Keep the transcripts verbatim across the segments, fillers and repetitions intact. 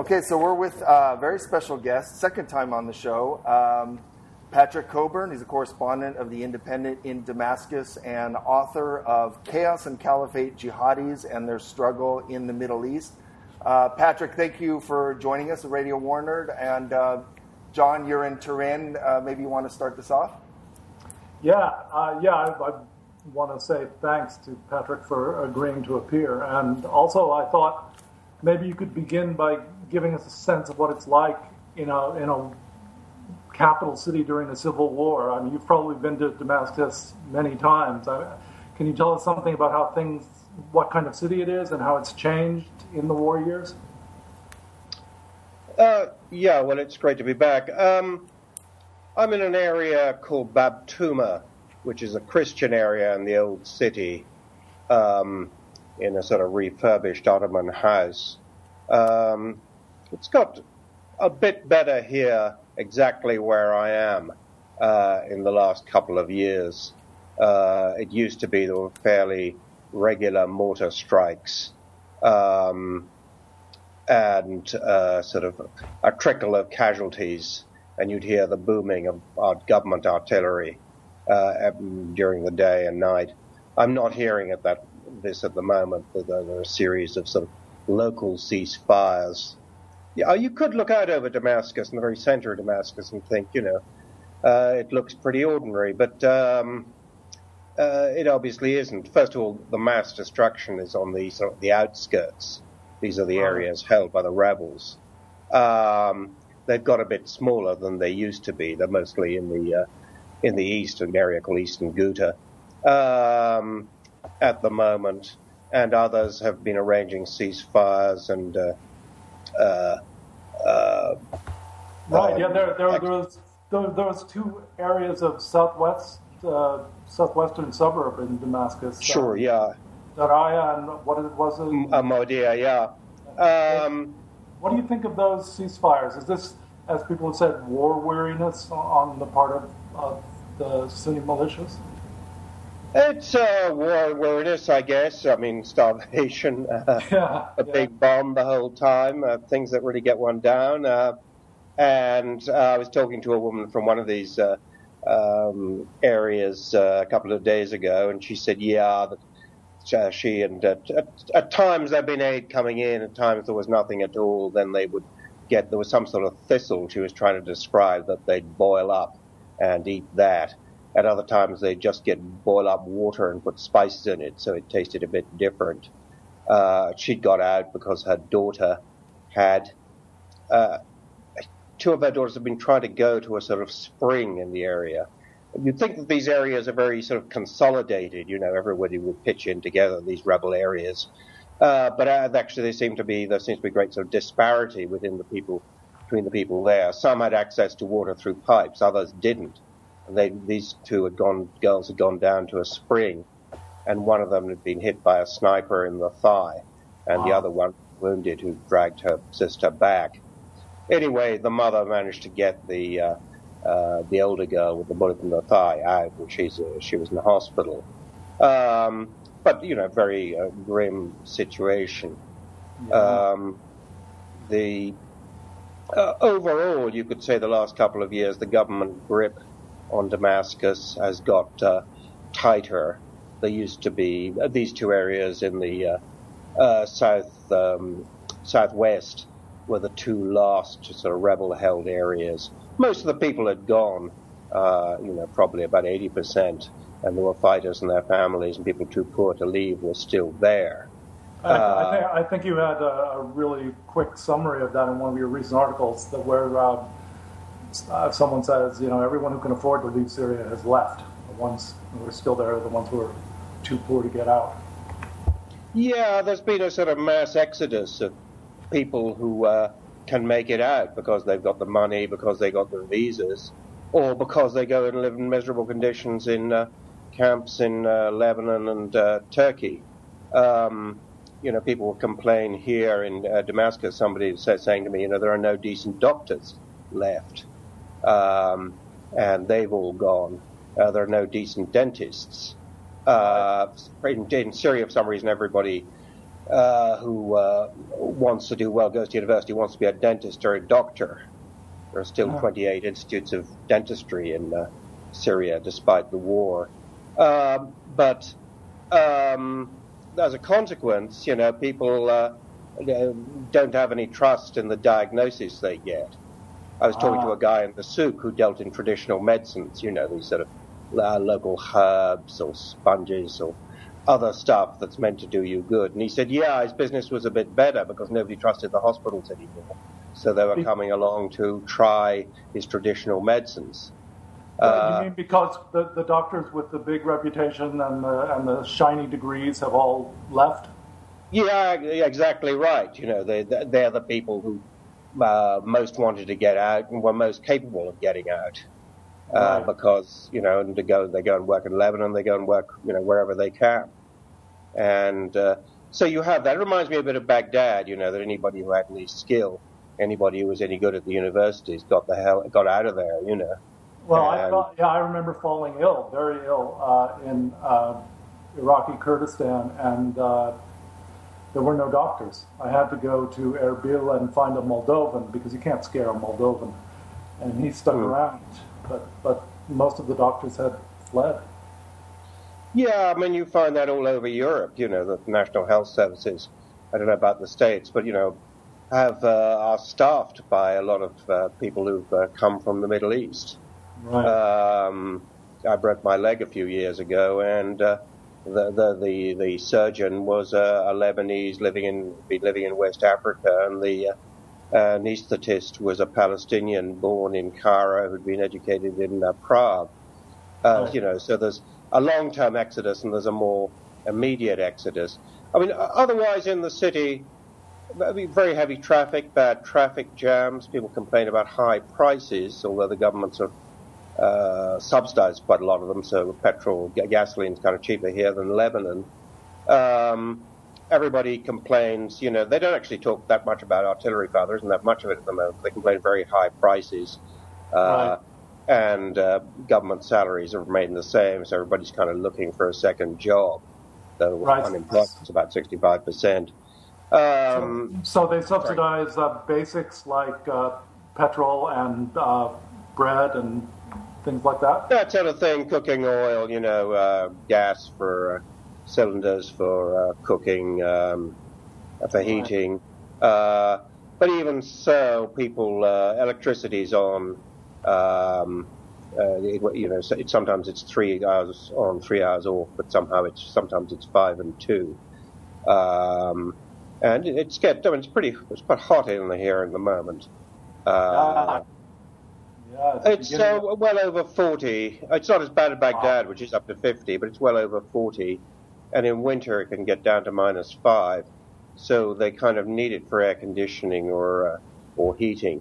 Okay, so we're with a very special guest, second time on the show, um, Patrick Cockburn. He's a correspondent of The Independent in Damascus and author of Chaos and Caliphate Jihadis and Their Struggle in the Middle East. Uh, Patrick, thank you for joining us at Radio War Nerd. And uh, John, you're in Turin. Uh, maybe you want to start this off? Yeah, uh, yeah, I, I want to say thanks to Patrick for agreeing to appear. And also, I thought maybe you could begin by giving us a sense of what it's like in a, in a capital city during the Civil War. I mean, you've probably been to Damascus many times. I, can you tell us something about how things, what kind of city it is and how it's changed in the war years? Uh, yeah, well, it's great to be back. Um, I'm in an area called Bab Tuma, which is a Christian area in the old city, um, in a sort of refurbished Ottoman house. Um, it's got a bit better here exactly where I am uh, in the last couple of years. Uh, it used to be there were fairly regular mortar strikes um, and uh, sort of a trickle of casualties, and you'd hear the booming of our government artillery uh, during the day and night. I'm not hearing it that this at the moment. There are a series of sort of local ceasefires. Yeah, you could look out over Damascus, in the very center of Damascus, and think, you know, uh, it looks pretty ordinary, but um, uh, it obviously isn't. First of all, the mass destruction is on the sort of the outskirts. These are the areas held by the rebels. Um, they've got a bit smaller than they used to be. They're mostly in the uh, in the east, an area called Eastern Ghouta um, at the moment, and others have been arranging ceasefires and. Uh, Uh, uh, right. um, Yeah. There, there, there was there, there was two areas of southwest, uh, southwestern suburb in Damascus. Sure. Uh, Yeah. Daraya and what it was it? Ahmadiyya. Yeah. Um, what do you think of those ceasefires? Is this, as people have said, war weariness on the part of, of the Sunni militias? It's uh, war weariness, I guess. I mean, starvation, uh, yeah, a yeah. big bomb the whole time, uh, things that really get one down. Uh, and uh, I was talking to a woman from one of these uh, um, areas uh, a couple of days ago, and she said, yeah, that uh, she and uh, at, at times there'd been aid coming in, at times there was nothing at all. Then they would get, there was some sort of thistle she was trying to describe that they'd boil up and eat that. At other times, they just get boil up water and put spices in it, so it tasted a bit different. Uh, she got out because her daughter had, uh, two of her daughters had been trying to go to a sort of spring in the area. You'd think that these areas are very sort of consolidated, you know, everybody would pitch in together, these rebel areas. Uh, but uh, actually, there seemed to be, there seems to be great sort of disparity within the people, between the people there. Some had access to water through pipes, others didn't. They, these two had gone, girls had gone down to a spring, and one of them had been hit by a sniper in the thigh, and wow. the other one wounded, who dragged her sister back. Anyway, the mother managed to get the uh, uh, the older girl with the bullet in the thigh out, and she's uh, she was in the hospital. Um, but you know, very uh, grim situation. Yeah. Um, the uh, overall, you could say, the last couple of years, the government grip on Damascus has got uh, tighter. There used to be uh, these two areas in the uh, uh, south um, southwest were the two last sort of rebel-held areas. Most of the people had gone, uh, you know, probably about eighty percent, and there were fighters and their families, and people too poor to leave were still there. I, uh, I, think, I think you had a, a really quick summary of that in one of your recent articles, that where uh, Uh, someone says, you know, everyone who can afford to leave Syria has left. The ones who are still there are the ones who are too poor to get out. Yeah, there's been a sort of mass exodus of people who uh, can make it out because they've got the money, because they got the visas, or because they go and live in miserable conditions in uh, camps in uh, Lebanon and uh, Turkey. Um, you know, people will complain here in uh, Damascus. Somebody said, saying to me, you know, there are no decent doctors left. Um, and they've all gone. Uh, there are no decent dentists. Uh, in, in Syria, for some reason, everybody uh, who uh, wants to do well, goes to university, wants to be a dentist or a doctor. There are still twenty-eight institutes of dentistry in uh, Syria, despite the war. Um, but um, as a consequence, you know, people uh, don't have any trust in the diagnosis they get. I was talking ah. to a guy in the souk who dealt in traditional medicines, you know, these sort of uh, local herbs or sponges or other stuff that's meant to do you good. And he said, yeah, his business was a bit better because nobody trusted the hospitals anymore. So they were coming along to try his traditional medicines. Uh, you mean because the, the doctors with the big reputation and the, and the shiny degrees have all left? Yeah, exactly right. You know, they, they're the people who uh, most wanted to get out and were most capable of getting out. Uh, right. Because, you know, and to go, they go and work in Lebanon, they go and work, you know, wherever they can. And uh, so you have that. It reminds me a bit of Baghdad, you know, that anybody who had any skill, anybody who was any good at the universities got the hell, got out of there, you know. Well, and, I thought, yeah, I remember falling ill, very ill, uh, in uh, Iraqi Kurdistan, and uh, there were no doctors. I had to go to Erbil and find a Moldovan, because you can't scare a Moldovan, and he stuck mm. around. But, but most of the doctors had fled. Yeah, I mean, you find that all over Europe, you know, the National Health Services, I don't know about the States, but, you know, have uh, are staffed by a lot of uh, people who've uh, come from the Middle East. Right. Um, I broke my leg a few years ago, and uh, the, the the the surgeon was a, a Lebanese living in living in West Africa, and the uh, anesthetist was a Palestinian born in Cairo who'd been educated in uh, Prague. Uh, right. You know, so there's a long-term exodus, and there's a more immediate exodus. I mean, otherwise in the city, very heavy traffic, bad traffic jams. People complain about high prices, although the governments are Uh, subsidized quite a lot of them, so petrol, gasoline's kind of cheaper here than Lebanon. Um, everybody complains, you know, they don't actually talk that much about artillery fire. There isn't that much of it at the moment. They complain very high prices, uh, right. and uh, government salaries have remained the same, so everybody's kind of looking for a second job, though right. unemployment's about sixty-five percent. Um, so, so they subsidize uh, basics like uh, petrol and uh, bread and things like that? That sort of thing, cooking oil, you know, uh, gas for uh, cylinders for uh, cooking, um, for heating. Uh, but even so, people, uh, electricity's on, um, uh, it, you know, it, sometimes it's three hours on, three hours off, but somehow it's, sometimes it's five and two. Um, and it's get, I mean, it's pretty, it's quite hot in here at the moment. Uh, Yeah, it's uh, well over forty. It's not as bad as Baghdad, wow. which is up to fifty, but it's well over forty. And in winter, it can get down to minus five. So they kind of need it for air conditioning or uh, or heating.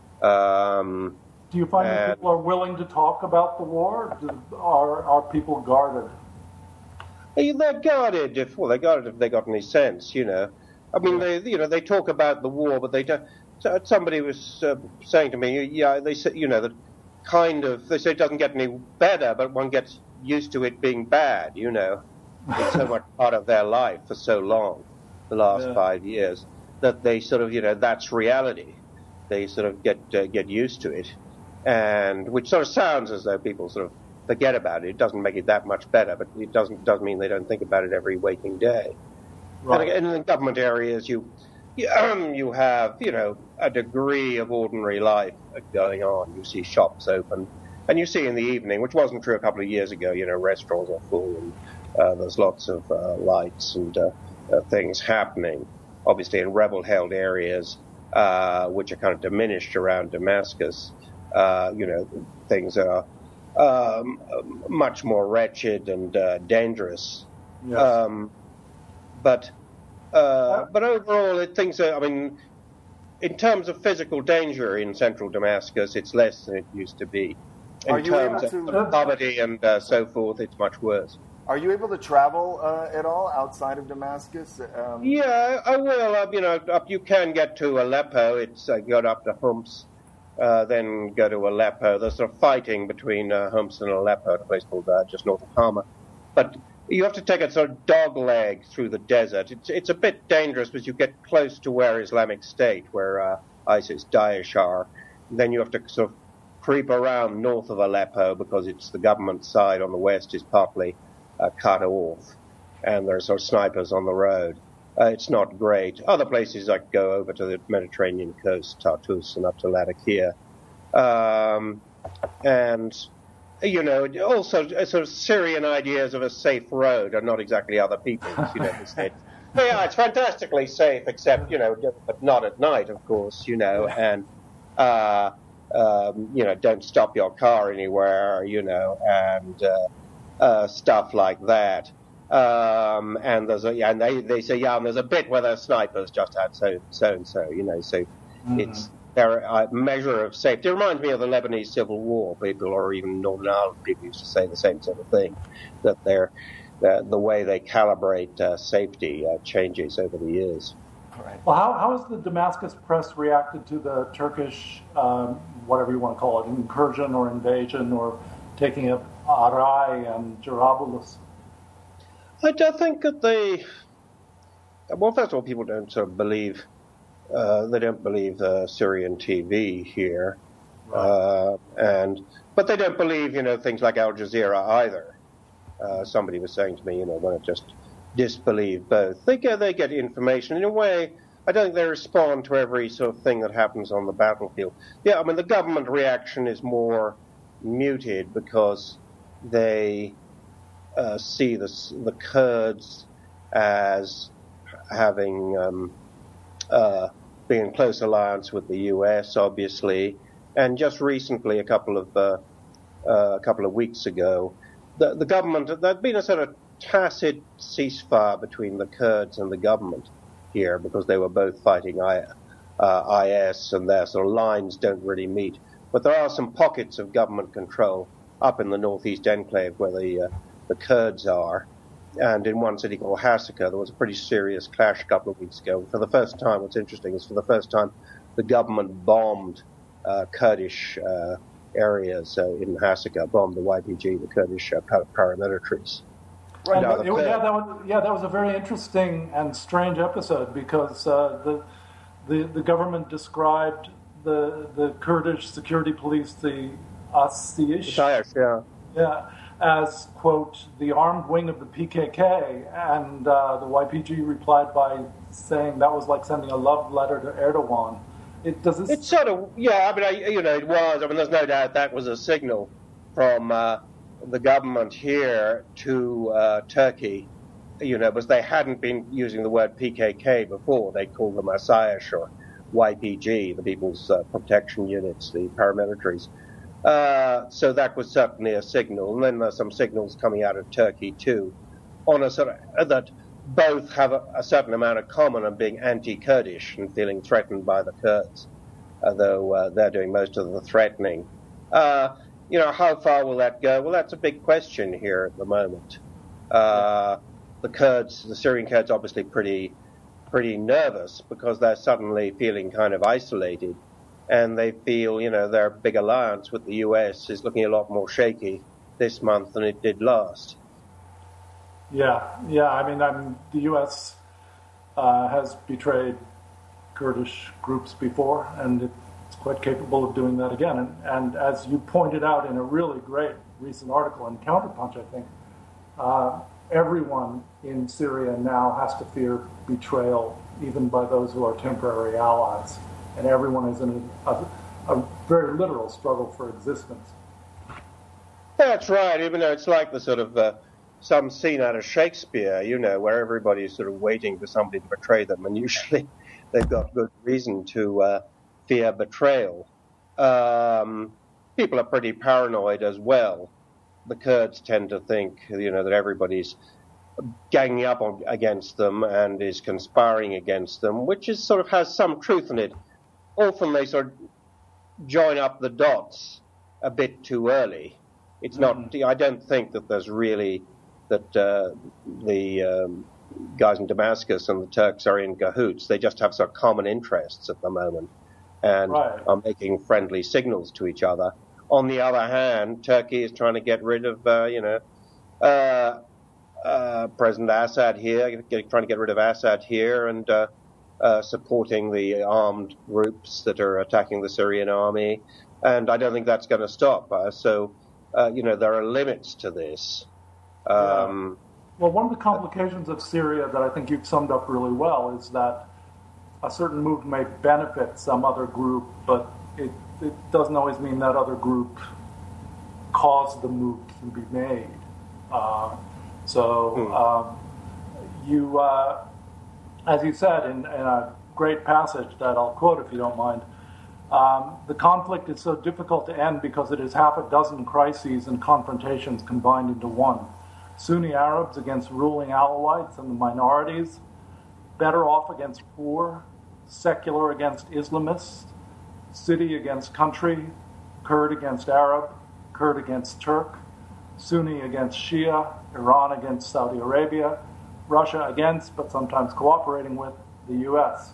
Um, Do you find that people are willing to talk about the war? Do, are are people guarded? They're guarded if well, they're guarded if they got any sense, you know. I mean, yeah. they you know they talk about the war, but they don't. Somebody was uh, saying to me, yeah, they say, you know, that kind of, they say it doesn't get any better, but one gets used to it being bad, you know. It's so much part of their life for so long, the last yeah. five years, that they sort of, you know, that's reality. They sort of get uh, get used to it, and which sort of sounds as though people sort of forget about it. It doesn't make it that much better, but it doesn't doesn't mean they don't think about it every waking day. Right. And in the government areas, you... You have, you know, a degree of ordinary life going on. You see shops open, and you see in the evening, which wasn't true a couple of years ago, you know, restaurants are full, and uh, there's lots of uh, lights and uh, uh, things happening. Obviously, in rebel-held areas, uh, which are kind of diminished around Damascus, uh, you know, things are um, much more wretched and uh, dangerous. Yes. Um, but... Uh, but overall, it things are, I mean, in terms of physical danger in central Damascus, it's less than it used to be. In are you terms able of to, poverty and uh, so forth, it's much worse. Are you able to travel uh, at all outside of Damascus? Um, yeah, I will. Uh, you know, up, you can get to Aleppo. It's uh, go up to Homs, uh, then go to Aleppo. There's sort of fighting between uh, Homs and Aleppo, a place called uh, just north of Hama. But you have to take a sort of dog leg through the desert. It's it's a bit dangerous because you get close to where Islamic State, where uh, ISIS, Daesh are. Then you have to sort of creep around north of Aleppo because it's the government side on the west is partly uh, cut off, and there's sort of snipers on the road. Uh, it's not great. Other places I could go over to the Mediterranean coast, Tartus and up to Latakia. Um, and, you know, also sort of Syrian ideas of a safe road are not exactly other people's, you know. Said, yeah, it's fantastically safe, except, you know, but not at night, of course, you know, and, uh, um, you know, don't stop your car anywhere, you know, and uh, uh, stuff like that. Um, and there's a, yeah, and they, they say, yeah, and there's a bit where there's snipers just out so, so and so, you know, so mm. it's their uh, measure of safety. It reminds me of the Lebanese Civil War. People, or even Northern Ireland people, used to say the same sort of thing, that they're, the, the way they calibrate uh, safety uh, changes over the years. Right. Well, how, how has the Damascus press reacted to the Turkish, um, whatever you want to call it, incursion or invasion or taking of Aray and Jarablus? I don't think that they. Well, first of all, people don't sort of believe. Uh, they don't believe uh, Syrian T V here, right. uh, and but they don't believe, you know, things like Al Jazeera either. Uh, somebody was saying to me, you know, don't just disbelieve both. They get they get information in a way. I don't think they respond to every sort of thing that happens on the battlefield. Yeah, I mean the government reaction is more muted because they. Uh, see the the Kurds as having um, uh, been in close alliance with the U S, obviously, and just recently, a couple of uh, uh, a couple of weeks ago, the the government there'd been a sort of tacit ceasefire between the Kurds and the government here because they were both fighting I, uh, I S, and their sort of lines don't really meet. But there are some pockets of government control up in the northeast enclave where the uh, the Kurds are, and in one city called Hasaka, there was a pretty serious clash a couple of weeks ago. For the first time, what's interesting is for the first time, the government bombed uh, Kurdish uh, areas uh, in Hasaka, bombed the Y P G, the Kurdish uh, paramilitaries. Right. It, it, yeah, that was, yeah, that was a very interesting and strange episode because uh, the, the the government described the the Kurdish security police, the Asayish, yeah, yeah. as, quote, the armed wing of the P K K, and uh, the Y P G replied by saying that was like sending a love letter to Erdogan. It does this... It's sort of, yeah, I mean, I, you know, it was, I mean, there's no doubt that was a signal from uh, the government here to uh, Turkey, you know, because they hadn't been using the word P K K before. They called them Asayish or Y P G, the People's uh, Protection Units, the paramilitaries. Uh, so that was certainly a signal. And then there's some signals coming out of Turkey, too, on a sort of, that both have a, a certain amount of common and being anti-Kurdish and feeling threatened by the Kurds, although uh, they're doing most of the threatening. Uh, you know, how far will that go? Well, that's a big question here at the moment. Uh, the Kurds, the Syrian Kurds, obviously pretty, pretty nervous because they're suddenly feeling kind of isolated. And they feel, you know, their big alliance with the U S is looking a lot more shaky this month than it did last. Yeah, yeah. I mean, I'm, the U S uh, has betrayed Kurdish groups before, and it's quite capable of doing that again. And, and as you pointed out in a really great recent article in Counterpunch, I think, uh, everyone in Syria now has to fear betrayal, even by those who are temporary allies. And everyone is in a, a, a very literal struggle for existence. That's right, even though it's like the sort of uh, some scene out of Shakespeare, you know, where everybody's sort of waiting for somebody to betray them, and usually they've got good reason to uh, fear betrayal. Um, people are pretty paranoid as well. The Kurds tend to think, you know, that everybody's ganging up on, against them and is conspiring against them, which is sort of has some truth in it. Often they sort of join up the dots a bit too early. It's not. Mm. I don't think that there's really that uh, the um, guys in Damascus and the Turks are in cahoots. They just have some common interests at the moment and right. are making friendly signals to each other. On the other hand, Turkey is trying to get rid of, uh, you know, uh, uh, President Assad here, get, trying to get rid of Assad here, and uh, uh, supporting the armed groups that are attacking the Syrian army. And I don't think that's going to stop. Uh, so, uh, you know, there are limits to this. Um, yeah. Well, one of the complications of Syria that I think you've summed up really well is that a certain move may benefit some other group, but it, it doesn't always mean that other group caused the move to be made. Uh, so hmm. um, you, uh, as you said in, in a great passage that I'll quote if you don't mind, um, the conflict is so difficult to end because it is half a dozen crises and confrontations combined into one. Sunni Arabs against ruling Alawites and the minorities, better off against poor, secular against Islamists, city against country, Kurd against Arab, Kurd against Turk, Sunni against Shia, Iran against Saudi Arabia, Russia against, but sometimes cooperating with, the U S.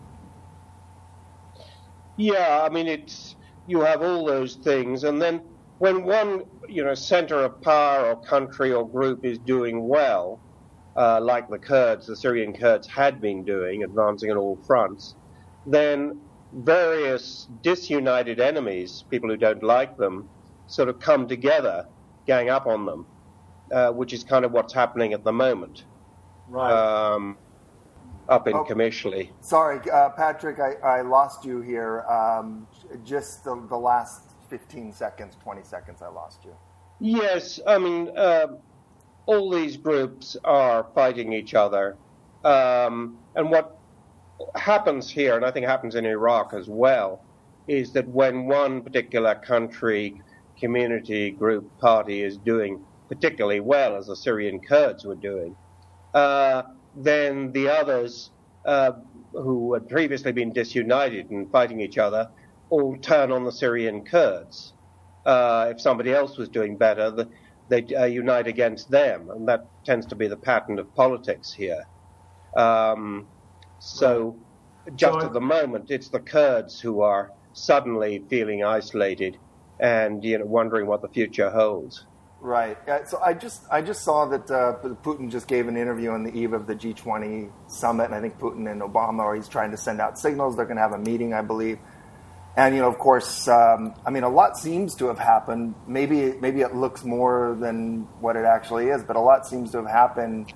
Yeah, I mean, it's you have all those things, and then when one, you know, center of power or country or group is doing well, uh, like the Kurds, the Syrian Kurds had been doing, advancing on all fronts, then various disunited enemies, people who don't like them, sort of come together, gang up on them, uh, which is kind of what's happening at the moment. Right. Um, up in Oh, Qamishli. Sorry, uh, Patrick, I, I lost you here. Um, just the, the last fifteen seconds, twenty seconds, I lost you. Yes, I mean, uh, all these groups are fighting each other. Um, and what happens here, and I think happens in Iraq as well, is that when one particular country, community, group, party is doing particularly well, as the Syrian Kurds were doing, uh, then the others uh, who had previously been disunited and fighting each other all turn on the Syrian Kurds. Uh, if somebody else was doing better, the, they uh, unite against them, and that tends to be the pattern of politics here. Um, so just So at the moment, it's the Kurds who are suddenly feeling isolated and, you know, wondering what the future holds. Right. Uh, so I just I just saw that uh, Putin just gave an interview on the eve of the G twenty summit, and I think Putin and Obama are he's trying to send out signals. They're going to have a meeting, I believe. And, you know, of course, um, I mean, a lot seems to have happened. Maybe maybe it looks more than what it actually is, but a lot seems to have happened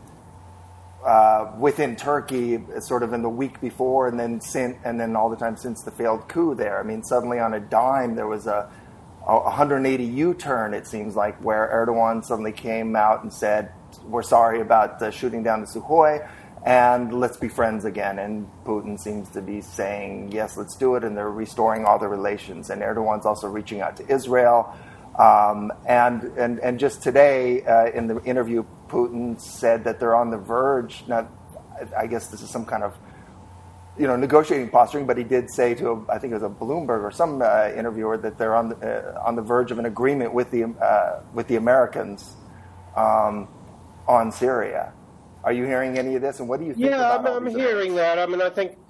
uh, within Turkey, sort of in the week before, and then sin- and then all the time since the failed coup there. I mean, suddenly on a dime, there was a a one hundred eighty U-turn, it seems like, where Erdogan suddenly came out and said, we're sorry about uh, shooting down the Sukhoi, and let's be friends again. And Putin seems to be saying, yes, let's do it, and they're restoring all the relations. And Erdogan's also reaching out to Israel. Um, and, and, and just today, uh, in the interview, Putin said that they're on the verge. Now, I guess this is some kind of you know, negotiating posturing, but he did say to, a, I think it was a Bloomberg or some uh, interviewer, that they're on the, uh, on the verge of an agreement with the uh, with the Americans um, on Syria. Are you hearing any of this? And what do you think? Yeah, about I'm, I'm hearing that. I mean, I think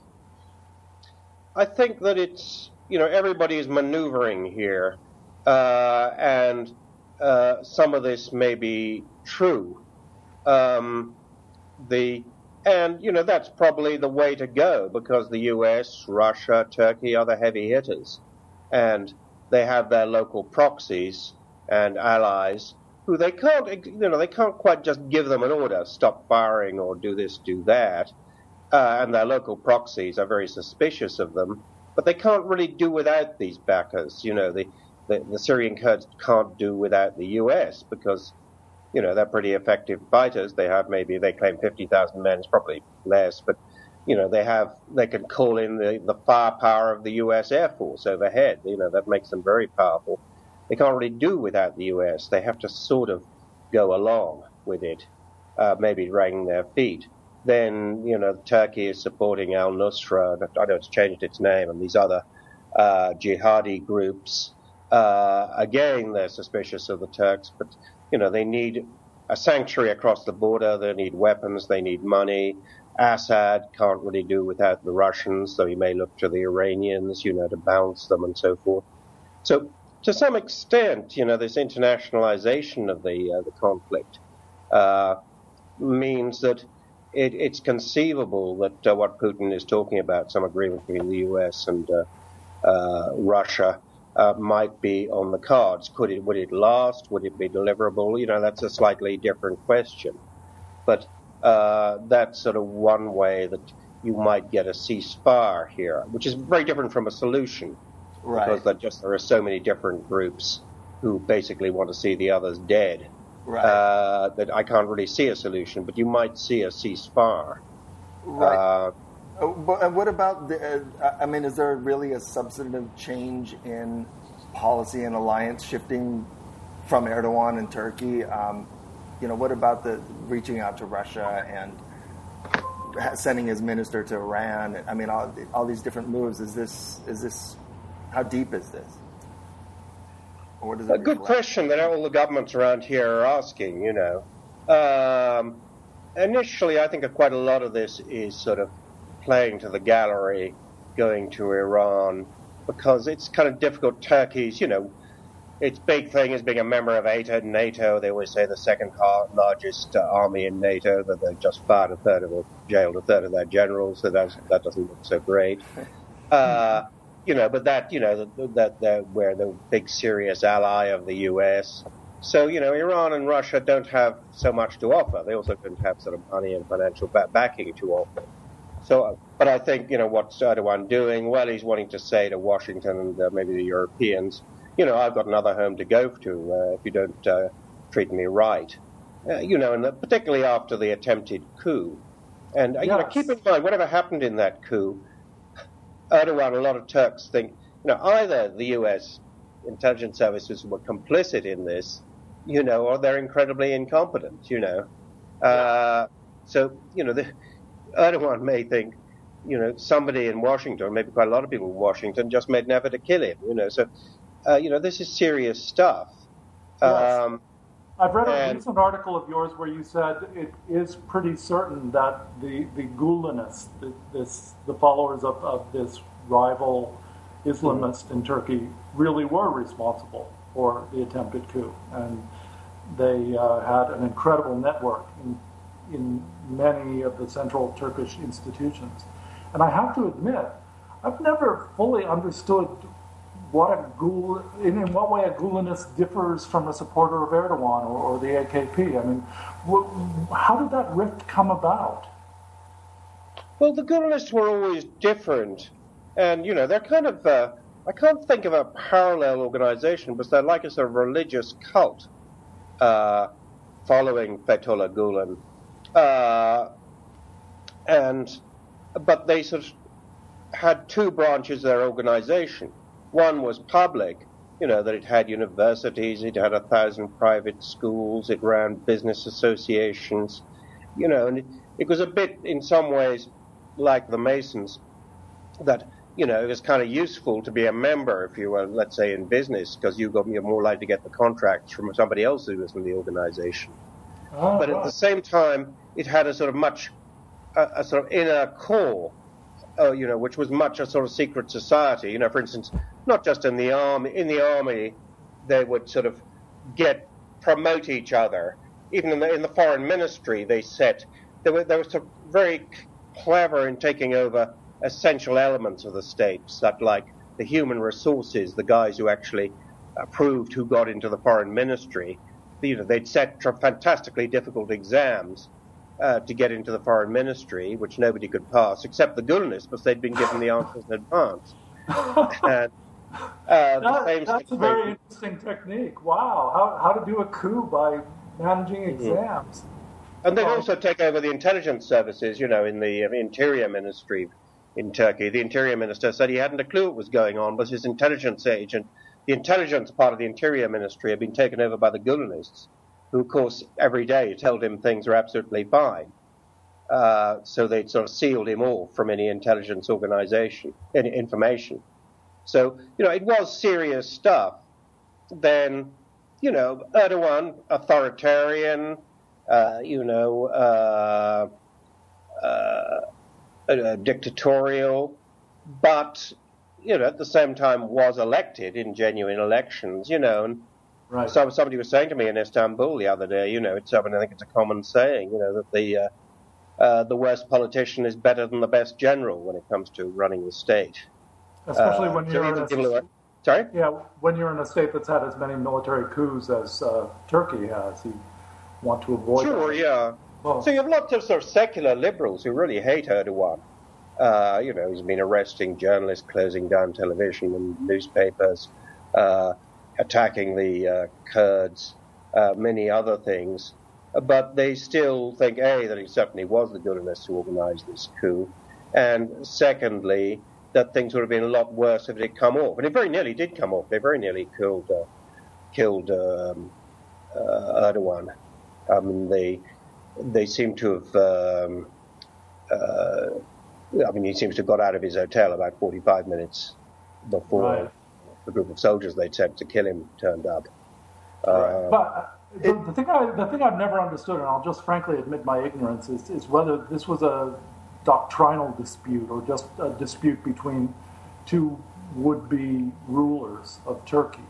I think that it's, you know, everybody is maneuvering here, uh, and uh, some of this may be true. Um, the And, you know, that's probably the way to go, because the U S, Russia, Turkey are the heavy hitters. And they have their local proxies and allies who they can't, you know, they can't quite just give them an order, stop firing or do this, do that. Uh, and their local proxies are very suspicious of them. But they can't really do without these backers. You know, the, the, the Syrian Kurds can't do without the U S because, you know, they're pretty effective fighters. They have maybe, they claim fifty thousand men, it's probably less, but, you know, they have, they can call in the, the firepower of the U S Air Force overhead. You know, that makes them very powerful. They can't really do without the U S. They have to sort of go along with it, uh, maybe dragging their feet. Then, you know, Turkey is supporting al-Nusra, I know it's changed its name, and these other uh, jihadi groups. Uh, again, they're suspicious of the Turks, but, you know, they need a sanctuary across the border. They need weapons. They need money. Assad can't really do without the Russians, so he may look to the Iranians, you know, to balance them and so forth. So, to some extent, you know, this internationalization of the uh, the conflict uh, means that it, it's conceivable that uh, what Putin is talking about, some agreement between the U S and uh, uh, Russia, uh, might be on the cards. Could it? Would it last? Would it be deliverable? You know, that's a slightly different question. But uh, that's sort of one way that you might get a ceasefire here, which is very different from a solution, right? Because there just there are so many different groups who basically want to see the others dead. Right. Uh, that I can't really see a solution, but you might see a ceasefire. Right. Uh, oh, but, and what about the? Uh, I mean, is there really a substantive change in policy and alliance shifting from Erdogan and Turkey? Um, you know, what about the reaching out to Russia and sending his minister to Iran? I mean, all, all these different moves. Is this? Is this? How deep is this? Or does it a good reflect? question that all the governments around here are asking, you know. Um, initially, I think that quite a lot of this is sort of playing to the gallery, going to Iran, because it's kind of difficult. Turkey's, you know, its big thing is being a member of NATO. They always say the second largest uh, army in NATO, that they've just fired a third of, or jailed a third of their generals, so that's, that doesn't look so great. Uh, You know, but that, you know, that, that, that we're the big serious ally of the U S. So, you know, Iran and Russia don't have so much to offer. They also don't have sort of money and financial backing to offer. So, but I think, you know, what's Erdogan doing? Well, he's wanting to say to Washington and uh, maybe the Europeans, you know, I've got another home to go to uh, if you don't uh, treat me right. Uh, you know, and the, particularly after the attempted coup. And, uh, yes. you know, keep in mind, whatever happened in that coup, Erdogan, a lot of Turks think, you know, either the U S intelligence services were complicit in this, you know, or they're incredibly incompetent, you know. Uh, so, you know, the, Erdogan may think, you know, somebody in Washington, maybe quite a lot of people in Washington, just made an effort to kill him, you know. So, uh, you know, this is serious stuff. Yes. Um, I've read a and, recent article of yours where you said it is pretty certain that the, the Gulenists, the, this, the followers of, of this rival Islamist mm-hmm. in Turkey, really were responsible for the attempted coup. And they uh, had an incredible network in, in many of the central Turkish institutions. And I have to admit, I've never fully understood what a Gul, in, in what way a Gulenist differs from a supporter of Erdogan or, or the A K P. I mean, wh- how did that rift come about? Well, the Gulenists were always different. And, you know, they're kind of, uh, I can't think of a parallel organization, but they're like a sort of religious cult uh, following Fethullah Gulen. Uh, and, but they sort of had two branches of their organization. One was public, you know, that it had universities, it had a thousand private schools, it ran business associations, you know, and it, it was a bit, in some ways, like the Masons, that, you know, it was kind of useful to be a member if you were, let's say, in business, because you got, you're more likely to get the contracts from somebody else who was in the organization. Oh, but right. at the same time, it had a sort of much, a, a sort of inner core, Uh, you know, which was much a sort of secret society. You know, for instance, not just in the army. In the army, they would sort of get promote each other. Even in the, in the foreign ministry, they set they were they were sort of very clever in taking over essential elements of the state, such like the human resources, the guys who actually approved who got into the foreign ministry. You know, they'd set fantastically difficult exams Uh, to get into the foreign ministry, which nobody could pass, except the Gulenists, because they'd been given the answers in advance. And, uh, the that, same that's a very interesting technique. Wow, how, how to do a coup by managing exams. Mm-hmm. And they'd oh. also take over the intelligence services, you know, in the uh, interior ministry in Turkey. The interior minister said he hadn't a clue what was going on, but his intelligence agent, the intelligence part of the interior ministry had been taken over by the Gulenists, who, of course, every day told him things are absolutely fine. Uh, so they'd sort of sealed him off from any intelligence organization, any information. So, you know, it was serious stuff. Then, you know, Erdogan, authoritarian, uh, you know, uh, uh, uh, dictatorial, but, you know, at the same time was elected in genuine elections, you know, and Right. So somebody was saying to me in Istanbul the other day, you know, it's, I mean, I think it's a common saying, you know, that the uh, uh, the worst politician is better than the best general when it comes to running the state. Especially Uh, when so you're in even a, people who are- sorry? yeah, when you're in a state that's had as many military coups as uh, Turkey has, you want to avoid Sure, that. yeah. Well, So you have lots of sort of secular liberals who really hate Erdogan. Uh, you know, he's been arresting journalists, closing down television and newspapers, uh, attacking the uh, Kurds, uh, many other things. But they still think, A, that he certainly was the Gülenists who organized this coup, and secondly, that things would have been a lot worse if it had come off. And it very nearly did come off. They very nearly killed, uh, killed um, uh, Erdogan. I mean, they, they seem to have... Um, uh, I mean, he seems to have got out of his hotel about forty-five minutes before right. the group of soldiers they'd sent to kill him turned up. Right. Uh, But the, the thing I the thing I've never understood, and I'll just frankly admit my ignorance, is, is whether this was a doctrinal dispute or just a dispute between two would-be rulers of Turkey.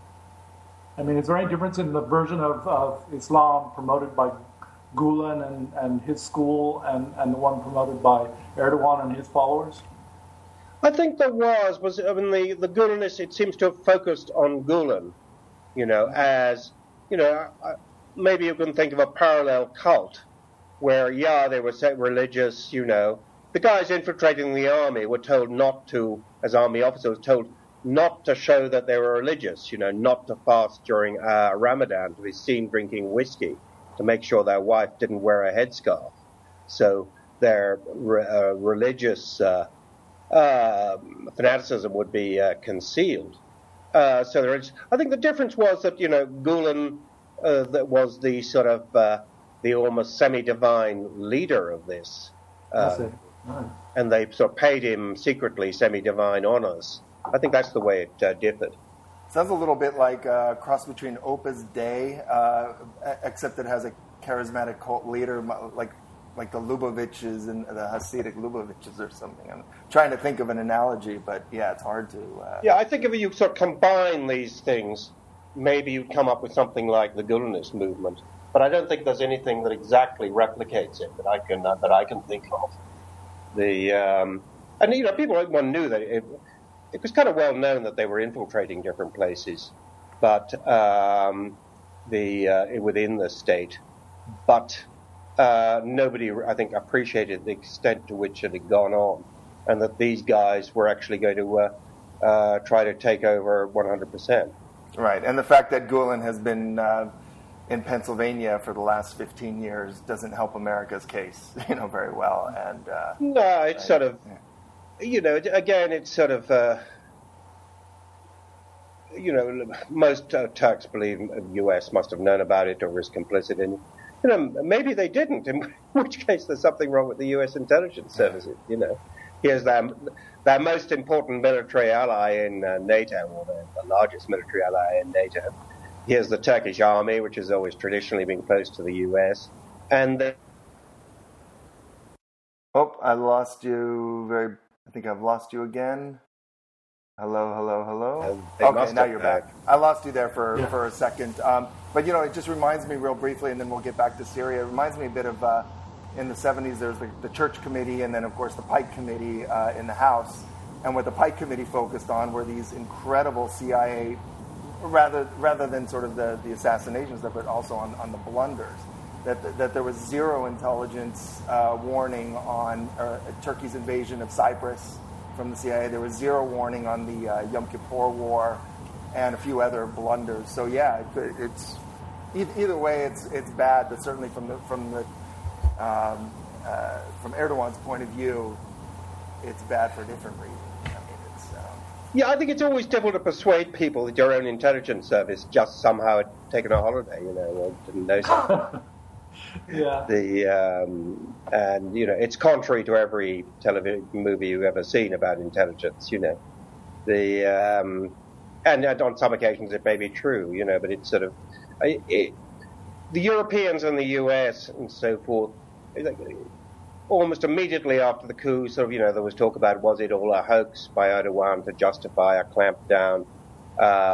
I mean, is there any difference in the version of, of Islam promoted by Gulen and, and his school and, and the one promoted by Erdogan and his followers? I think there was, was I mean, the, the Gülenists, it seems to have focused on Gulen, you know, as, you know, maybe you can think of a parallel cult where, yeah, they were religious, you know. The guys infiltrating the army were told not to, as army officers, told not to show that they were religious, you know, not to fast during uh, Ramadan, to be seen drinking whiskey, to make sure their wife didn't wear a headscarf. So their re- uh, religious uh, uh, fanaticism would be uh, concealed. Uh, so there is, I think the difference was that, you know, Gulen uh, that was the sort of, uh, the almost semi-divine leader of this. Uh, right. And they sort of paid him secretly semi-divine honors. I think that's the way it uh, differed. Sounds a little bit like a cross between Opus Dei, uh, except it has a charismatic cult leader, like like the Luboviches and the Hasidic Luboviches or something. I'm trying to think of an analogy, but yeah, it's hard to... Uh... Yeah, I think if you sort of combine these things, maybe you'd come up with something like the Gülenist movement. But I don't think there's anything that exactly replicates it that I can uh, that I can think of. The um, and you know, people one knew that it, it was kind of well known that they were infiltrating different places, but um, the uh, within the state, but uh, nobody, I think, appreciated the extent to which it had gone on, and that these guys were actually going to uh, uh, try to take over one hundred percent. Right, and the fact that Gulen has been uh, in Pennsylvania for the last fifteen years doesn't help America's case, you know, very well. And uh, no, it's right. sort of. Yeah. You know, again, it's sort of, uh, you know, most uh, Turks believe the U S must have known about it or was complicit in it. You know, maybe they didn't, in which case there's something wrong with the U S intelligence services, you know. Here's their, their most important military ally in uh, NATO, or the, the largest military ally in NATO. Here's the Turkish army, which has always traditionally been close to the U S. And the... Oh, I lost you very... I think I've lost you again. Hello, hello, hello. Uh, okay, now you're back. back. I lost you there for, yeah. for a second. Um, but, you know, it just reminds me real briefly, and then we'll get back to Syria. It reminds me a bit of, uh, in the seventies, there's the, the Church Committee and then, of course, the Pike Committee uh, in the House. And what the Pike Committee focused on were these incredible C I A, rather rather than sort of the, the assassinations, but also on, on the blunders. That, that there was zero intelligence uh, warning on uh, Turkey's invasion of Cyprus from the C I A. There was zero warning on the uh, Yom Kippur War and a few other blunders. So yeah, it, it's either way, it's it's bad. But certainly from the from the um, uh, from Erdogan's point of view, it's bad for a different reason. I mean, it's um... yeah. I think it's always difficult to persuade people that your own intelligence service just somehow had taken a holiday, you know, or didn't know something. Yeah. The um, and you know it's contrary to every television movie you've ever seen about intelligence. You know, the um, and on some occasions it may be true. You know, but it's sort of it, it, the Europeans and the U S and so forth. Almost immediately after the coup, sort of you know there was talk about was it all a hoax by Erdogan to justify a clampdown. Uh,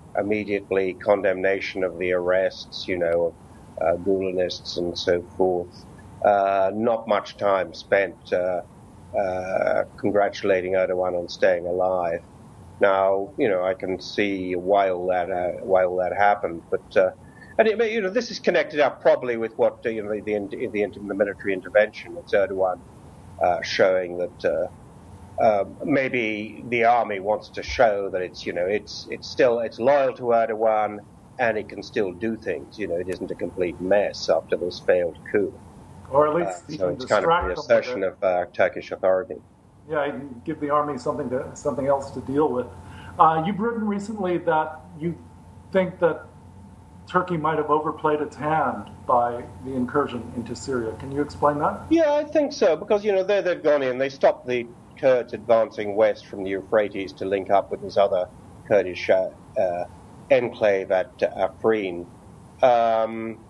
immediately condemnation of the arrests, you know, of uh, Gulenists and so forth. Uh, not much time spent uh, uh, congratulating Erdogan on staying alive. Now, you know, I can see why all that uh, why all that happened, but uh, and it, you know, this is connected up probably with what uh, you know the the, the, the military intervention. It's Erdogan uh, showing that uh, uh, maybe the army wants to show that it's you know it's it's still it's loyal to Erdogan and it can still do things. You know, it isn't a complete mess after this failed coup. Or at least uh, so it's kind of the assertion of uh, Turkish authority. Yeah, you give the army something to something else to deal with. Uh, you've written recently that you think that Turkey might have overplayed its hand by the incursion into Syria. Can you explain that? Yeah, I think so, because, you know, they, they've gone in, they stopped the Kurds advancing west from the Euphrates to link up with this other Kurdish uh, uh, enclave at uh, Afrin. Um,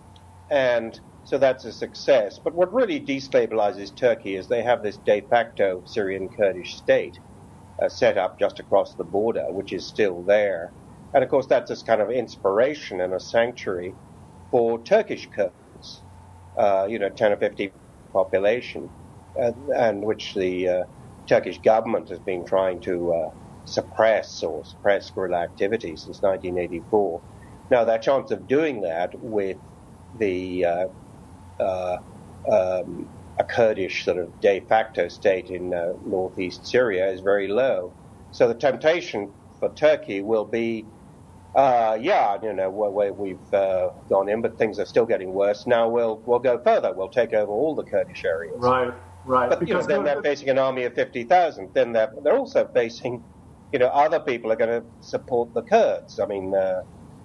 and so that's a success. But what really destabilizes Turkey is they have this de facto Syrian Kurdish state uh, set up just across the border, which is still there. And of course, that's this kind of inspiration and a sanctuary for Turkish Kurds, uh, you know, ten or fifty population, and, and which the uh, Turkish government has been trying to uh, suppress or suppress guerrilla activity since nineteen eighty-four. Now, their chance of doing that with the uh, uh, um, a Kurdish sort of de facto state in uh, northeast Syria is very low. So the temptation for Turkey will be, uh, yeah, you know, where we've uh, gone in, but things are still getting worse. Now we'll we'll go further. We'll take over all the Kurdish areas. Right, right. But you know, then they're facing an army of fifty thousand. Then they're they're also facing, you know, other people are going to support the Kurds. I mean, uh,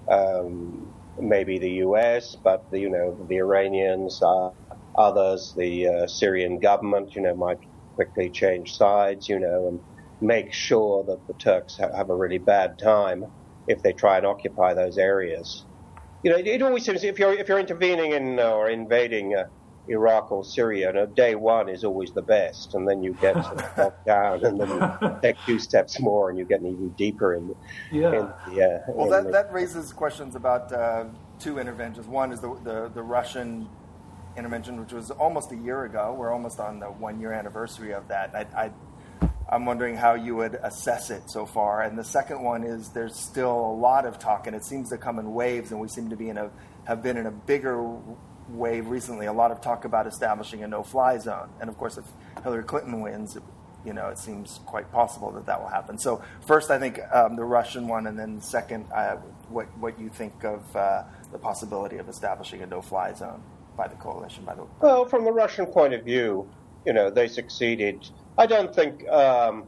um, maybe the U S, but the, you know, the Iranians, uh, others, the uh, Syrian government, you know, might quickly change sides, you know, and make sure that the Turks ha- have a really bad time if they try and occupy those areas. You know, it, it always seems if you're if you're intervening in uh, or invading uh, Iraq or Syria, you know, day one is always the best, and then you get knocked down, and then you take two steps more, and you get even deeper in. Yeah. In the, uh, well, in that the, that raises questions about uh, two interventions. One is the, the the Russian intervention, which was almost a year ago. We're almost on the one year anniversary of that. I, I I'm wondering how you would assess it so far. And the second one is there's still a lot of talk, and it seems to come in waves, and we seem to be in a have been in a bigger wave recently. A lot of talk about establishing a no-fly zone, and of course, if Hillary Clinton wins, you know, it seems quite possible that that will happen. So first, I think um, the Russian one, and then second, uh, what what you think of uh, the possibility of establishing a no-fly zone by the coalition. By the well, from the Russian point of view, you know, they succeeded. I don't think um,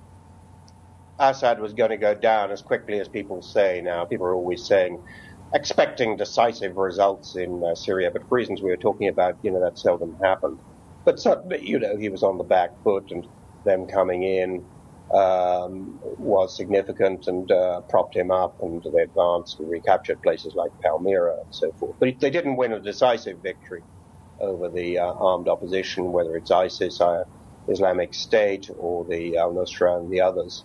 Assad was going to go down as quickly as people say now. People are always saying, expecting decisive results in uh, Syria, but for reasons we were talking about, you know, that seldom happened. But, so, you know, he was on the back foot, and them coming in um, was significant and uh, propped him up, and they advanced and recaptured places like Palmyra and so forth. But they didn't win a decisive victory over the uh, armed opposition, whether it's ISIS, uh, Islamic State, or the al-Nusra and the others.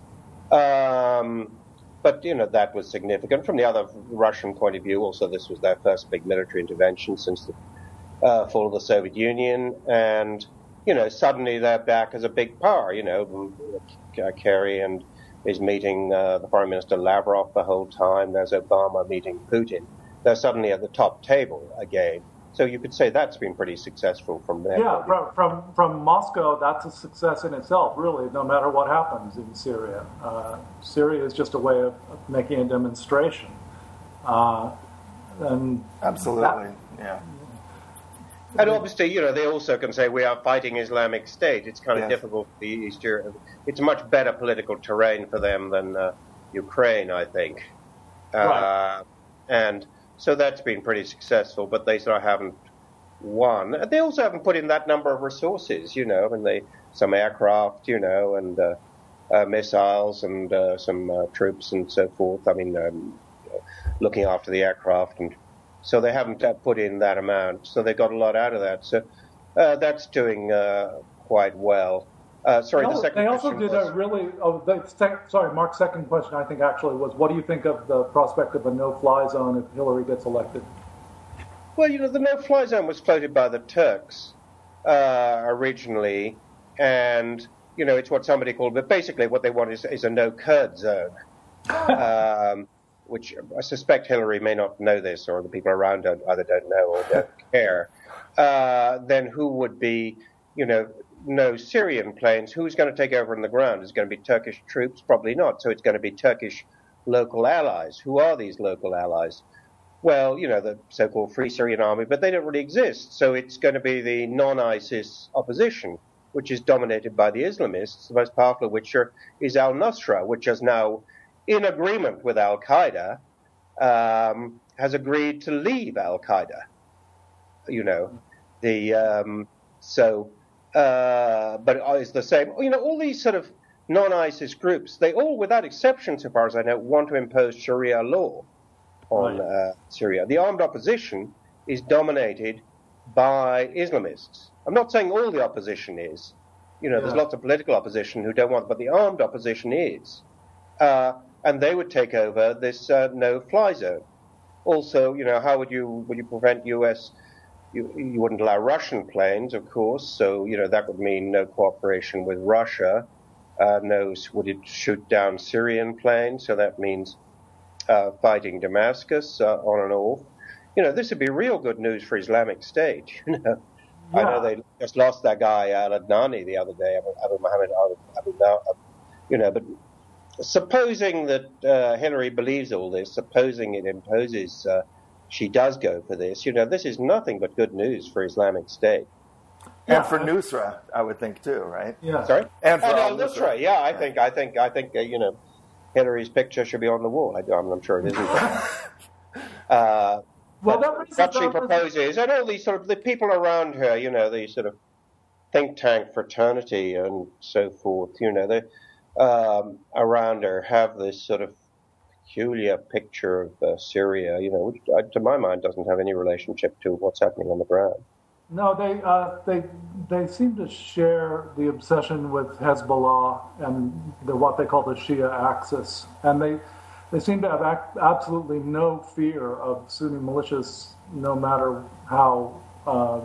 Um, but, you know, that was significant. From the other Russian point of view, also this was their first big military intervention since the uh, fall of the Soviet Union. And, you know, suddenly they're back as a big power. You know, Kerry and is meeting uh, the Foreign Minister Lavrov the whole time. There's Obama meeting Putin. They're suddenly at the top table again. So you could say that's been pretty successful from there. Yeah, from, from from Moscow, that's a success in itself, really, no matter what happens in Syria. Uh, Syria is just a way of, of making a demonstration. Uh, and Absolutely, that, yeah. And obviously, you know, they also can say we are fighting Islamic State. It's kind of yes. difficult for the East Europe. It's a much better political terrain for them than uh, Ukraine, I think. Right. Uh, and... So that's been pretty successful, but they sort of haven't won. They also haven't put in that number of resources, you know, and they some aircraft, you know, and uh, uh, missiles and uh, some uh, troops and so forth. I mean, um, looking after the aircraft, and so they haven't uh, put in that amount. So they got a lot out of that. So uh, that's doing uh, quite well. Uh, sorry, they the also, second they also question did was, a really. Oh, the sec, sorry, Mark's second question, I think, actually was, what do you think of the prospect of a no-fly zone if Hillary gets elected? well, you know, the no-fly zone was floated by the Turks uh, originally, and you know, it's what somebody called, but basically what they want is, is a no-Kurd zone, um, which I suspect Hillary may not know this, or the people around don't, either don't know or don't care. Uh, then who would be, you know, no Syrian planes? Who's going to take over on the ground? Is it going to be Turkish troops? Probably not. So it's going to be Turkish local allies. Who are these local allies? Well, you know, the so-called Free Syrian Army, but they don't really exist. So it's going to be the non-ISIS opposition, which is dominated by the Islamists, the most powerful of which are, is al-Nusra, which is now in agreement with al-Qaeda, um, has agreed to leave al-Qaeda. You know, the um, so, uh, but it's the same. You know, all these sort of non-ISIS groups, they all, without exception, so far as I know, want to impose Sharia law on Right. uh, Syria. The armed opposition is dominated by Islamists. I'm not saying all the opposition is. You know, there's Yeah. lots of political opposition who don't want, but the armed opposition is. Uh, and they would take over this uh, no-fly zone. Also, you know, how would you would you prevent U S You, you wouldn't allow Russian planes, of course, so, you know, that would mean no cooperation with Russia. Uh, no, would it shoot down Syrian planes? So that means uh, fighting Damascus uh, on and off. You know, this would be real good news for Islamic State. You know, Yeah. I know they just lost that guy Al-Adnani the other day, Abu, Abu Muhammad Abu, Abu, Abu, you know, but supposing that uh, Hillary believes all this, supposing it imposes uh, she does go for this, you know, this is nothing but good news for Islamic State. And Yeah. for Nusra, I would think too, right? Yeah. Sorry? And for oh, no, al-Nusra. that's right. Yeah, I think, I think, I think, uh, you know, Hillary's picture should be on the wall. I, I'm, I'm sure it isn't. uh, Well, but that raises- what she that raises- proposes, and all these sort of the people around her, you know, the sort of think tank fraternity and so forth, you know, they um, around her have this sort of peculiar picture of uh, Syria, you know, which uh, to my mind doesn't have any relationship to what's happening on the ground. No, they uh, they they seem to share the obsession with Hezbollah and the, what they call the Shia axis, and they they seem to have ac- absolutely no fear of Sunni militias, no matter how uh,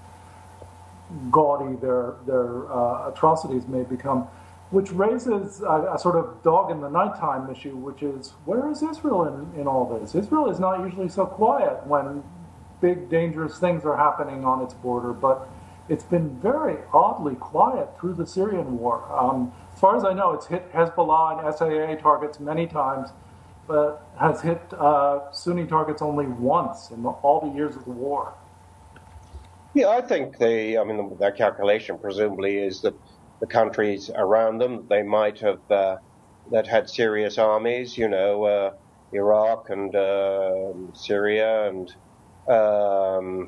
gaudy their their uh, atrocities may become. Which raises a, a sort of dog in the nighttime issue, which is, where is Israel in, in all this? Israel is not usually so quiet when big, dangerous things are happening on its border, but it's been very oddly quiet through the Syrian war. Um, as far as I know, it's hit Hezbollah and S A A targets many times, but has hit uh, Sunni targets only once in the, all the years of the war. Yeah, I think they, I mean, their calculation presumably is that the countries around them, they might have, uh, that had serious armies, you know, uh, Iraq and uh, Syria and um,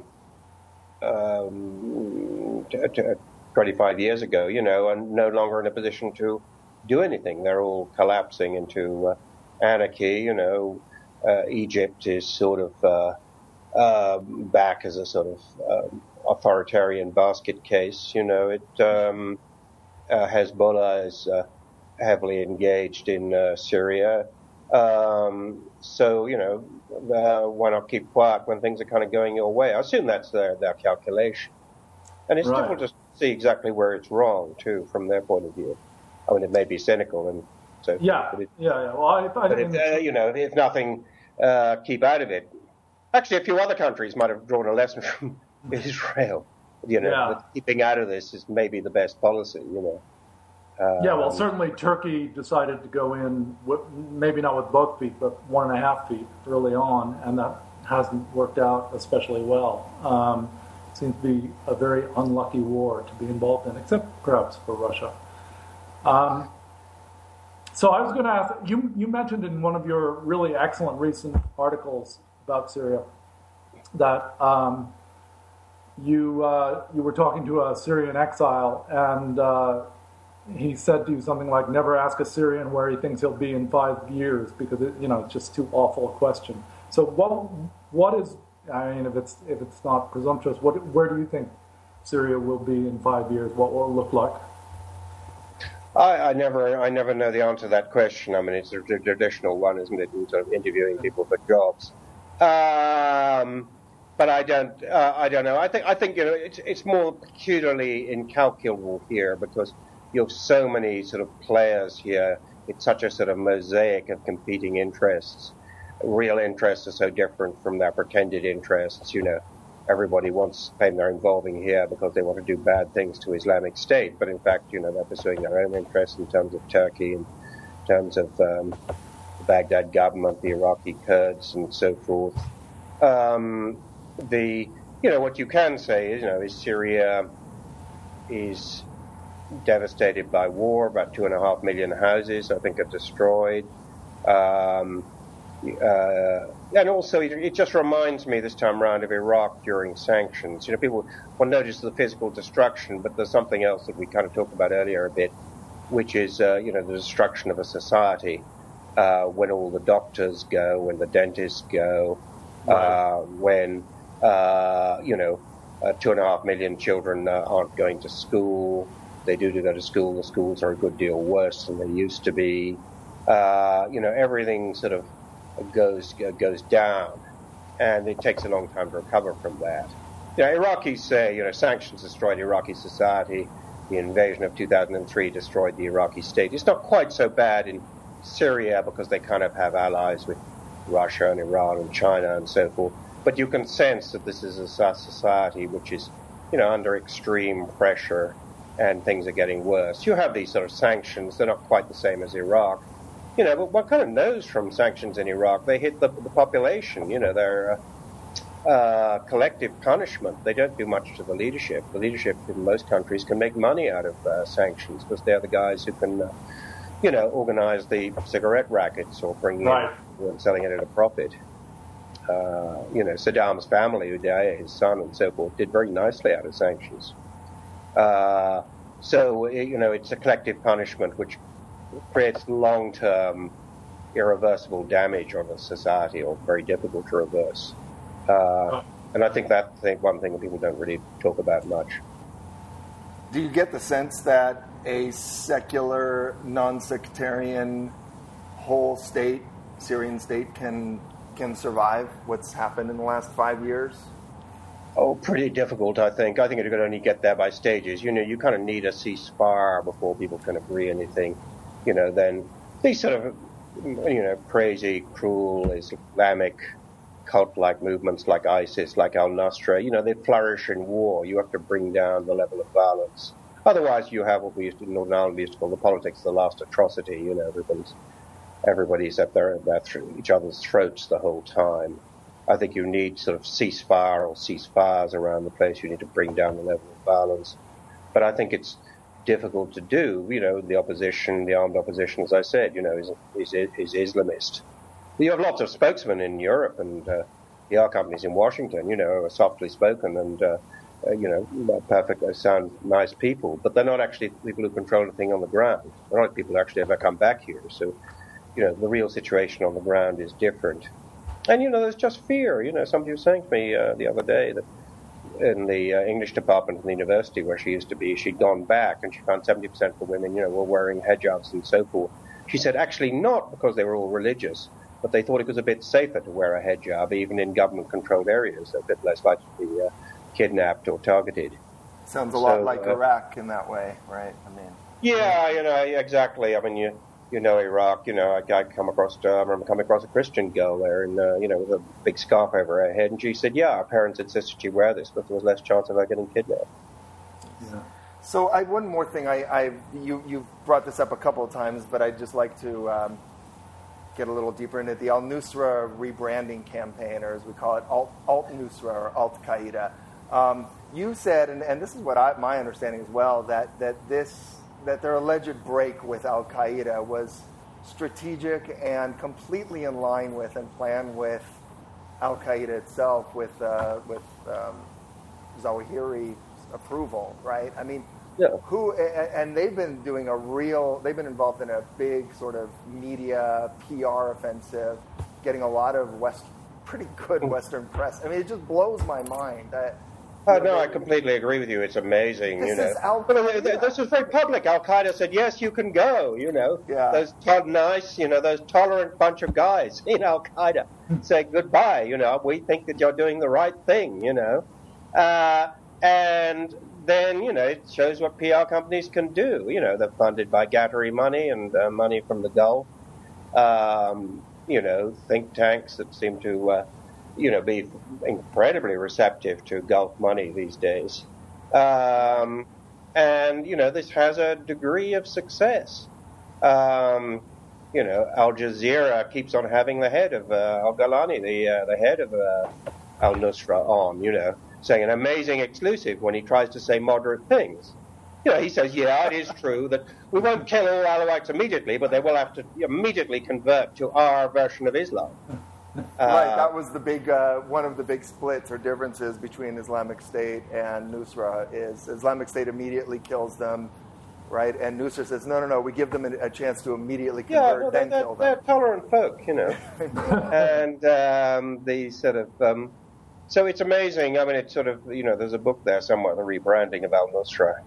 um, t- t- twenty-five years ago, you know, and no longer in a position to do anything. They're all collapsing into uh, anarchy, you know. Uh, Egypt is sort of uh, uh, back as a sort of um, authoritarian basket case, you know. It um, uh, Hezbollah is uh, heavily engaged in uh, Syria. Um, so, you know, uh, why not keep quiet when things are kind of going your way? I assume that's their, their calculation. And it's Right. difficult to see exactly where it's wrong, too, from their point of view. I mean, it may be cynical and so forth, Yeah, but, it, yeah, yeah. Well, I, I but think if, uh, you know, if nothing, uh, keep out of it. Actually, a few other countries might have drawn a lesson from Israel. You know, Yeah. that keeping out of this is maybe the best policy, you know. Um, Yeah, well, certainly Turkey decided to go in, with, maybe not with both feet, but one and a half feet early on, and that hasn't worked out especially well. Um, seems to be a very unlucky war to be involved in, except perhaps for Russia. Um, so I was going to ask, you, you mentioned in one of your really excellent recent articles about Syria that um, you uh, you were talking to a Syrian exile, and uh, he said to you something like, never ask a Syrian where he thinks he'll be in five years because it, you know, it's just too awful a question. So what what is, I mean, if it's if it's not presumptuous, what where do you think Syria will be in five years? What will it look like? I, I never, I never know the answer to that question. I mean, it's a traditional one, isn't it, in sort of interviewing people for jobs. Um, but I don't, uh, I don't know. I think, I think you know, it's it's more peculiarly incalculable here because you have so many sort of players here. It's such a sort of mosaic of competing interests. Real interests are so different from their pretended interests. You know, everybody wants to claim they're involving here because they want to do bad things to Islamic State, but in fact, you know, they're pursuing their own interests in terms of Turkey, in terms of um, the Baghdad government, the Iraqi Kurds, and so forth. Um, the, you know, what you can say is, you know, is Syria is devastated by war. About two and a half million houses, I think, are destroyed. Um, uh, and also, it, it just reminds me this time round of Iraq during sanctions. You know, people will notice the physical destruction, but there's something else that we kind of talked about earlier a bit, which is, uh, you know, the destruction of a society. Uh, when all the doctors go, when the dentists go, right. uh, when, uh, you know, uh, two and a half million children uh, aren't going to school. They do to go to school. The schools are a good deal worse than they used to be. Uh, you know, everything sort of goes goes down, and it takes a long time to recover from that. You know, Iraqis say, you know, sanctions destroyed Iraqi society. The invasion of two thousand three destroyed the Iraqi state. It's not quite so bad in Syria because they kind of have allies with Russia and Iran and China and so forth. But you can sense that this is a society which is, you know, under extreme pressure and things are getting worse. You have these sort of sanctions. They're not quite the same as Iraq. You know, but one kind of knows from sanctions in Iraq, they hit the, the population. You know, they're uh, uh, collective punishment. They don't do much to the leadership. The leadership in most countries can make money out of uh, sanctions because they're the guys who can... Uh, you know, organize the cigarette rackets or bringing right. it and selling it at a profit. Uh, you know, Saddam's family, Uday, his son and so forth, did very nicely out of sanctions. Uh, so, you know, it's a collective punishment which creates long-term irreversible damage on a society or very difficult to reverse. Uh, and I think that's one thing that people don't really talk about much. Do you get the sense that a secular, non-sectarian whole state, Syrian state, can can survive what's happened in the last five years? Oh, pretty difficult, I think. I think it could only get there by stages. You know, you kind of need a ceasefire before people can agree anything. You know, then these sort of, you know, crazy, cruel, Islamic cult-like movements like ISIS, like al-Nusra, you know, they flourish in war. You have to bring down the level of violence. Otherwise, you have what we used to, Northern Ireland, we used to call the politics of the last atrocity. You know, everybody's, everybody's at their, their each other's throats the whole time. I think you need sort of ceasefire or ceasefires around the place. You need to bring down the level of violence. But I think it's difficult to do. You know, the opposition, the armed opposition, as I said, you know, is, is, is Islamist. You have lots of spokesmen in Europe and uh, P R companies in Washington, you know, are softly spoken and, uh, uh, you know, perfectly sound nice people, but they're not actually people who control the thing on the ground. They're not people who actually ever come back here. So, you know, the real situation on the ground is different. And, you know, there's just fear. You know, somebody was saying to me uh, the other day that in the uh, English department of the university where she used to be, she'd gone back and she found seventy percent of the women, you know, were wearing hijabs and so forth. She said, actually not because they were all religious, but they thought it was a bit safer to wear a hijab, even in government-controlled areas. They're a bit less likely to be uh, kidnapped or targeted. Sounds a so, lot like uh, Iraq in that way, right? I mean, yeah, you know, exactly. I mean, you you know Iraq. You know, I, I come across. Uh, I remember coming across a Christian girl there, and uh, you know, with a big scarf over her head, and she said, "Yeah, our parents insisted she wear this, but there was less chance of her getting kidnapped." Yeah. So, I one more thing. I, I you you brought this up a couple of times, but I'd just like to. Um, get a little deeper into the al-Nusra rebranding campaign, or as we call it, Alt, Alt-Nusra or Al-Qaeda. Um, you said, and, and this is what I, my understanding as well, that, that this that their alleged break with Al-Qaeda was strategic and completely in line with and planned with Al-Qaeda itself, with uh, with um, Zawahiri's approval, right? I mean, yeah. Who and they've been doing a real. They've been involved in a big sort of media P R offensive, getting a lot of West, pretty good Western press. I mean, it just blows my mind that Oh, no, I completely agree with you. It's amazing, This you know. is Al But, uh, Qaeda. this was very public. Al-Qaeda said, yes, you can go, you know. Yeah. Those to- nice, you know, those tolerant bunch of guys in Al-Qaeda say goodbye, you know. We think that you're doing the right thing, you know. Uh, and then, you know, it shows what P R companies can do. You know, they're funded by Qatari money and uh, money from the Gulf. Um, you know, think tanks that seem to... Uh, you know, be incredibly receptive to Gulf money these days. Um, and, you know, this has a degree of success. Um, you know, Al Jazeera keeps on having the head of uh, Al-Galani, the, uh, the head of uh, Al-Nusra on, you know, saying an amazing exclusive when he tries to say moderate things. You know, he says, yeah, it is true that we won't kill all Alawites immediately, but they will have to immediately convert to our version of Islam. Right, that was the big uh, one of the big splits or differences between Islamic State and Nusra is Islamic State immediately kills them, right? And Nusra says, no, no, no, we give them a chance to immediately convert, yeah, well, then they're, kill them. They're tolerant folk, you know. and um, the sort of, um, so it's amazing. I mean, it's sort of, you know, there's a book there somewhere, the rebranding of Al-Nusra.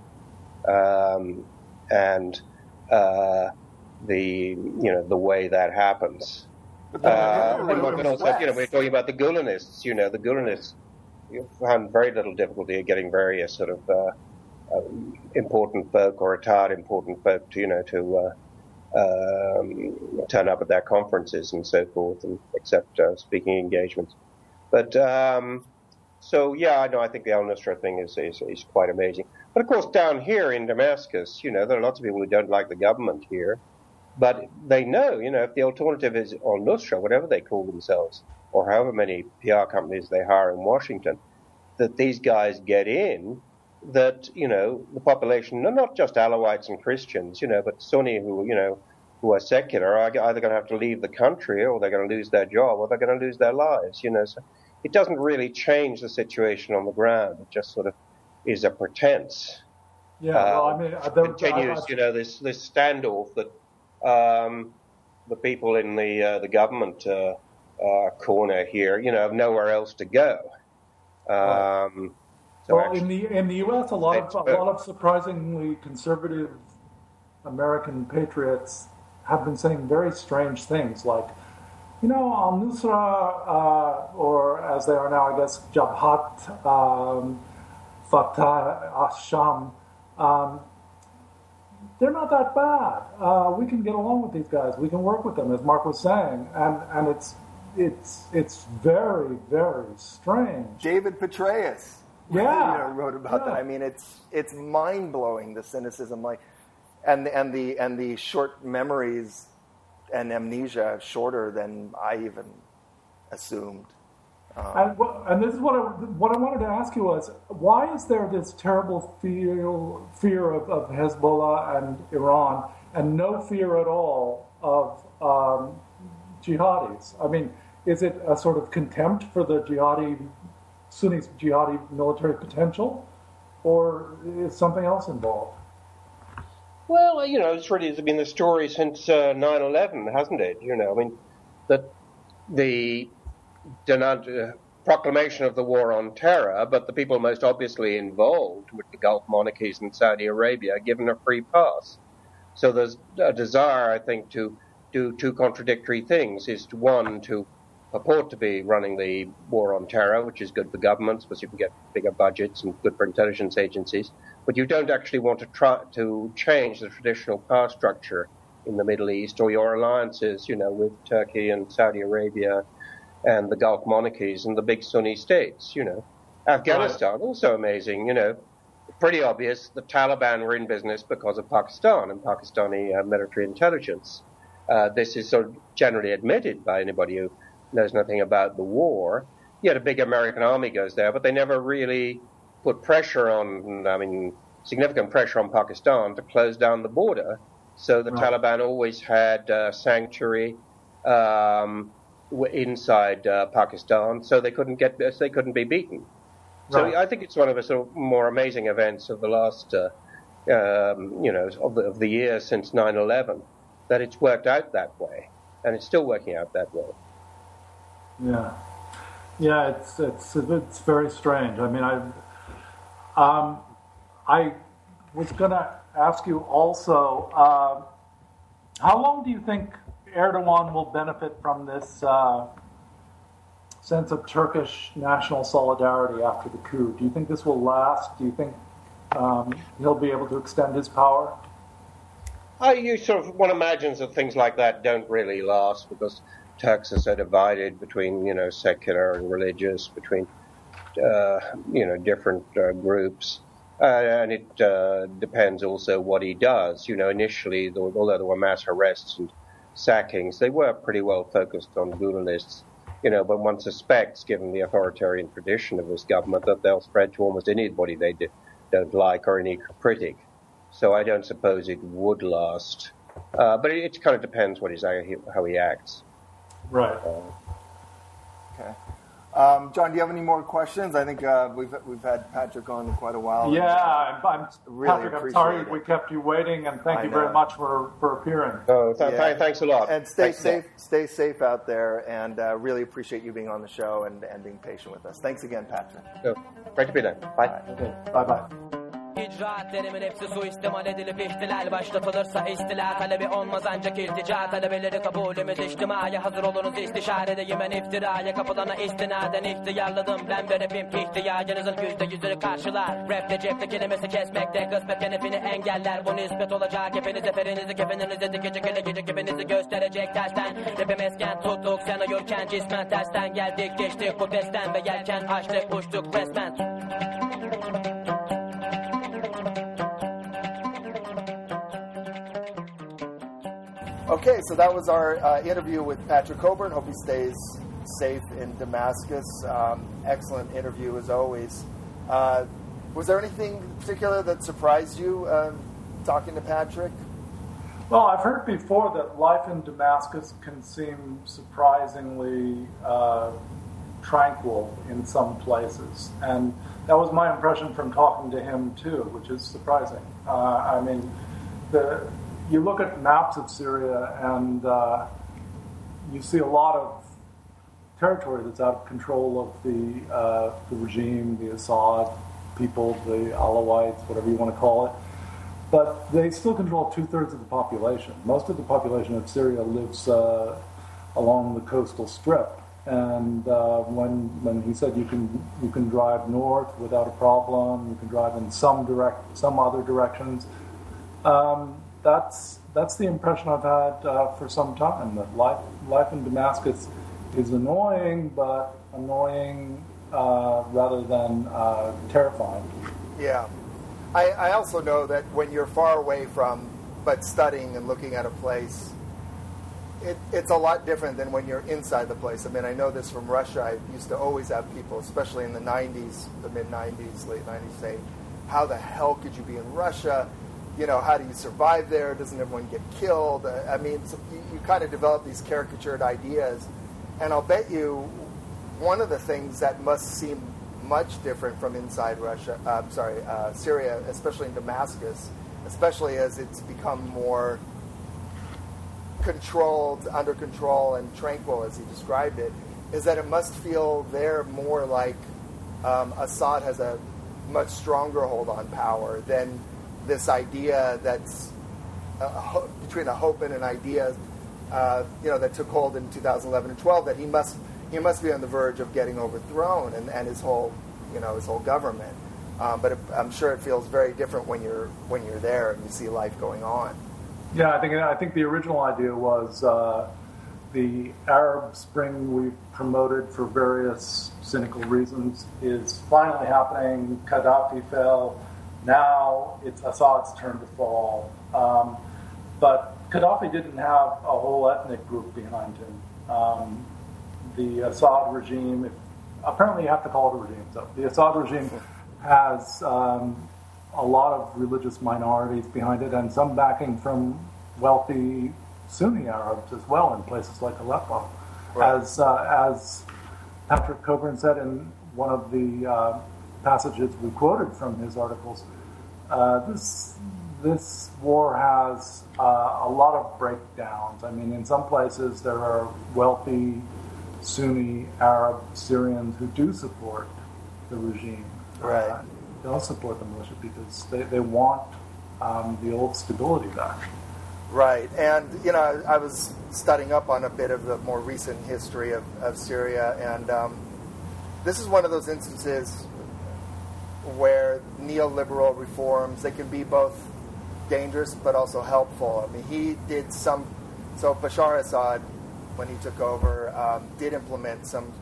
Um, and uh, the, you know, the way that happens. Uh, and one can also, you know, we're talking about the Gulenists. You know, the Gulenists found very little difficulty in getting various sort of uh, uh, important folk or retired important folk to, you know, to uh, um, turn up at their conferences and so forth and accept uh, speaking engagements. But um, so, yeah, I know. I think the Al-Nusra thing is, is is quite amazing. But of course, down here in Damascus, you know, there are lots of people who don't like the government here. But they know, you know, if the alternative is Al-Nusra, whatever they call themselves, or however many P R companies they hire in Washington, that these guys get in, that, you know, the population, not just Alawites and Christians, you know, but Sunni who, you know, who are secular are either going to have to leave the country or they're going to lose their job or they're going to lose their lives, you know. So it doesn't really change the situation on the ground. It just sort of is a pretense. Yeah, well, uh, I mean, there, continues, I, I, you know, this, this standoff that Um, the people in the uh, the government uh, uh, corner here, you know, have nowhere else to go. Um, so well, actually, in the in the U S, a lot of a lot of surprisingly conservative American patriots have been saying very strange things, like, you know, Al-Nusra, uh, or as they are now, I guess, Jabhat um, Fatah al-Sham. Um, They're not that bad. Uh, we can get along with these guys. We can work with them, as Mark was saying, and and it's it's it's very very strange. David Petraeus, yeah, you know, wrote about yeah. that. I mean, it's it's mind blowing, the cynicism, like, and and the and the short memories and amnesia, shorter than I even assumed. Um, And, and this is what I, what I wanted to ask you was, why is there this terrible fear, fear of, of Hezbollah and Iran and no fear at all of um, jihadis? I mean, is it a sort of contempt for the jihadi, Sunni jihadi military potential, or is something else involved? well, you know, it's really been the story since uh, nine eleven, hasn't it? You know, I mean, that the Uh, proclamation of the war on terror, but the people most obviously involved with the Gulf monarchies and Saudi Arabia are given a free pass. So there's a desire, I think, to do two contradictory things. Is to, one, to purport to be running the war on terror, which is good for governments because you can get bigger budgets and good for intelligence agencies, but you don't actually want to try to change the traditional power structure in the Middle East or your alliances, you know, with Turkey and Saudi Arabia and the Gulf monarchies and the big Sunni states, you know. Afghanistan, right. Also amazing, you know. Pretty obvious, the Taliban were in business because of Pakistan and Pakistani uh, military intelligence. Uh, this is sort of generally admitted by anybody who knows nothing about the war. Yet a big American army goes there, but they never really put pressure on, I mean, significant pressure on Pakistan to close down the border. So the right. Taliban always had uh, sanctuary, um, inside uh, Pakistan, so they couldn't get they couldn't be beaten. So right. I think it's one of the sort of more amazing events of the last, uh, um, you know, of the, of the year since nine eleven, that it's worked out that way, and it's still working out that way. Yeah, yeah, it's it's it's very strange. I mean, I Um, I was going to ask you also, uh, how long do you think Erdogan will benefit from this uh, sense of Turkish national solidarity after the coup? Do you think this will last? Do you think um, he'll be able to extend his power? Uh, you sort of one imagines that things like that don't really last because Turks are so divided between, you know, secular and religious, between, uh, you know, different uh, groups. Uh, and it uh, depends also what he does. You know, initially, although there were mass arrests and sackings, they were pretty well focused on Gulenists. You know, but one suspects, given the authoritarian tradition of this government, that they'll spread to almost anybody they do, don't like or any critic. So I don't suppose it would last. Uh, but it, it kind of depends what he's, how he acts. Right. Uh, okay. Um, John, do you have any more questions? I think uh, we've we've had Patrick on quite a while. Yeah, I'm, I'm really Patrick, I'm sorry it. we kept you waiting, and thank I you know. very much for, for appearing. oh, th- Yeah. th- thanks a lot. And stay thanks safe, stay safe out there, and uh, really appreciate you being on the show and, and being patient with us. Thanks again, Patrick. So, great to be there. Bye. Okay, bye-bye. İcraatlerimin hepsi suistimal edilip ihtilal başlatılırsa istila talebi olmaz ancak iltica talebeleri kabulümüz içtimaya hazır olunuz istişarede yemen iftiraya kapılana istinaden ihtiyarladım ben ve rapim ihtiyacınızın yüzde yüzünü karşılar rapte cepte kelimesi kesmekte kısmet kenefini engeller bu nispet olacak hepiniz eferinizi kefeninizi dikecek ele gecek hepinizi gösterecek tersten rapim esken tuttuk sen uyurken cismen tersten geldik geçtik bu testten ve yelken açtık uçtuk resmen. Okay, so that was our uh, interview with Patrick Cockburn. Hope he stays safe in Damascus. Um, excellent interview as always. Uh, was there anything in particular that surprised you uh, talking to Patrick? Well, I've heard before that life in Damascus can seem surprisingly uh, tranquil in some places. And that was my impression from talking to him, too, which is surprising. Uh, I mean, the... You look at maps of Syria and uh, you see a lot of territory that's out of control of the, uh, the regime, the Assad people, the Alawites, whatever you want to call it. But they still control two-thirds of the population. Most of the population of Syria lives uh, along the coastal strip. And uh, when when he said you can you can drive north without a problem, you can drive in some direct some other directions. Um, That's that's the impression I've had uh, for some time, that life life in Damascus is annoying, but annoying uh, rather than uh, terrifying. Yeah. I, I also know that when you're far away from, but studying and looking at a place, it, it's a lot different than when you're inside the place. I mean, I know this from Russia. I used to always have people, especially in the nineties, the mid-nineties, late nineties, say, how the hell could you be in Russia? You know, how do you survive there? Doesn't everyone get killed? I mean, so you, you kind of develop these caricatured ideas. And I'll bet you one of the things that must seem much different from inside Russia, uh, sorry, uh, Syria, especially in Damascus, especially as it's become more controlled, under control, and tranquil, as he described it, is that it must feel there more like um, Assad has a much stronger hold on power than this idea that's uh, ho- between a hope and an idea, uh, you know, that took hold in two thousand eleven and twelve, that he must he must be on the verge of getting overthrown, and, and his whole, you know, his whole government. Um, but it, I'm sure it feels very different when you're when you're there and you see life going on. Yeah, I think I think the original idea was uh, the Arab Spring we promoted for various cynical reasons is finally happening. Gaddafi fell. Now it's Assad's turn to fall. Um, but Gaddafi didn't have a whole ethnic group behind him. Um, the Assad regime, if, apparently you have to call it a regime, so the Assad regime has um, a lot of religious minorities behind it and some backing from wealthy Sunni Arabs as well in places like Aleppo. Right. As, uh, as Patrick Cockburn said in one of the uh, passages we quoted from his articles, uh, this this war has uh, a lot of breakdowns. I mean, in some places there are wealthy Sunni Arab Syrians who do support the regime. Right. Uh, does support the militia because they, they want um, the old stability back. Right, and you know, I was studying up on a bit of the more recent history of, of Syria, and um, this is one of those instances where neoliberal reforms, they can be both dangerous but also helpful. I mean, he did some, so Bashar Assad, when he took over, um, did implement some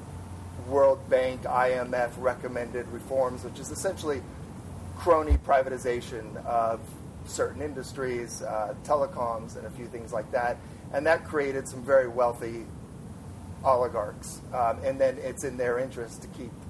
World Bank, I M F recommended reforms, which is essentially crony privatization of certain industries, uh, telecoms, and a few things like that. And that created some very wealthy oligarchs. Um, and then it's in their interest to keep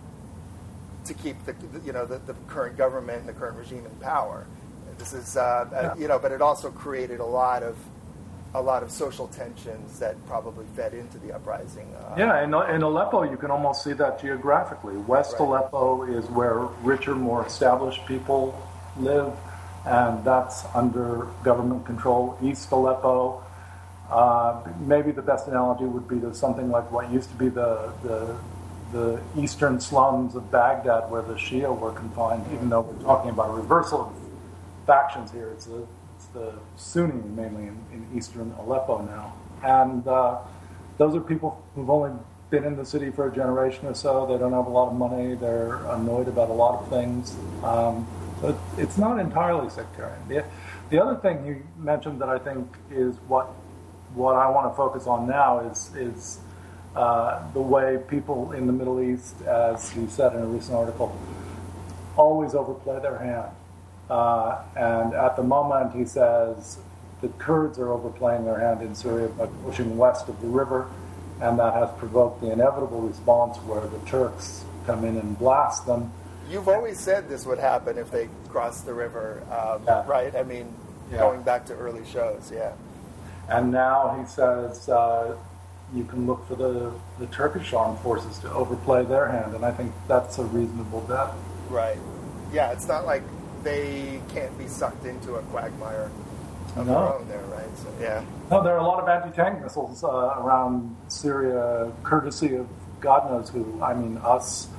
to keep the you know the, the current government and the current regime in power. This is uh, yeah. uh, you know, but it also created a lot of a lot of social tensions that probably fed into the uprising. Uh, yeah, in, in Aleppo, you can almost see that geographically. West right. Aleppo is where richer, more established people live, and that's under government control. East Aleppo, uh, maybe the best analogy would be to something like what used to be the, the the eastern slums of Baghdad, where the Shia were confined, even though we're talking about a reversal of factions here. It's, a, it's the Sunni, mainly, in, in eastern Aleppo now. And uh, those are people who've only been in the city for a generation or so. They don't have a lot of money. They're annoyed about a lot of things. Um, so it, it's not entirely sectarian. The, the other thing you mentioned that I think is what what I want to focus on now is is uh, the way people in the Middle East, as he said in a recent article, always overplay their hand. Uh, and at the moment, he says, the Kurds are overplaying their hand in Syria by pushing west of the river, and that has provoked the inevitable response where the Turks come in and blast them. You've always said this would happen if they crossed the river, um, yeah. right? I mean, yeah. going back to early shows, yeah. And now he says uh, you can look for the, the Turkish armed forces to overplay their hand, and I think that's a reasonable bet. Right. Yeah, it's not like they can't be sucked into a quagmire of no. their own there, right? So, yeah. No, there are a lot of anti-tank missiles uh, around Syria, courtesy of God knows who. I mean, us,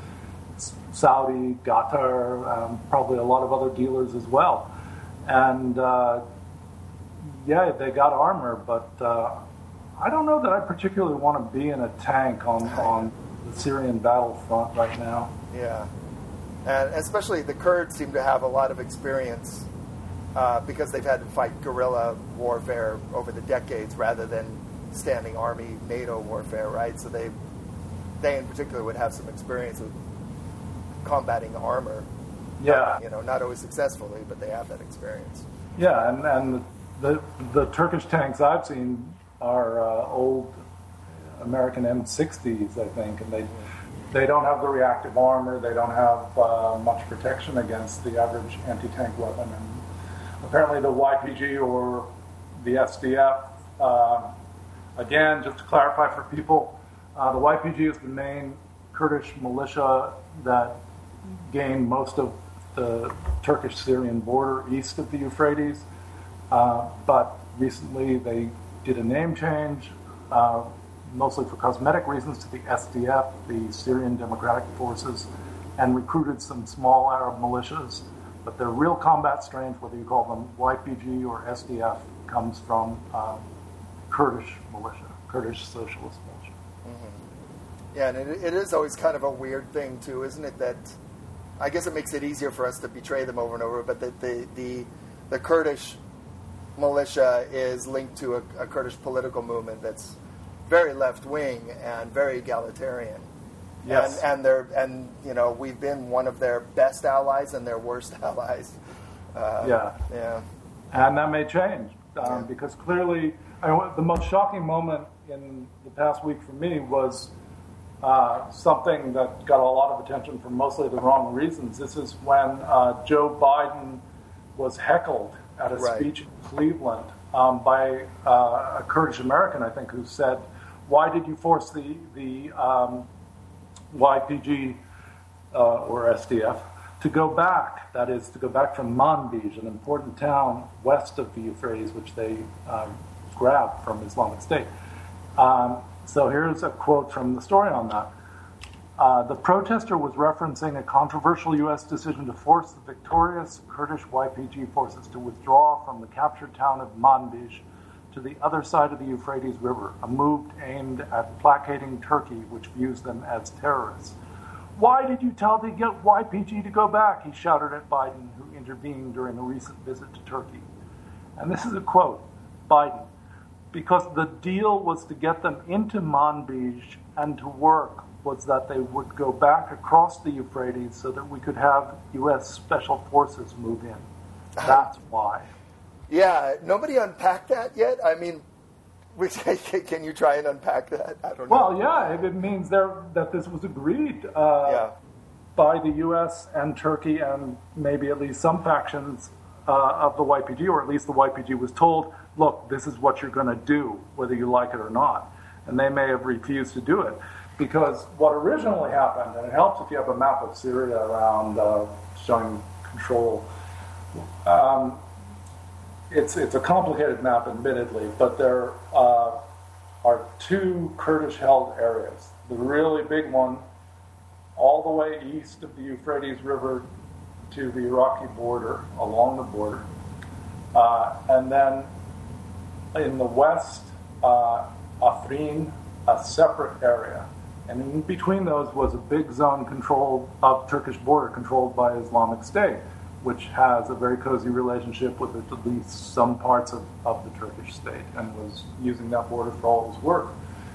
Saudi, Qatar, um, probably a lot of other dealers as well. And, uh, yeah, they got armor, but uh, I don't know that I particularly want to be in a tank on, on the Syrian battlefront right now. Yeah. And especially the Kurds seem to have a lot of experience uh, because they've had to fight guerrilla warfare over the decades rather than standing army NATO warfare, right? So they, they in particular would have some experience with combating armor. Yeah. Not, you know, not always successfully, but they have that experience. Yeah, and, and the the Turkish tanks I've seen are uh, old American M sixties, I think, and they they don't have the reactive armor. They don't have uh, much protection against the average anti-tank weapon. And apparently, the Y P G or the S D F. Uh, again, just to clarify for people, uh, the Y P G is the main Kurdish militia that gained most of the Turkish-Syrian border east of the Euphrates. Uh, but recently they did a name change, uh, mostly for cosmetic reasons, to the S D F, the Syrian Democratic Forces, and recruited some small Arab militias. But their real combat strength, whether you call them Y P G or S D F, comes from uh, Kurdish militia, Kurdish socialist militia. Mm-hmm. Yeah, and it, it is always kind of a weird thing, too, isn't it, that I guess it makes it easier for us to betray them over and over, but the the, the, the Kurdish militia is linked to a, a Kurdish political movement that's very left-wing and very egalitarian. Yes. And, and they're and you know we've been one of their best allies and their worst allies. Uh, yeah. Yeah. And that may change um, yeah. because clearly, I mean, the most shocking moment in the past week for me was uh, something that got a lot of attention for mostly the wrong reasons. This is when uh, Joe Biden was heckled at a right. speech in Cleveland um, by uh, a Kurdish American, I think, who said, "Why did you force the the um, Y P G uh, or S D F to go back? That is, to go back from Manbij, an important town west of the Euphrates, which they um, grabbed from Islamic State." Um, so here's a quote from the story on that. Uh, the protester was referencing a controversial U S decision to force the victorious Kurdish Y P G forces to withdraw from the captured town of Manbij to the other side of the Euphrates River, a move aimed at placating Turkey, which views them as terrorists. Why did you tell the Y P G to go back? He shouted at Biden, who intervened during a recent visit to Turkey. And this is a quote, Biden, because the deal was to get them into Manbij and to work was that they would go back across the Euphrates so that we could have U S special forces move in. That's why. Yeah, nobody unpacked that yet? I mean, can you try and unpack that? I don't know. Well, yeah, it means there, that this was agreed uh, yeah. by the U S and Turkey and maybe at least some factions uh, of the Y P G, or at least the Y P G was told, look, this is what you're going to do, whether you like it or not. And they may have refused to do it. Because what originally happened, and it helps if you have a map of Syria around uh, showing control, um, it's it's a complicated map, admittedly, but there uh, are two Kurdish-held areas. The really big one, all the way east of the Euphrates River to the Iraqi border, along the border, uh, and then in the west, uh, Afrin, a separate area. And in between those was a big zone controlled of Turkish border controlled by Islamic State, which has a very cozy relationship with at least some parts of, of the Turkish state and was using that border for all its work.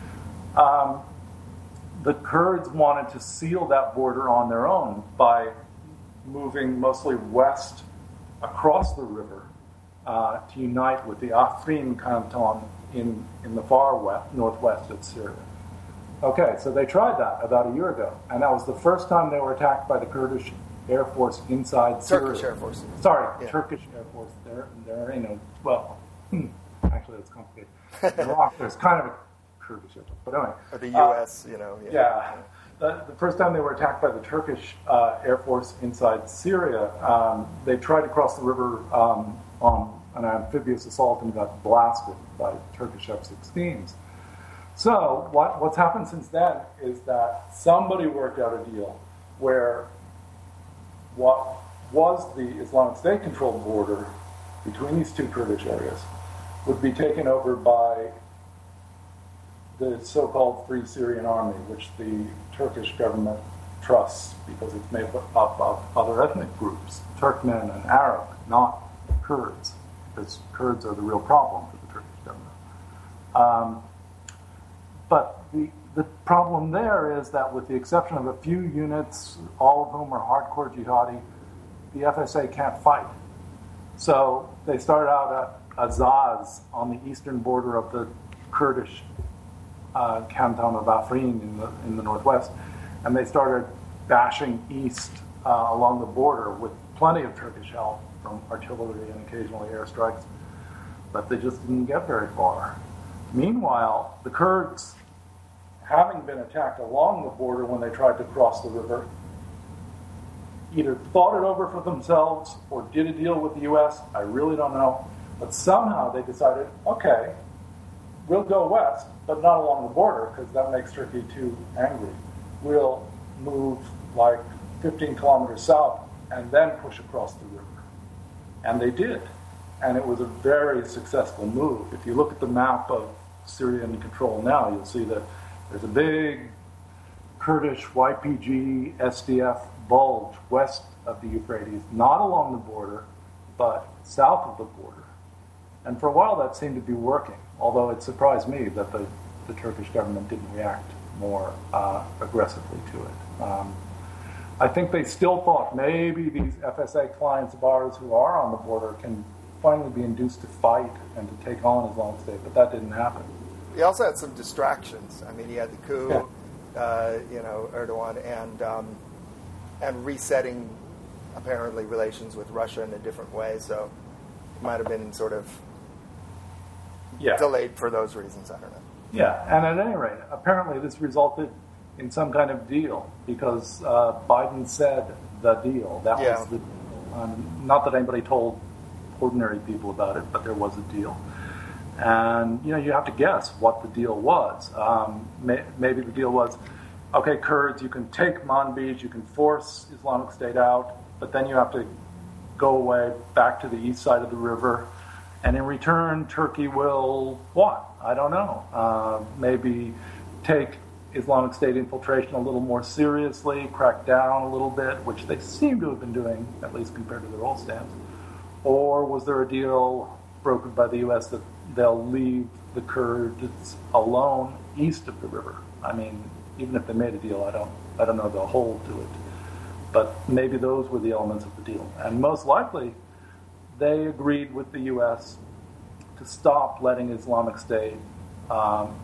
Um, the Kurds wanted to seal that border on their own by moving mostly west across the river uh, to unite with the Afrin canton in, in the far west, northwest of Syria. Okay, so they tried that about a year ago, and that was the first time they were attacked by the Kurdish Air Force inside Syria. Turkish Air Force. Sorry, yeah. Turkish Air Force. They're, they're you know, well, hmm, actually that's complicated. In Iraq, there's kind of a Kurdish Air Force, but anyway. Or the U S, uh, you know. Yeah. yeah. The, the first time they were attacked by the Turkish uh, Air Force inside Syria, um, they tried to cross the river um, on an amphibious assault and got blasted by Turkish F sixteens. So what, what's happened since then is that somebody worked out a deal where what was the Islamic State-controlled border between these two Kurdish areas would be taken over by the so-called Free Syrian Army, which the Turkish government trusts because it's made up of other ethnic groups, Turkmen and Arab, not Kurds, because Kurds are the real problem for the Turkish government. Um, But the, the problem there is that with the exception of a few units, all of whom are hardcore jihadi, the F S A can't fight. So they started out at Azaz on the eastern border of the Kurdish uh, canton of Afrin in the, in the northwest, and they started bashing east uh, along the border with plenty of Turkish help from artillery and occasionally airstrikes, but they just didn't get very far. Meanwhile, the Kurds, having been attacked along the border when they tried to cross the river, either thought it over for themselves or did a deal with the U S, I really don't know, but somehow they decided, okay, we'll go west, but not along the border because that makes Turkey too angry. We'll move like fifteen kilometers south and then push across the river. And they did. And it was a very successful move. If you look at the map of Syria in control now, you'll see that there's a big Kurdish Y P G S D F bulge west of the Euphrates, not along the border, but south of the border. And for a while that seemed to be working, although it surprised me that the, the Turkish government didn't react more uh, aggressively to it. Um, I think they still thought maybe these F S A clients of ours who are on the border can finally be induced to fight and to take on Islamic State, but that didn't happen. He also had some distractions. I mean, he had the coup, yeah. uh, you know, Erdogan, and um, and resetting apparently relations with Russia in a different way. So it might have been sort of yeah. delayed for those reasons. I don't know. Yeah, and at any rate, apparently this resulted in some kind of deal because uh, Biden said the deal. That yeah. was the deal. Um, not that anybody told ordinary people about it, but there was a deal. And, you know, you have to guess what the deal was. Um, may, maybe the deal was, okay, Kurds, you can take Manbij, you can force Islamic State out, but then you have to go away back to the east side of the river, and in return, Turkey will what? I don't know. Uh, maybe take Islamic State infiltration a little more seriously, crack down a little bit, which they seem to have been doing, at least compared to their old stance. Or was there a deal brokered by the U S that they'll leave the Kurds alone east of the river? I mean, even if they made a deal, I don't, I don't know the whole to it. But maybe those were the elements of the deal. And most likely, they agreed with the U S to stop letting Islamic State um,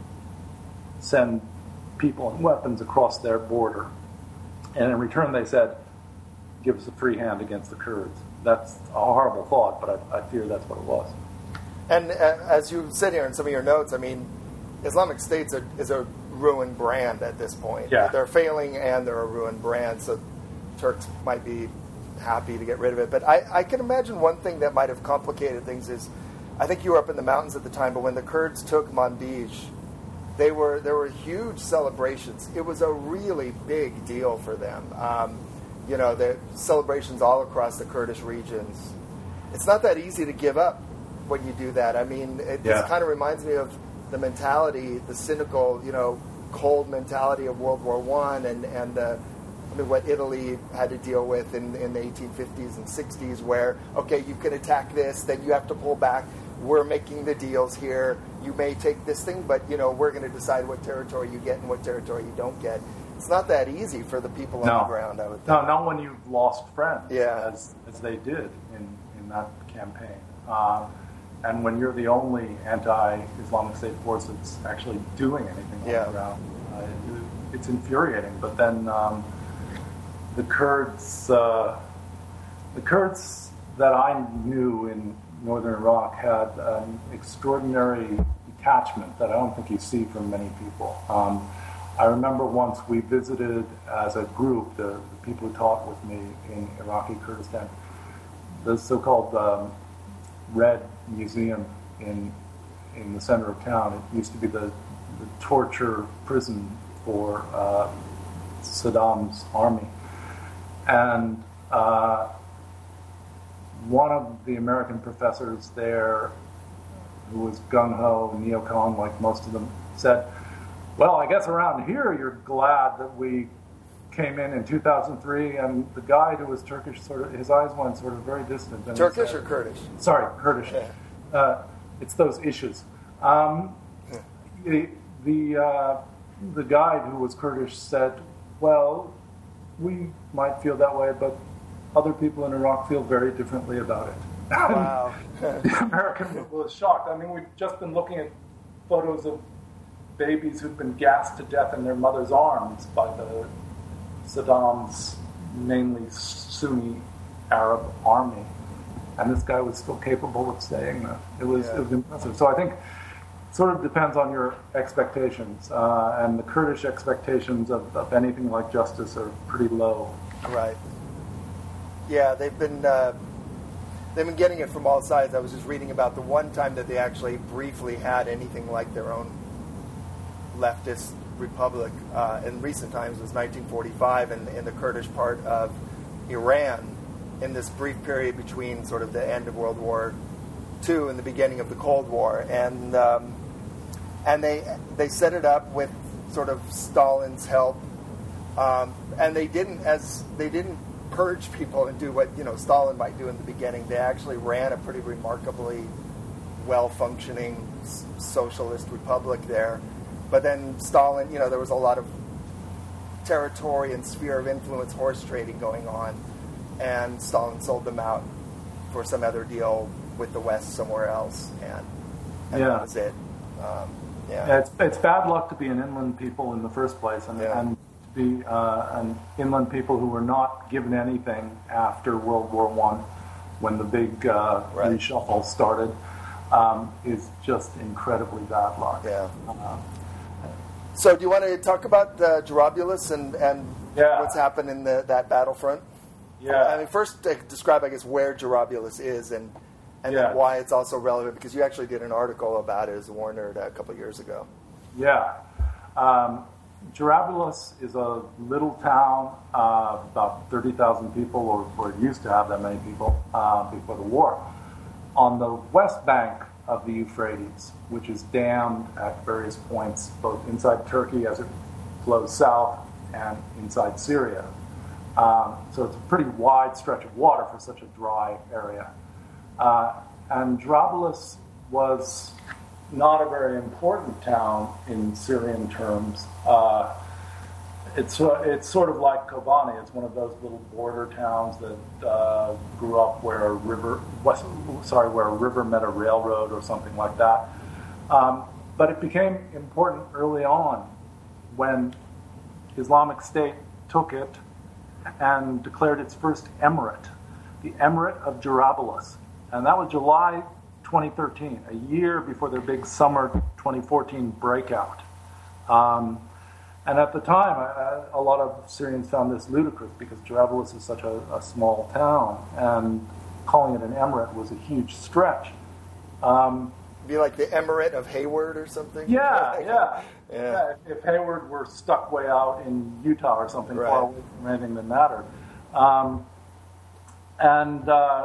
send people and weapons across their border. And in return, they said, give us a free hand against the Kurds. That's a horrible thought, but I, I fear that's what it was. And uh, as you said here in some of your notes, I mean, Islamic State a, is a ruined brand at this point. Yeah. They're failing and they're a ruined brand, so Turks might be happy to get rid of it. But I, I can imagine one thing that might have complicated things is, I think you were up in the mountains at the time, but when the Kurds took Manbij, they were there were huge celebrations. It was a really big deal for them. Um, you know, the celebrations all across the Kurdish regions. It's not that easy to give up when you do that. I mean, it Yeah. kind of reminds me of the mentality, the cynical, you know, cold mentality of World War One, and and the, I mean, what Italy had to deal with in in the eighteen fifties and sixties, where okay, you can attack this, then you have to pull back. We're making the deals here. You may take this thing, but you know we're going to decide what territory you get and what territory you don't get. It's not that easy for the people No. on the ground, I would think. No, not when you've lost friends, Yeah. as as they did in, in that campaign. Uh, and when you're the only anti-Islamic State force that's actually doing anything on Yeah. the ground, uh, it, it's infuriating. But then um, the Kurds, uh, the Kurds that I knew in northern Iraq had an extraordinary detachment that I don't think you see from many people. Um, I remember once we visited as a group, the, the people who taught with me in Iraqi Kurdistan, the so-called um, Red Museum in in the center of town. It used to be the, the torture prison for uh, Saddam's army. And uh, one of the American professors there, who was gung-ho, neocon like most of them, said, well, I guess around here you're glad that we came in in two thousand three, and the guy who was Turkish, sort of, his eyes went sort of very distant. And Turkish said, or Kurdish? Sorry, Kurdish. Yeah. Uh, it's those issues. Um, the the, uh, the guide who was Kurdish said, well, we might feel that way, but other people in Iraq feel very differently about it. Wow. The American was shocked. I mean, we've just been looking at photos of babies who've been gassed to death in their mother's arms by the Saddam's mainly Sunni Arab army. And this guy was still capable of saying that. It was, Yeah. it was impressive. So I think it sort of depends on your expectations. Uh, and the Kurdish expectations of, of anything like justice are pretty low. Right. Yeah, they've been uh, they've been getting it from all sides. I was just reading about the one time that they actually briefly had anything like their own leftist republic uh, in recent times was nineteen forty-five in, in the Kurdish part of Iran, in this brief period between sort of the end of World War Two and the beginning of the Cold War, and um, and they they set it up with sort of Stalin's help, um, and they didn't as they didn't purge people and do what you know Stalin might do in the beginning. They actually ran a pretty remarkably well-functioning s- socialist republic there. But then Stalin, you know, there was a lot of territory and sphere of influence horse trading going on, and Stalin sold them out for some other deal with the West somewhere else, and, and Yeah. that was it. Um, yeah. Yeah, it's, it's bad luck to be an inland people in the first place, and, Yeah. and to be uh, an inland people who were not given anything after World War One, when the big uh, Right. reshuffle started, um, is just incredibly bad luck. Yeah. Uh, So do you want to talk about uh, Jarabulus and, and Yeah. what's happened in the, that battlefront? yeah. I mean, first uh, describe, I guess, where Jarabulus is and and Yeah. then why it's also relevant, because you actually did an article about it as a War Nerd a couple of years ago. Yeah. Um, Jarabulus is a little town, uh, about thirty thousand people, or, or it used to have that many people uh, before the war, on the west bank of the Euphrates, which is dammed at various points, both inside Turkey as it flows south and inside Syria. Um, so it's a pretty wide stretch of water for such a dry area. Uh, and Jarabulus was not a very important town in Syrian terms. Uh, it's uh, it's sort of like Kobani. It's one of those little border towns that uh, grew up where a river, west, sorry, where a river met a railroad or something like that. Um, but it became important early on when Islamic State took it and declared its first emirate, the Emirate of Jarabulus, and that was July twenty thirteen, a year before their big summer twenty fourteen breakout. Um, and at the time, a, a lot of Syrians found this ludicrous because Jarabulus is such a, a small town, and calling it an emirate was a huge stretch. Um, Be like the Emirate of Hayward or something? Yeah, yeah. yeah. yeah if, if Hayward were stuck way out in Utah or something, right. far away from anything that mattered. Um, and uh,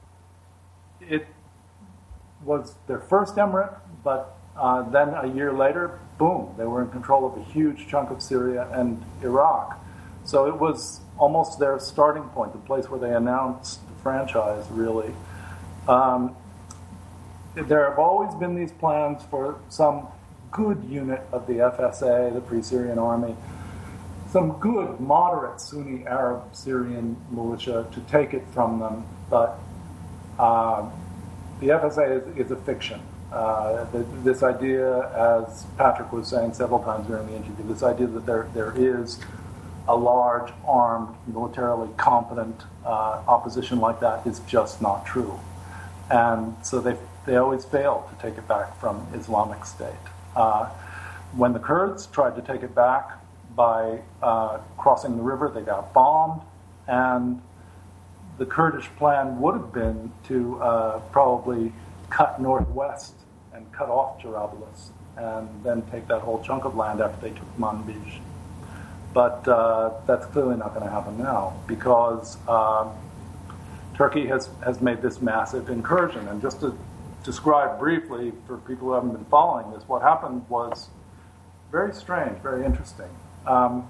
it was their first emirate, but uh, then a year later, boom, they were in control of a huge chunk of Syria and Iraq. So it was almost their starting point, the place where they announced the franchise, really. Um, there have always been these plans for some good unit of the F S A, the Free Syrian Army, some good, moderate Sunni Arab Syrian militia to take it from them, but uh, the F S A is, is a fiction. Uh, the, this idea, as Patrick was saying several times during the interview, this idea that there there is a large, armed, militarily competent uh, opposition like that is just not true. And so they they always failed to take it back from Islamic State. Uh, when the Kurds tried to take it back by uh, crossing the river, they got bombed, and the Kurdish plan would have been to uh, probably cut northwest and cut off Jarabulus, and then take that whole chunk of land after they took Manbij. But uh, that's clearly not going to happen now, because uh, Turkey has, has made this massive incursion. And just to describe briefly, for people who haven't been following this, what happened was very strange, very interesting. Um,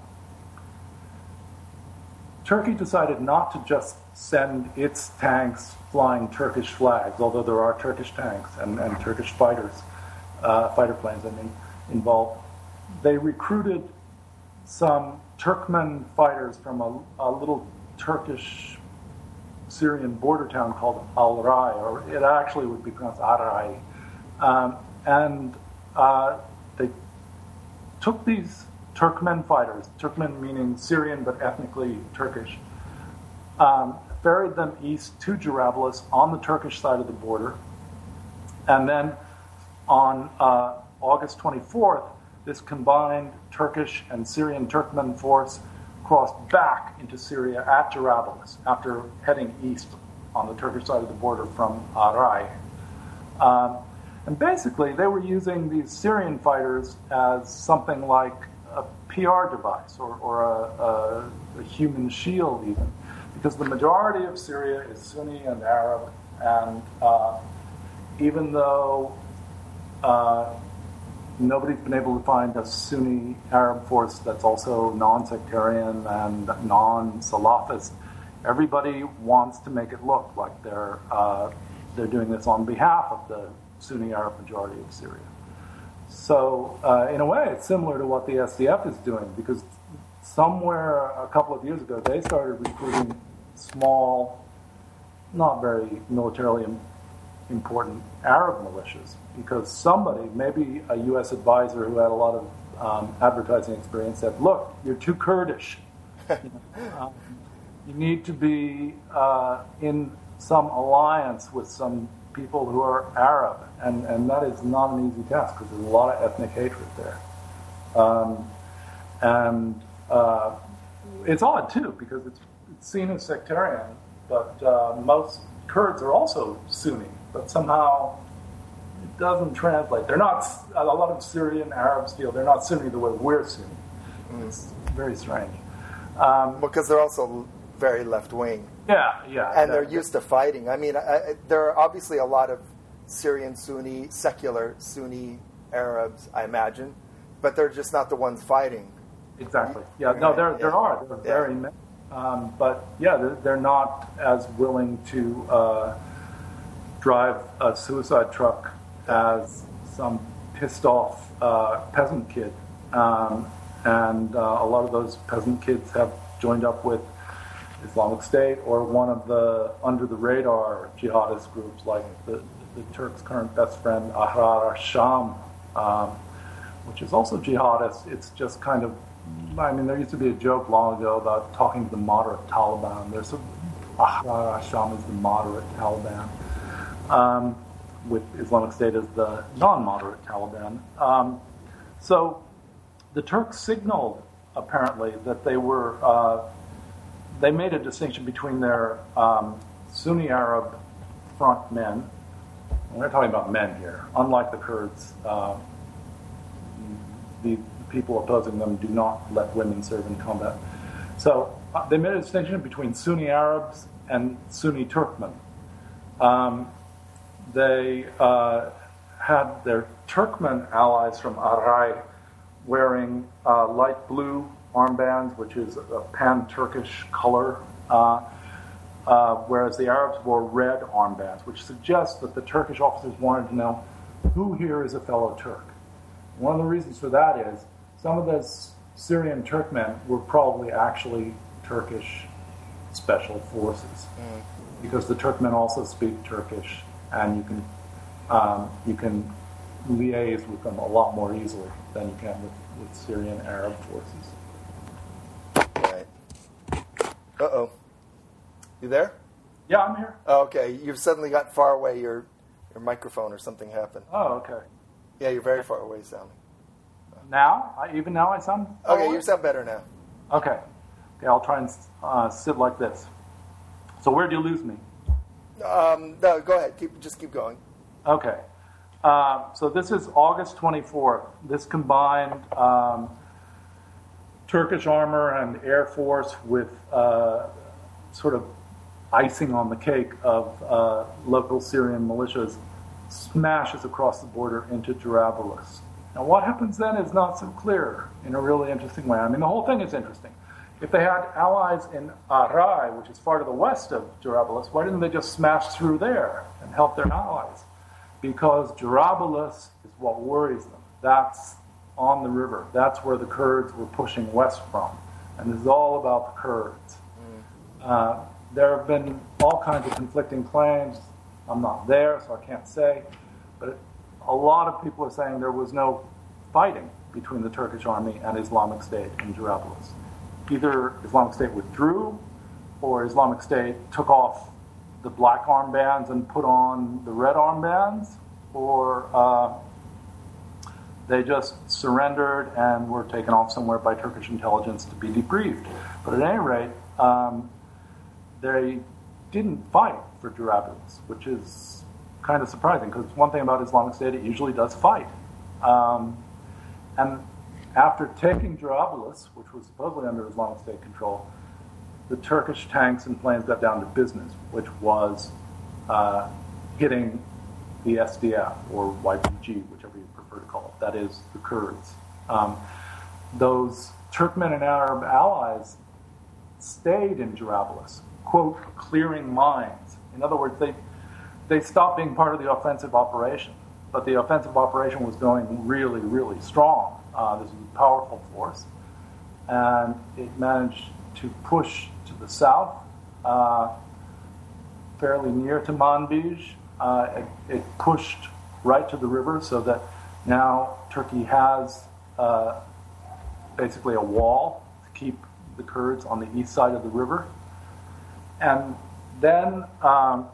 Turkey decided not to just send its tanks flying Turkish flags, although there are Turkish tanks and, and Turkish fighters, uh, fighter planes, I mean, involved. They recruited some Turkmen fighters from a, a little Turkish Syrian border town called Al-Rai, or it actually would be pronounced Arai. Um, and uh, they took these Turkmen fighters, Turkmen meaning Syrian but ethnically Turkish, um, ferried them east to Jarabulus on the Turkish side of the border, and then on uh, August twenty-fourth, this combined Turkish and Syrian Turkmen force crossed back into Syria at Jarabulus after heading east on the Turkish side of the border from Arai. Um, and basically, they were using these Syrian fighters as something like a P R device or, or a, a, a human shield even, because the majority of Syria is Sunni and Arab, and uh, even though uh, nobody's been able to find a Sunni Arab force that's also non-sectarian and non-Salafist, everybody wants to make it look like they're uh, they're doing this on behalf of the Sunni Arab majority of Syria. So, uh, in a way, it's similar to what the S D F is doing, because somewhere a couple of years ago, they started recruiting small, not very militarily important Arab militias, because somebody, maybe a U S advisor who had a lot of um, advertising experience, said, look, you're too Kurdish. um, you need to be uh, in some alliance with some people who are Arab, and, and that is not an easy task, because there's a lot of ethnic hatred there. Um, and uh, it's odd, too, because it's, it's seen as sectarian, but uh, most Kurds are also Sunni, but somehow it doesn't translate. They're not, a lot of Syrian Arabs feel they're not Sunni the way we're Sunni. Mm. It's very strange. Um, because they're also very left-wing. Yeah, yeah. And they're used to fighting. I mean, I, there are obviously a lot of Syrian Sunni, secular Sunni Arabs, I imagine, but they're just not the ones fighting. Exactly. Yeah, no, there, there yeah. are. There are very yeah. many. Um, but, yeah, they're, they're not as willing to uh, drive a suicide truck as some pissed-off uh, peasant kid. Um, and uh, a lot of those peasant kids have joined up with Islamic State or one of the under-the-radar jihadist groups like the, the Turks' current best friend, Ahrar al-Sham, um, which is also jihadist. It's just kind of, I mean, there used to be a joke long ago about talking to the moderate Taliban. There's a, Ahrar al-Sham is the moderate Taliban, um, with Islamic State as the non-moderate Taliban. Um, so the Turks signaled, apparently, that they were... Uh, They made a distinction between their um, Sunni Arab front men, and we're talking about men here, unlike the Kurds, uh, the people opposing them do not let women serve in combat. So uh, they made a distinction between Sunni Arabs and Sunni Turkmen. Um, they uh, had their Turkmen allies from Aray wearing uh, light blue armbands, which is a pan-Turkish color, uh, uh, whereas the Arabs wore red armbands, which suggests that the Turkish officers wanted to know who here is a fellow Turk. One of the reasons for that is some of the Syrian Turkmen were probably actually Turkish special forces, mm. because the Turkmen also speak Turkish, and you can um, you can liaise with them a lot more easily than you can with, with Syrian Arab forces. Uh-oh. You there? Yeah, I'm here. Oh, okay. You've suddenly got far away. Your your microphone or something happened. Oh, okay. Yeah, you're very far away sounding. Now? I, even now I sound far Okay, away? you sound better now. Okay. Okay, I'll try and uh, sit like this. So where do you lose me? Um, no, go ahead. Keep Just keep going. Okay. Uh, so this is August twenty-fourth. This combined... Um, Turkish armor and Air Force with uh, sort of icing on the cake of uh, local Syrian militias smashes across the border into Jarablus. Now what happens then is not so clear in a really interesting way. I mean, the whole thing is interesting. If they had allies in Aray, which is far to the west of Jarablus, why didn't they just smash through there and help their allies? Because Jarablus is what worries them. That's on the river. That's where the Kurds were pushing west from. And this is all about the Kurds. Mm. Uh, there have been all kinds of conflicting claims. I'm not there, so I can't say. But a lot of people are saying there was no fighting between the Turkish army and Islamic State in Jarablus. Either Islamic State withdrew, or Islamic State took off the black armbands and put on the red armbands, or... Uh, They just surrendered and were taken off somewhere by Turkish intelligence to be debriefed. But at any rate, um, they didn't fight for Jarablus, which is kind of surprising, because one thing about Islamic State, it usually does fight. Um, and after taking Jarablus, which was supposedly under Islamic State control, the Turkish tanks and planes got down to business, which was uh, hitting the S D F, or Y P G, whichever you prefer to call it. That is, the Kurds. Um, those Turkmen and Arab allies stayed in Jarablus, quote, clearing mines. In other words, they they stopped being part of the offensive operation. But the offensive operation was going really, really strong. Uh, this was a powerful force. And it managed to push to the south, uh, fairly near to Manbij. Uh, it, it pushed right to the river, so that now Turkey has uh, basically a wall to keep the Kurds on the east side of the river. And then um,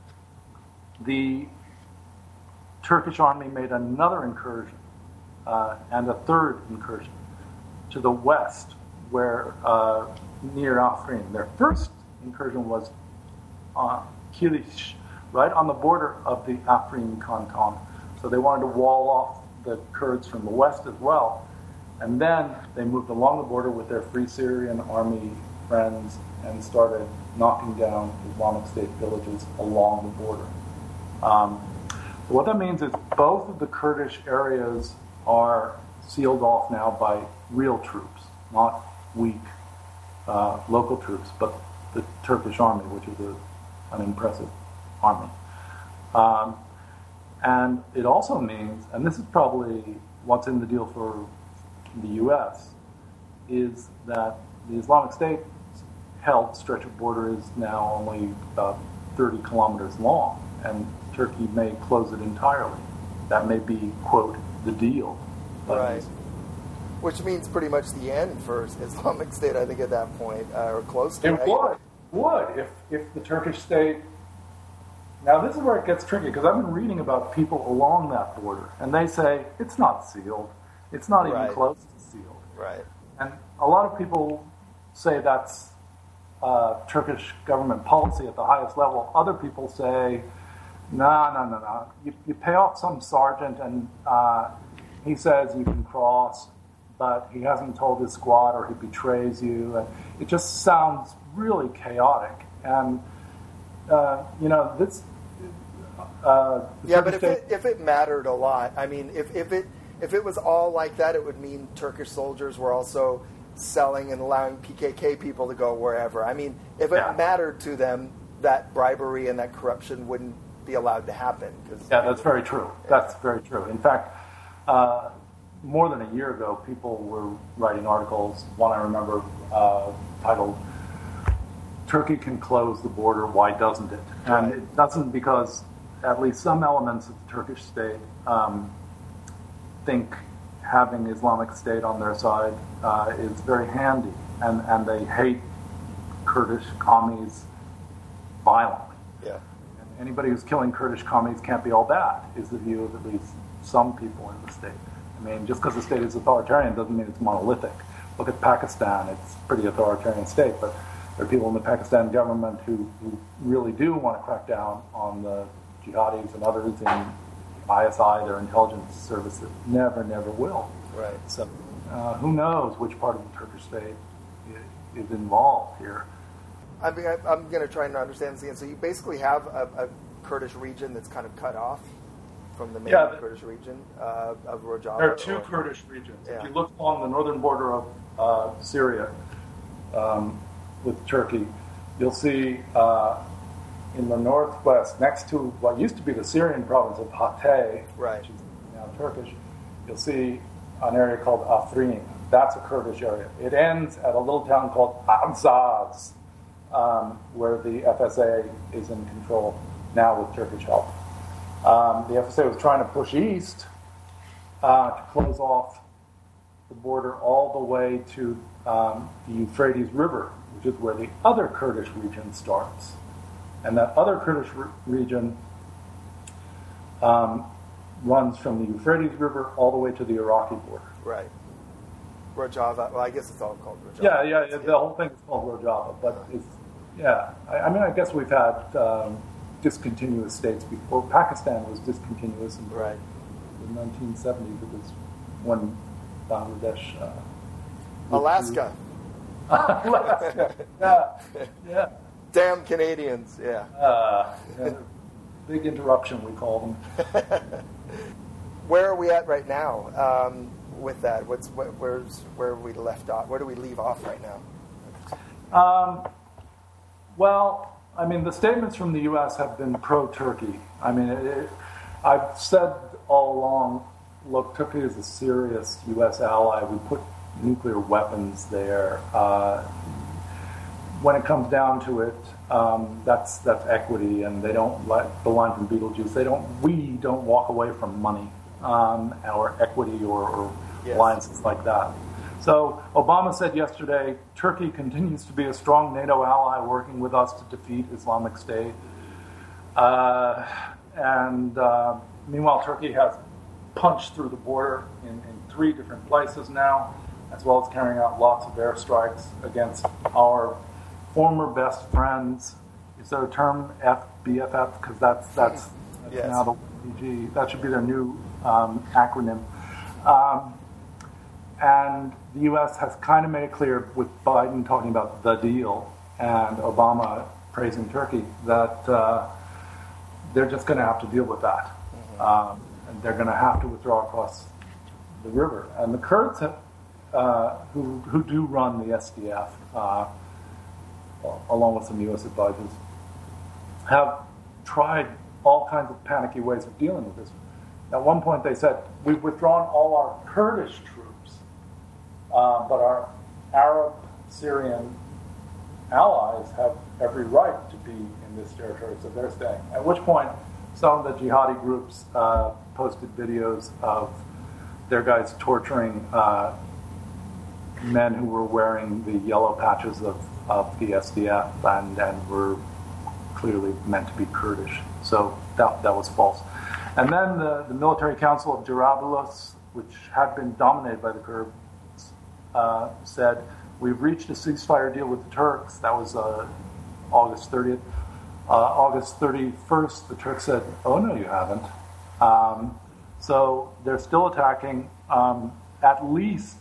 the Turkish army made another incursion, uh, and a third incursion to the west, where uh, near Afrin. Their first incursion was uh, Kilish, right on the border of the Afrin canton. So they wanted to wall off the Kurds from the west as well. And then they moved along the border with their Free Syrian Army friends and started knocking down Islamic State villages along the border. Um, so what that means is both of the Kurdish areas are sealed off now by real troops, not weak uh, local troops, but the Turkish army, which is a, an impressive army. Um, and it also means, and this is probably what's in the deal for the U S, is that the Islamic State held stretch of border is now only about thirty kilometers long, and Turkey may close it entirely. That may be, quote, the deal. Right. Which means pretty much the end for Islamic State, I think, at that point, uh, or close to it. It would. Would if, if the Turkish state... Now, this is where it gets tricky, because I've been reading about people along that border, and they say, it's not sealed. It's not even Right. close to sealed. Right. And a lot of people say that's uh, Turkish government policy at the highest level. Other people say, no, no, no, no. You, you pay off some sergeant, and uh, he says you can cross, but he hasn't told his squad, or he betrays you. And it just sounds really chaotic. And, uh, you know, this... Uh, yeah, but if it, if it mattered a lot, I mean, if, if it if it was all like that, it would mean Turkish soldiers were also selling and allowing P K K people to go wherever. I mean, if it Yeah. mattered to them, that bribery and that corruption wouldn't be allowed to happen. Cause, yeah, that's very true. That's very true. In fact, uh, more than a year ago, people were writing articles. One I remember uh, titled, Turkey can close the border, why doesn't it? And Right. it doesn't because at least some elements of the Turkish state um, think having Islamic State on their side uh, is very handy, and, and they hate Kurdish commies violently. Yeah. And anybody who's killing Kurdish commies can't be all bad, is the view of at least some people in the state. I mean, just because the state is authoritarian doesn't mean it's monolithic. Look at Pakistan, it's a pretty authoritarian state, but there are people in the Pakistan government who, who really do want to crack down on the jihadis and others in I S I, their intelligence services. Never, never will. Right. So uh, who knows which part of the Turkish state is, is involved here. I mean, I, I'm going to try and understand this again. So you basically have a, a Kurdish region that's kind of cut off from the main Yeah, the- Kurdish region uh, of Rojava. There are two or- Kurdish regions. Yeah. If you look along the northern border of uh, Syria um, with Turkey, you'll see uh, in the northwest, next to what used to be the Syrian province of Hatay, Right. which is now Turkish, you'll see an area called Afrin. That's a Kurdish area. It ends at a little town called Azaz, um, where the F S A is in control now with Turkish help. Um, the F S A was trying to push east uh, to close off the border all the way to um, the Euphrates River, which is where the other Kurdish region starts. And that other Kurdish re- region um, runs from the Euphrates River all the way to the Iraqi border. Right. Rojava. Well, I guess it's all called Rojava. Yeah, yeah, yeah, the whole thing is called Rojava, but it's, yeah. I, I mean, I guess we've had um, discontinuous states before. Pakistan was discontinuous in Right. the nineteen seventies. It was when Bangladesh... Uh, Alaska. Alaska, yeah, yeah. Damn Canadians, yeah. Uh, yeah. Big interruption, we call them. Where are we at right now um, with that? What's wh- where's where we left off? Where do we leave off right now? Um, well, I mean, the statements from the U S have been pro-Turkey. I mean, it, it, I've said all along, look, Turkey is a serious U S ally. We put nuclear weapons there. Uh, when it comes down to it, um, that's that's equity, and they don't let the line from Beetlejuice. They don't. We don't walk away from money, um, or equity, or, or Yes. alliances like that. So Obama said yesterday, Turkey continues to be a strong NATO ally, working with us to defeat Islamic State. Uh, and uh, meanwhile, Turkey has punched through the border in, in three different places now, as well as carrying out lots of airstrikes against our former best friends. Is there a term, F B F F? Because that's that's, that's Yes. now the Y P G. That should be their new um, acronym. Um, and the U S has kind of made it clear with Biden talking about the deal and Obama praising Turkey that uh, they're just going to have to deal with that. Mm-hmm. Um, and they're going to have to withdraw across the river. And the Kurds, have, uh, who, who do run the S D F, uh, along with some U S advisors, have tried all kinds of panicky ways of dealing with this. At one point they said, we've withdrawn all our Kurdish troops, uh, but our Arab Syrian allies have every right to be in this territory, so they're staying. At which point, some of the jihadi groups uh, posted videos of their guys torturing uh, men who were wearing the yellow patches of, of the S D F and, and were clearly meant to be Kurdish. So that, that was false. And then the, the military council of Jarablus, which had been dominated by the Kurds, uh, said, we've reached a ceasefire deal with the Turks. That was uh, August thirtieth. Uh, August thirty-first, the Turks said, oh, no, you haven't. Um, so they're still attacking. Um, at least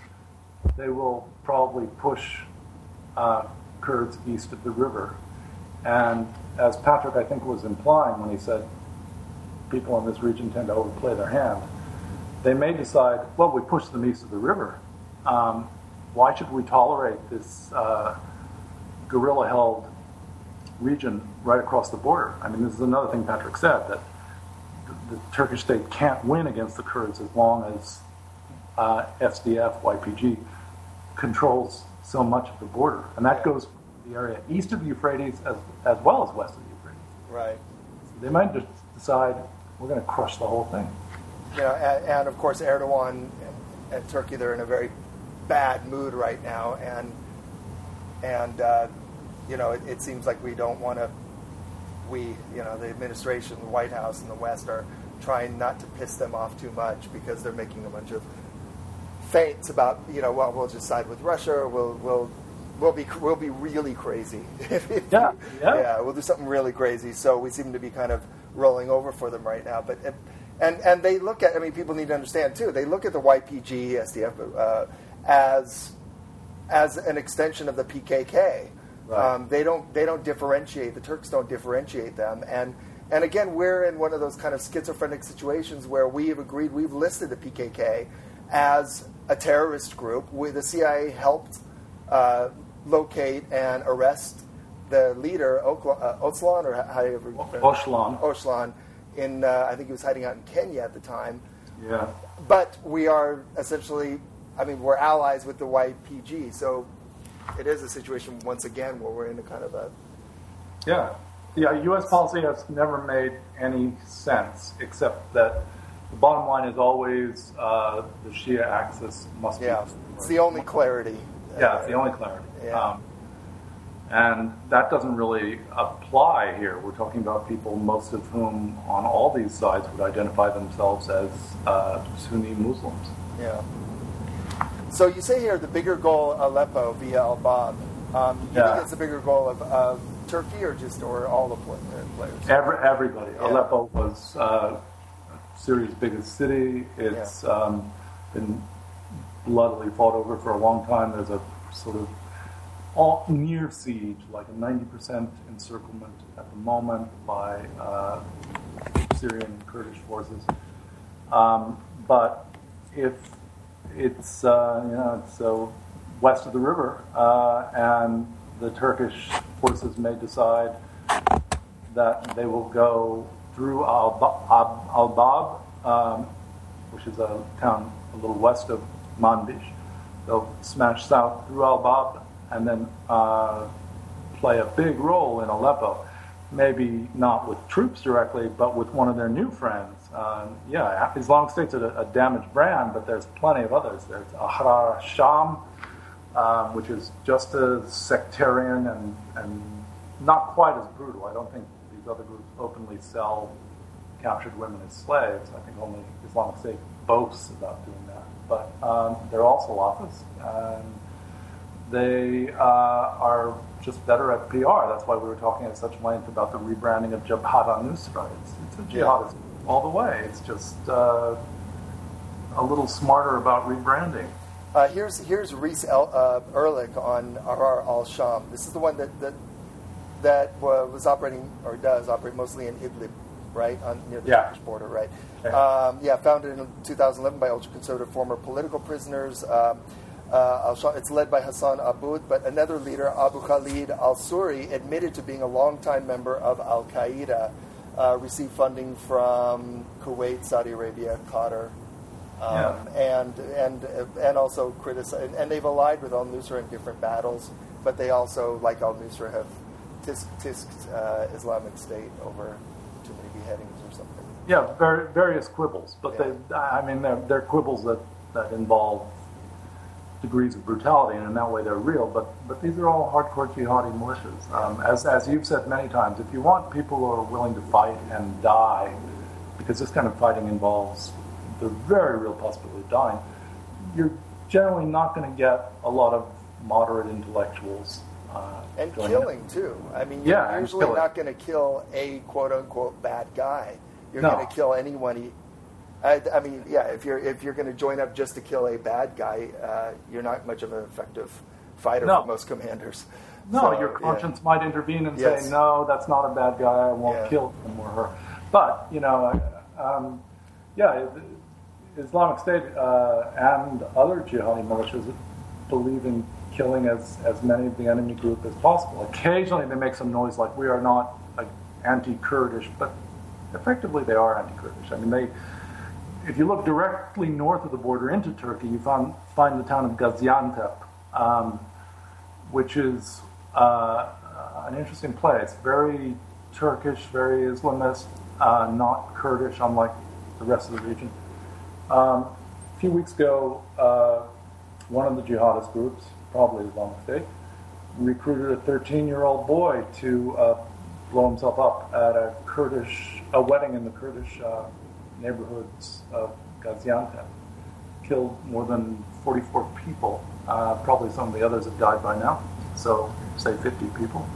they will probably push uh, Kurds east of the river. And as Patrick, I think, was implying when he said people in this region tend to overplay their hand, they may decide, well, we push them east of the river. Um, why should we tolerate this uh, guerrilla-held region right across the border? I mean, this is another thing Patrick said, that the, the Turkish state can't win against the Kurds as long as uh, S D F, Y P G, controls so much of the border. And that goes the area east of the Euphrates as, as well as west of the Euphrates. Right. So they might just decide, we're going to crush the whole thing. You know, and, and of course Erdogan and, and Turkey, they're in a very bad mood right now, and and uh, you know, it, it seems like we don't want to. We, you know, the administration, the White House, and the West are trying not to piss them off too much because they're making a bunch of feints about, you know, well, we'll just side with Russia, or we'll we'll we'll be we'll be really crazy. yeah, yeah, yeah, we'll do something really crazy. So we seem to be kind of rolling over for them right now, but. And and they look at, I mean, people need to understand, too, they look at the Y P G, S D F, uh, as as an extension of the P K K. Right. Um, they don't they don't differentiate, the Turks don't differentiate them. And, and again, we're in one of those kind of schizophrenic situations where we have agreed, we've listed the P K K as a terrorist group. We, the C I A helped uh, locate and arrest the leader, Okla, uh, Öcalan, or however you Öcalan. Öcalan. In, uh, I think he was hiding out in Kenya at the time. Yeah. But we are essentially, I mean, we're allies with the Y P G, so it is a situation once again where we're in a kind of a... Yeah. Yeah, U S policy has never made any sense, except that the bottom line is always uh, the Shia axis must yeah. be... Yeah, it's the only clarity. Yeah, it's the only clarity. Yeah. Um, And that doesn't really apply here. We're talking about people, most of whom on all these sides would identify themselves as uh, Sunni Muslims. Yeah. So you say here the bigger goal, Aleppo via Al-Bab. Um, you yeah. think it's the bigger goal of, of Turkey or just or all the players? Every, everybody. Yeah. Aleppo was uh, Syria's biggest city. It's yeah. um, been bloodily fought over for a long time. There's a sort of all near siege, like a ninety percent encirclement at the moment by uh, Syrian Kurdish forces. Um, but if it's uh, you know it's uh, west of the river, uh, and the Turkish forces may decide that they will go through Al-Bab, Al-Bab um, which is a town a little west of Manbij. They'll smash south through Al-Bab and then uh, play a big role in Aleppo. Maybe not with troops directly, but with one of their new friends. Uh, yeah, Islamic State's a, a damaged brand, but there's plenty of others. There's Ahrar Sham, um, which is just as sectarian and, and not quite as brutal. I don't think these other groups openly sell captured women as slaves. I think only Islamic State boasts about doing that. But um, they're all Salafists, and they uh, are just better at P R. That's why we were talking at such length about the rebranding of Jabhat al-Nusra. It's, it's a jihadist all the way. It's just uh, a little smarter about rebranding. Uh, here's here's Reese El, uh, Ehrlich on Ahrar al-Sham. This is the one that that, that uh, was operating, or does operate mostly in Idlib, right, on near the Yeah. Turkish border, right? Okay. Um, yeah, founded in two thousand eleven by ultra-conservative former political prisoners. Um, uh, al-Sham, it's led by Hassan Aboud, but another leader, Abu Khalid al-Suri, admitted to being a longtime member of Al-Qaeda, uh, received funding from Kuwait, Saudi Arabia, Qatar. Um, Yeah. and and and also criticize, and they've allied with al-Nusra in different battles, but they also, like al-Nusra, have tisk, tisked uh, Islamic State over too many beheadings or something. Yeah, ver- various quibbles, but Yeah. they, I mean, they're, they're quibbles that, that involve degrees of brutality, and in that way they're real, but, but these are all hardcore jihadi militias. Um, as, as you've said many times, if you want people who are willing to fight and die, because this kind of fighting involves the very real possibility of dying, you're generally not going to get a lot of moderate intellectuals. Uh, And going killing, in. too. I mean, Yeah, you're and usually killing. not going to kill a quote-unquote bad guy. You're No. going to kill anyone. I, I mean, yeah, if you're if you're going to join up just to kill a bad guy, uh, you're not much of an effective fighter No. for most commanders. No, So, your yeah. conscience might intervene and Yes. say, no, that's not a bad guy, I won't Yeah. kill him or her. But, you know, um, yeah, Islamic State uh, and other jihadi militias believe in killing as, as many of the enemy group as possible. Occasionally they make some noise like we are not like, anti-Kurdish, but effectively they are anti-Kurdish. I mean, they, if you look directly north of the border into Turkey, you find, find the town of Gaziantep, um, which is uh, an interesting place. Very Turkish, very Islamist, uh, not Kurdish, unlike the rest of the region. Um, a few weeks ago, uh, one of the jihadist groups, probably Islamic State, recruited a thirteen-year-old boy to uh, blow himself up at a Kurdish, a wedding in the Kurdish uh, neighborhoods of Gaziantep. Killed more than forty-four people. Uh, probably some of the others have died by now. So, say fifty people.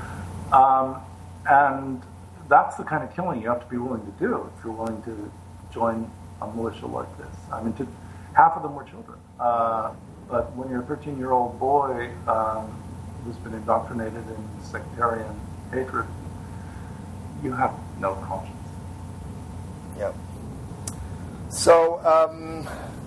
Um, and that's the kind of killing you have to be willing to do if you're willing to join a militia like this. I mean, to, half of them were children. Uh, but when you're a thirteen-year-old boy um, who's been indoctrinated in sectarian hatred, you have no conscience. Yep. So, um,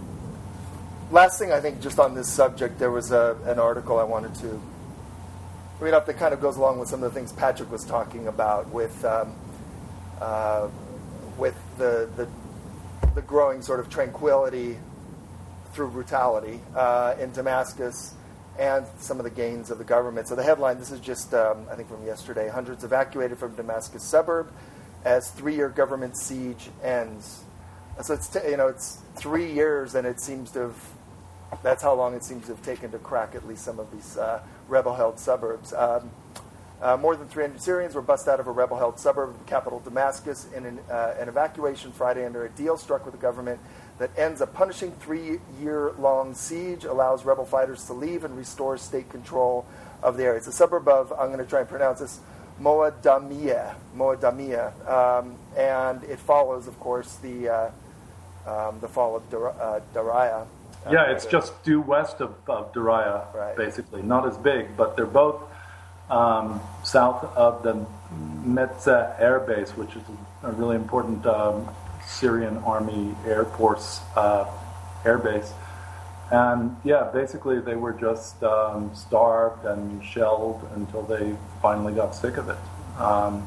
last thing I think just on this subject, there was a, an article I wanted to read up that kind of goes along with some of the things Patrick was talking about with um, uh, with the, the the growing sort of tranquility through brutality uh, in Damascus and some of the gains of the government. So the headline, this is just, um, I think from yesterday, hundreds evacuated from Damascus suburb as three-year government siege ends. So it's, t- you know, it's three years and it seems to have, that's how long it seems to have taken to crack at least some of these uh, rebel-held suburbs. Um, uh, more than three hundred Syrians were bussed out of a rebel-held suburb of the capital Damascus in an, uh, an evacuation Friday under a deal struck with the government that ends a punishing three-year-long siege, allows rebel fighters to leave, and restores state control of the area. It's a suburb of, I'm going to try and pronounce this, Moadamiyah, Moadamiyah, um, and it follows, of course, the uh, um, the fall of Dar- uh, Daraya. Uh, Yeah, it's just due west of, of Daraya, Right. basically. Not as big, but they're both um, south of the Metzeh Air Base, which is a really important um, Syrian Army Air Force uh, air base. And yeah, basically they were just um, starved and shelled until they finally got sick of it. Um,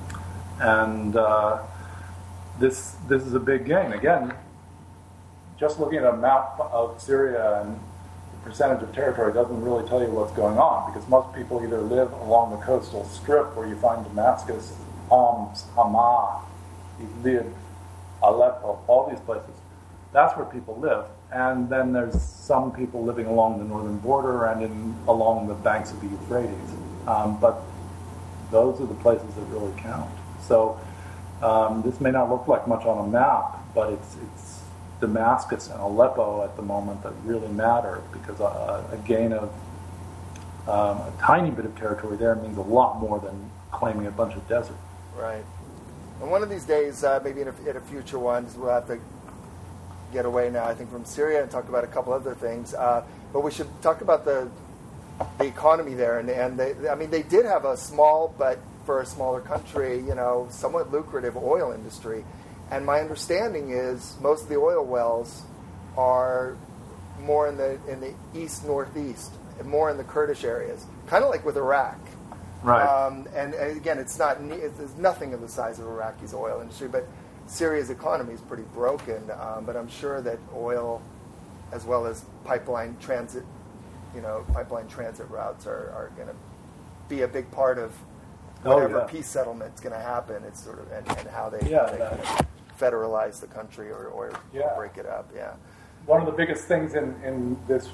and uh, this this is a big gain. Again, just looking at a map of Syria and the percentage of territory doesn't really tell you what's going on, because most people either live along the coastal strip where you find Damascus, Homs, Hama, Idlib, Aleppo, all these places. That's where people live. And then there's some people living along the northern border and in along the banks of the Euphrates. Um, but those are the places that really count. So um, this may not look like much on a map, but it's it's Damascus and Aleppo at the moment that really matter, because a, a gain of um, a tiny bit of territory there means a lot more than claiming a bunch of desert. Right. And one of these days, uh, maybe in a, in a future one, we'll have to get away now, I think, from Syria and talk about a couple other things. Uh, but we should talk about the the economy there. And, and they, I mean, they did have a small, but for a smaller country, you know, somewhat lucrative oil industry. And my understanding is most of the oil wells are more in the in the east northeast, more in the Kurdish areas, kind of like with Iraq. Right. Um, and, and again, it's not it's nothing of the size of Iraqi's oil industry, but Syria's economy is pretty broken. Um, but I'm sure that oil, as well as pipeline transit, you know, pipeline transit routes are, are going to be a big part of whatever oh, yeah. peace settlement's going to happen. It's sort of and, and how they, yeah, how they kind of federalize the country or, or yeah. break it up. Yeah. One of the biggest things in, in this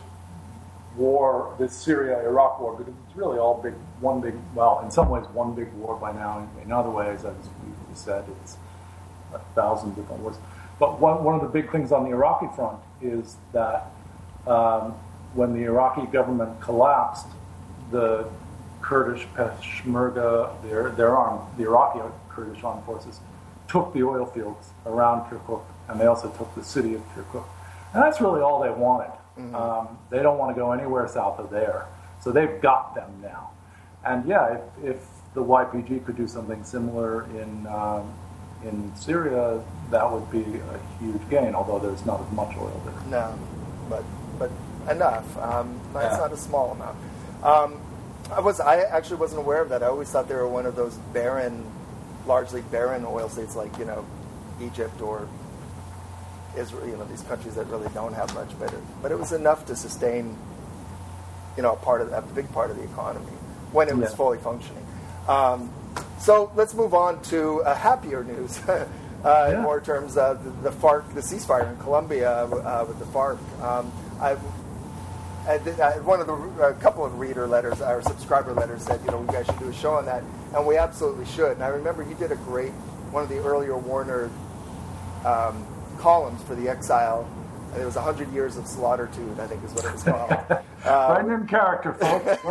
war, this Syria-Iraq war, because it's really all big, one big, well, in some ways one big war by now. In other ways, as we said, it's a thousand different wars. But one, one of the big things on the Iraqi front is that um, when the Iraqi government collapsed, the Kurdish Peshmerga, their, their arm, the Iraqi Kurdish armed forces, took the oil fields around Kirkuk, and they also took the city of Kirkuk. And that's really all they wanted. Mm-hmm. Um, they don't want to go anywhere south of there. So they've got them now. And yeah, if, if the Y P G could do something similar in um, in Syria, that would be a huge gain, although there's not as much oil there. No, but but enough. Um, yeah. It's not a small amount. Um, I was I actually wasn't aware of that. I always thought they were one of those barren, largely barren oil states like, you know, Egypt or Israel, you know, these countries that really don't have much, but it, but it was enough to sustain, you know, a part of a big part of the economy when it was yeah. fully functioning. Um, so let's move on to uh, happier news. uh, yeah. In more terms, uh, the, the FARC, the ceasefire in Colombia uh, with the FARC. Um, I, I, I, one of the a couple of reader letters, our subscriber letters said, you know, we guys should do a show on that, and we absolutely should. And I remember you did a great one of the earlier Warner Um, columns for the Exile. And it was one hundred Years of Slaughtertude, I think is what it was called. Um, right in character, folks.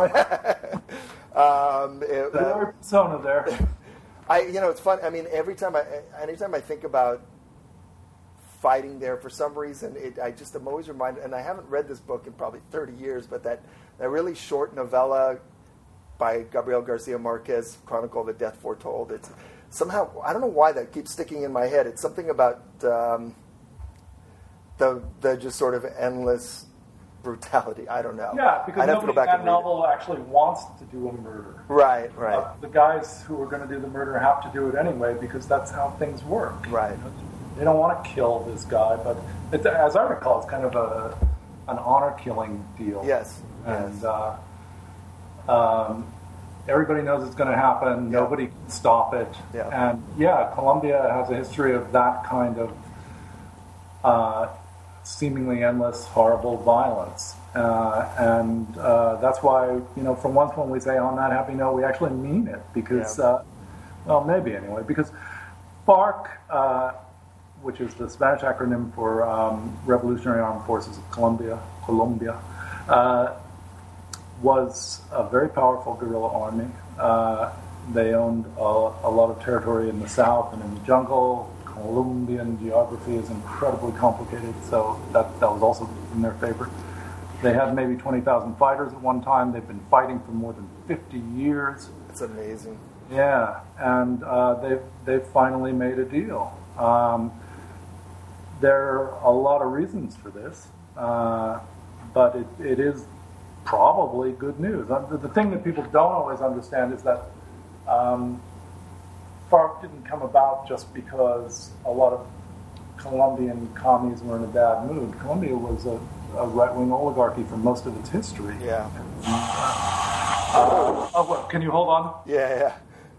um, it, the uh, persona there. I, you know, it's fun. I mean, every time I, anytime I think about fighting there, for some reason, it, I just am always reminded, and I haven't read this book in probably thirty years, but that, that really short novella by Gabriel Garcia Marquez, Chronicle of a Death Foretold. It's somehow, I don't know why that keeps sticking in my head. It's something about um, the the just sort of endless brutality. I don't know. Yeah, because I'd have to nobody go in back that and read novel actually wants to do a murder. Right, right. Uh, the guys who are going to do the murder have to do it anyway because that's how things work. Right. You know, they don't want to kill this guy, but it, as I recall, it's kind of a an honor-killing deal. Yes. And yes. Uh, um, everybody knows it's going to happen. Yeah. Nobody can stop it. Yeah. And yeah, Colombia has a history of that kind of uh, seemingly endless, horrible violence. Uh, and uh, that's why, you know, for once when we say on that happy note, we actually mean it. Because, Yeah. uh, well, maybe anyway, because FARC, uh, which is the Spanish acronym for um, Revolutionary Armed Forces of Colombia, Colombia, uh, was a very powerful guerrilla army. Uh, they owned a, a lot of territory in the south and in the jungle. Colombian geography is incredibly complicated, so that, that was also in their favor. They had maybe twenty thousand fighters at one time. They've been fighting for more than fifty years. It's amazing. Yeah, and uh, they've, they've finally made a deal. Um, there are a lot of reasons for this, uh, but it, it is probably good news. The, the thing that people don't always understand is that um, FARC didn't come about just because a lot of Colombian commies were in a bad mood. Colombia was a, a right-wing oligarchy for most of its history. Yeah. Uh, oh, what, can you hold on? Yeah, yeah.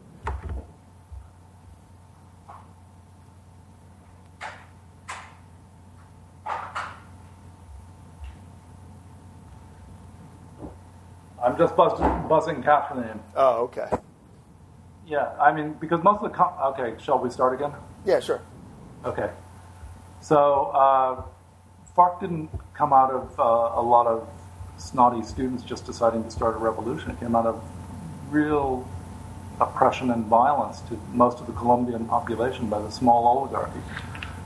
I'm just buzzing, buzzing Catherine in. Oh, okay. Yeah, I mean, because most of the... Com- okay, shall we start again? Yeah, sure. Okay. So, uh, FARC didn't come out of uh, a lot of snotty students just deciding to start a revolution. It came out of real oppression and violence to most of the Colombian population by the small oligarchy.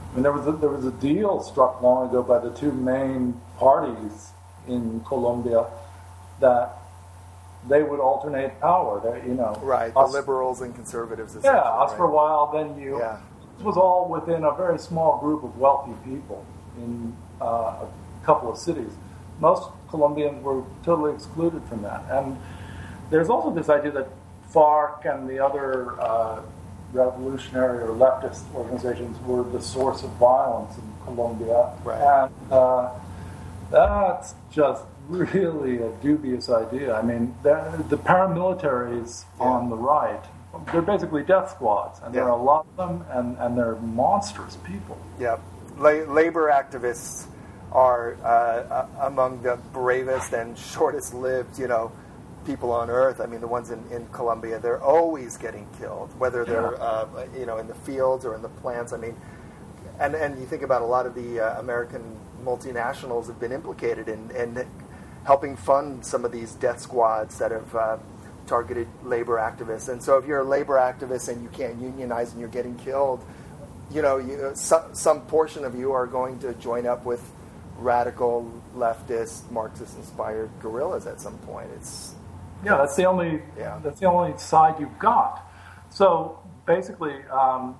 I mean, there was a, there was a deal struck long ago by the two main parties in Colombia that they would alternate power. They, you know, right? us, the liberals and conservatives. Yeah, us right? for a while, then you. Yeah. This was all within a very small group of wealthy people in uh, a couple of cities. Most Colombians were totally excluded from that, and there's also this idea that FARC and the other uh, revolutionary or leftist organizations were the source of violence in Colombia, right. and uh, that's just really a dubious idea. I mean, the, the paramilitaries yeah. on the right, they're basically death squads, and yeah. there are a lot of them, and, and they're monstrous people. Yeah, La- labor activists are uh, among the bravest and shortest-lived, you know, people on earth. I mean, the ones in, in Colombia, they're always getting killed, whether they're, yeah. uh, you know, in the fields or in the plants. I mean, and, and you think about a lot of the uh, American multinationals have been implicated in, in helping fund some of these death squads that have uh, targeted labor activists. And so if you're a labor activist and you can't unionize and you're getting killed, you know, you, some, some portion of you are going to join up with radical leftist Marxist-inspired guerrillas at some point. It's yeah, that's the only yeah. that's the only side you've got. So basically, um,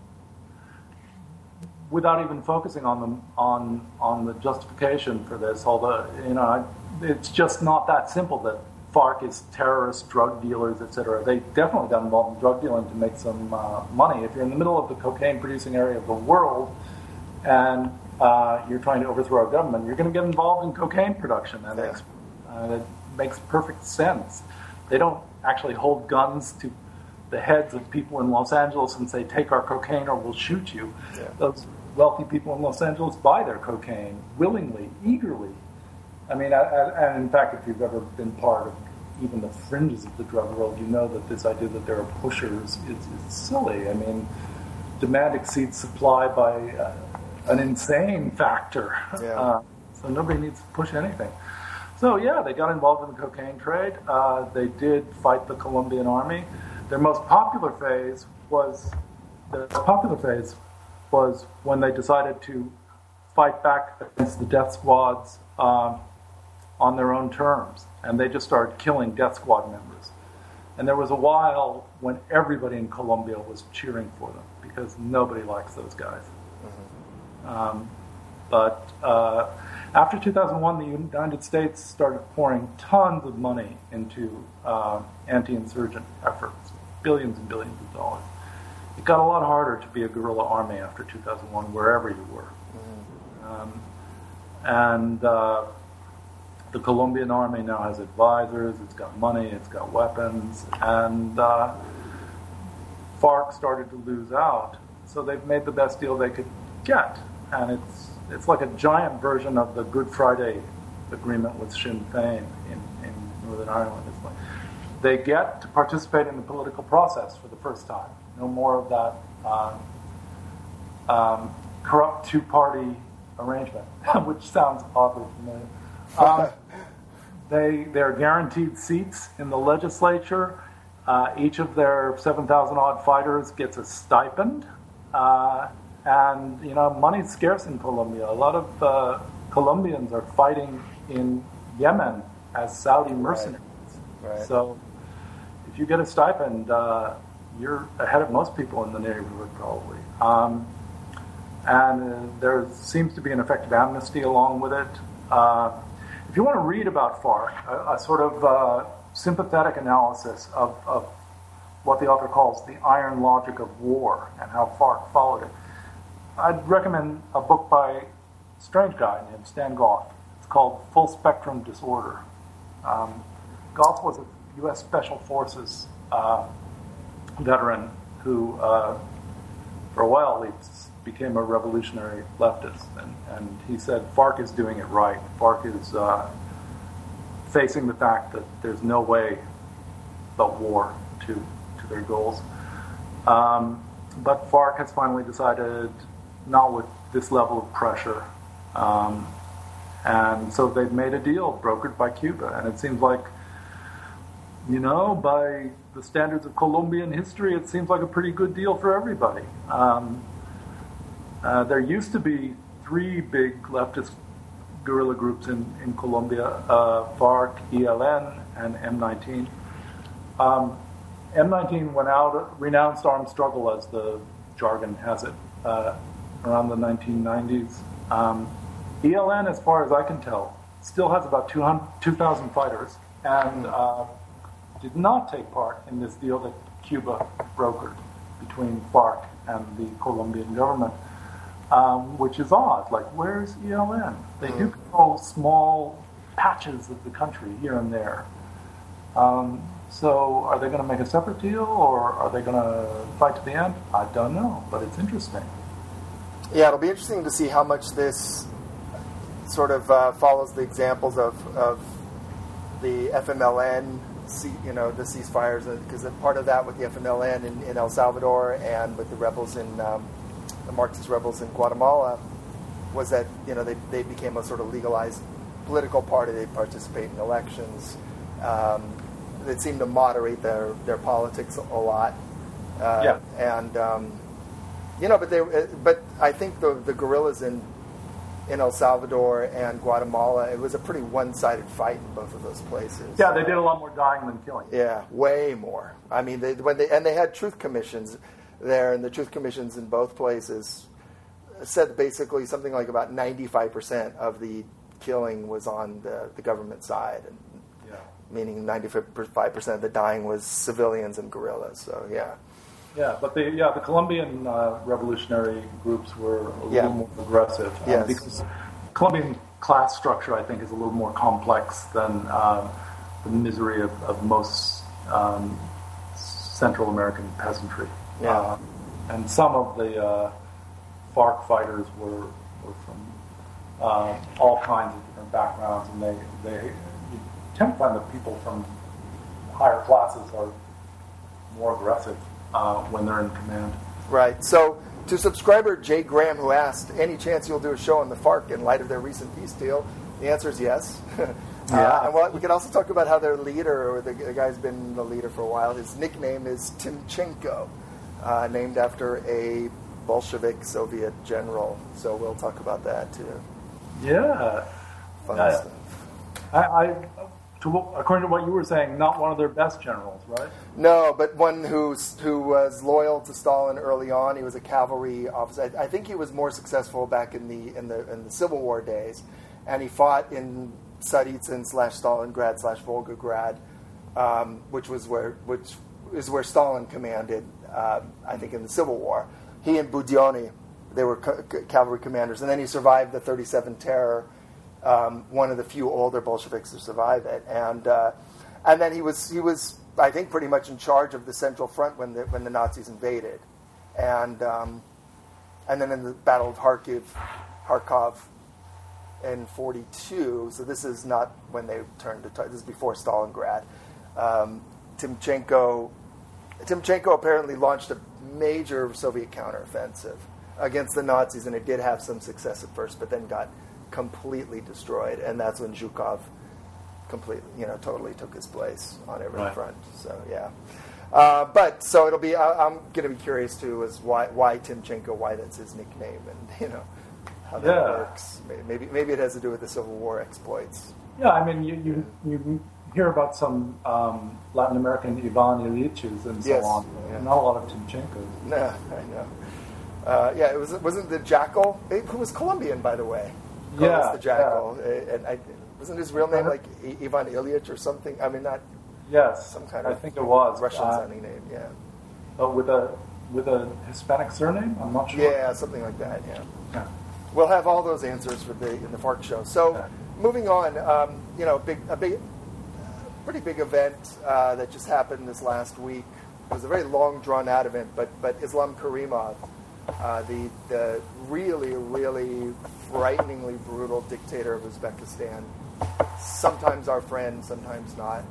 without even focusing on the on on the justification for this, although you know it's just not that simple that FARC is terrorists, drug dealers, et cetera. They definitely got involved in drug dealing to make some uh, money. If you're in the middle of the cocaine-producing area of the world and uh, you're trying to overthrow a government, you're going to get involved in cocaine production, and yeah. it's, uh, it makes perfect sense. They don't actually hold guns to the heads of people in Los Angeles and say, take our cocaine or we'll shoot you. Yeah. Those wealthy people in Los Angeles buy their cocaine willingly, eagerly. I mean, and in fact, if you've ever been part of even the fringes of the drug world, you know that this idea that there are pushers is, is silly. I mean, demand exceeds supply by uh, an insane factor. Yeah. Uh, so nobody needs to push anything. So yeah, they got involved in the cocaine trade. Uh, they did fight the Colombian army. Their most popular phase was the popular phase was when they decided to fight back against the death squads um, on their own terms, and they just started killing death squad members. And there was a while when everybody in Colombia was cheering for them because nobody likes those guys. Mm-hmm. Um, but uh, after two thousand one, the United States started pouring tons of money into uh, anti-insurgent efforts, billions and billions of dollars. It got a lot harder to be a guerrilla army after two thousand one, wherever you were. Mm-hmm. Um, and uh, the Colombian army now has advisors, it's got money, it's got weapons, and uh, FARC started to lose out. So they've made the best deal they could get. And it's it's like a giant version of the Good Friday agreement with Sinn Féin in, in Northern Ireland. It's like they get to participate in the political process for the first time. No more of that um, um, corrupt two-party arrangement, which sounds oddly familiar. Um, they they're guaranteed seats in the legislature. Uh, each of their seven thousand odd fighters gets a stipend, uh, and you know money's scarce in Colombia. A lot of uh, Colombians are fighting in Yemen as Saudi mercenaries. Right. Right. So if you get a stipend, uh, you're ahead of most people in the neighborhood probably. Um, and uh, there seems to be an effective amnesty along with it. Uh, If you want to read about FARC, a, a sort of uh, sympathetic analysis of, of what the author calls the iron logic of war and how FARC followed it, I'd recommend a book by a strange guy named Stan Goff. It's called Full Spectrum Disorder. Um, Goff was a U S Special Forces uh, veteran who, uh, for a while, at least, became a revolutionary leftist, and, and he said FARC is doing it right. FARC is uh, facing the fact that there's no way but war to to their goals. Um, but FARC has finally decided not with this level of pressure, um, and so they've made a deal brokered by Cuba, and it seems like, you know, by the standards of Colombian history, it seems like a pretty good deal for everybody. Um, Uh, there used to be three big leftist guerrilla groups in, in Colombia, uh, FARC, E L N, and M nineteen. Um, M nineteen went out, renounced armed struggle, as the jargon has it, uh, around the nineteen nineties. Um, E L N, as far as I can tell, still has about two thousand fighters and uh, did not take part in this deal that Cuba brokered between FARC and the Colombian government, um, which is odd. Like, where's E L N? They mm. do control small patches of the country here and there. Um, so are they going to make a separate deal, or are they going to fight to the end? I don't know, but it's interesting. Yeah, it'll be interesting to see how much this sort of uh, follows the examples of, of the F M L N, you know, the ceasefires, because part of that with the F M L N in, in El Salvador and with the rebels in um, the Marxist rebels in Guatemala was that, you know, they they became a sort of legalized political party. They participate in elections. Um, they seem to moderate their, their politics a lot. Uh, yeah. And um, you know, but they but I think the the guerrillas in in El Salvador and Guatemala, it was a pretty one-sided fight in both of those places. Yeah, they did a lot more dying than killing. Yeah, way more. I mean, they, when they and they had truth commissions there, and the truth commissions in both places said basically something like about ninety-five percent of the killing was on the, the government side, and yeah. meaning ninety-five percent of the dying was civilians and guerrillas. So yeah. Yeah, but the yeah the Colombian uh, revolutionary groups were a yeah. little more aggressive um, yes. because Colombian class structure, I think, is a little more complex than uh, the misery of, of most um, Central American peasantry. Yeah. Uh, and some of the uh, FARC fighters were were from uh, all kinds of different backgrounds, and they they you tend to find that people from higher classes are more aggressive Uh, when they're in command. Right. So, to subscriber Jay Graham, who asked, any chance you'll do a show on the FARC in light of their recent peace deal? The answer is yes. Yeah. Uh, and we'll, we can also talk about how their leader, or the, the guy's been the leader for a while, his nickname is Timchenko, uh, named after a Bolshevik Soviet general. So we'll talk about that too. Yeah. Fun yeah. stuff. I, I To, according to what you were saying, not one of their best generals, right? No, but one who's, who was loyal to Stalin early on. He was a cavalry officer. I, I think he was more successful back in the in the in the Civil War days, and he fought in Tsaritsyn slash Stalingrad slash Volgograd, um, which was where which is where Stalin commanded. Uh, I think in the Civil War, he and Budyonny, they were ca- cavalry commanders, and then he survived the thirty-seven Terror. Um, one of the few older Bolsheviks to survive it, and uh, and then he was he was I think pretty much in charge of the Central Front when the when the Nazis invaded, and um, and then in the Battle of Kharkiv, Kharkov, in forty-two. So this is not when they turned to this is before Stalingrad. Um, Timchenko Timchenko apparently launched a major Soviet counteroffensive against the Nazis, and it did have some success at first, but then got completely destroyed, and that's when Zhukov completely, you know, totally took his place on every right. front. So yeah, uh, but so it'll be. I, I'm going to be curious too, as why why Timchenko, why that's his nickname, and you know how that yeah. works. Maybe maybe it has to do with the Civil War exploits. Yeah, I mean, you you, you hear about some um, Latin American Ivan Ilyich and so yes. on. Yeah. Not a lot of Timchenkos. No, I know. Uh, yeah, it was wasn't the Jackal, who was Colombian, by the way. Yeah, the Jackal, yeah. and I, wasn't his real name like Ivan Ilyich or something? I mean, not yes, some kind I of think it was Russian-sounding uh, name. Yeah, but with a with a Hispanic surname, I'm not sure. Yeah, something like that. Yeah, yeah. We'll have all those answers for the in the FARC show. So, yeah. moving on, um, you know, big a big, pretty big event uh, that just happened this last week. It was a very long, drawn-out event, but but Islam Karimov. Uh, the the really, really frighteningly brutal dictator of Uzbekistan, sometimes our friend, sometimes not,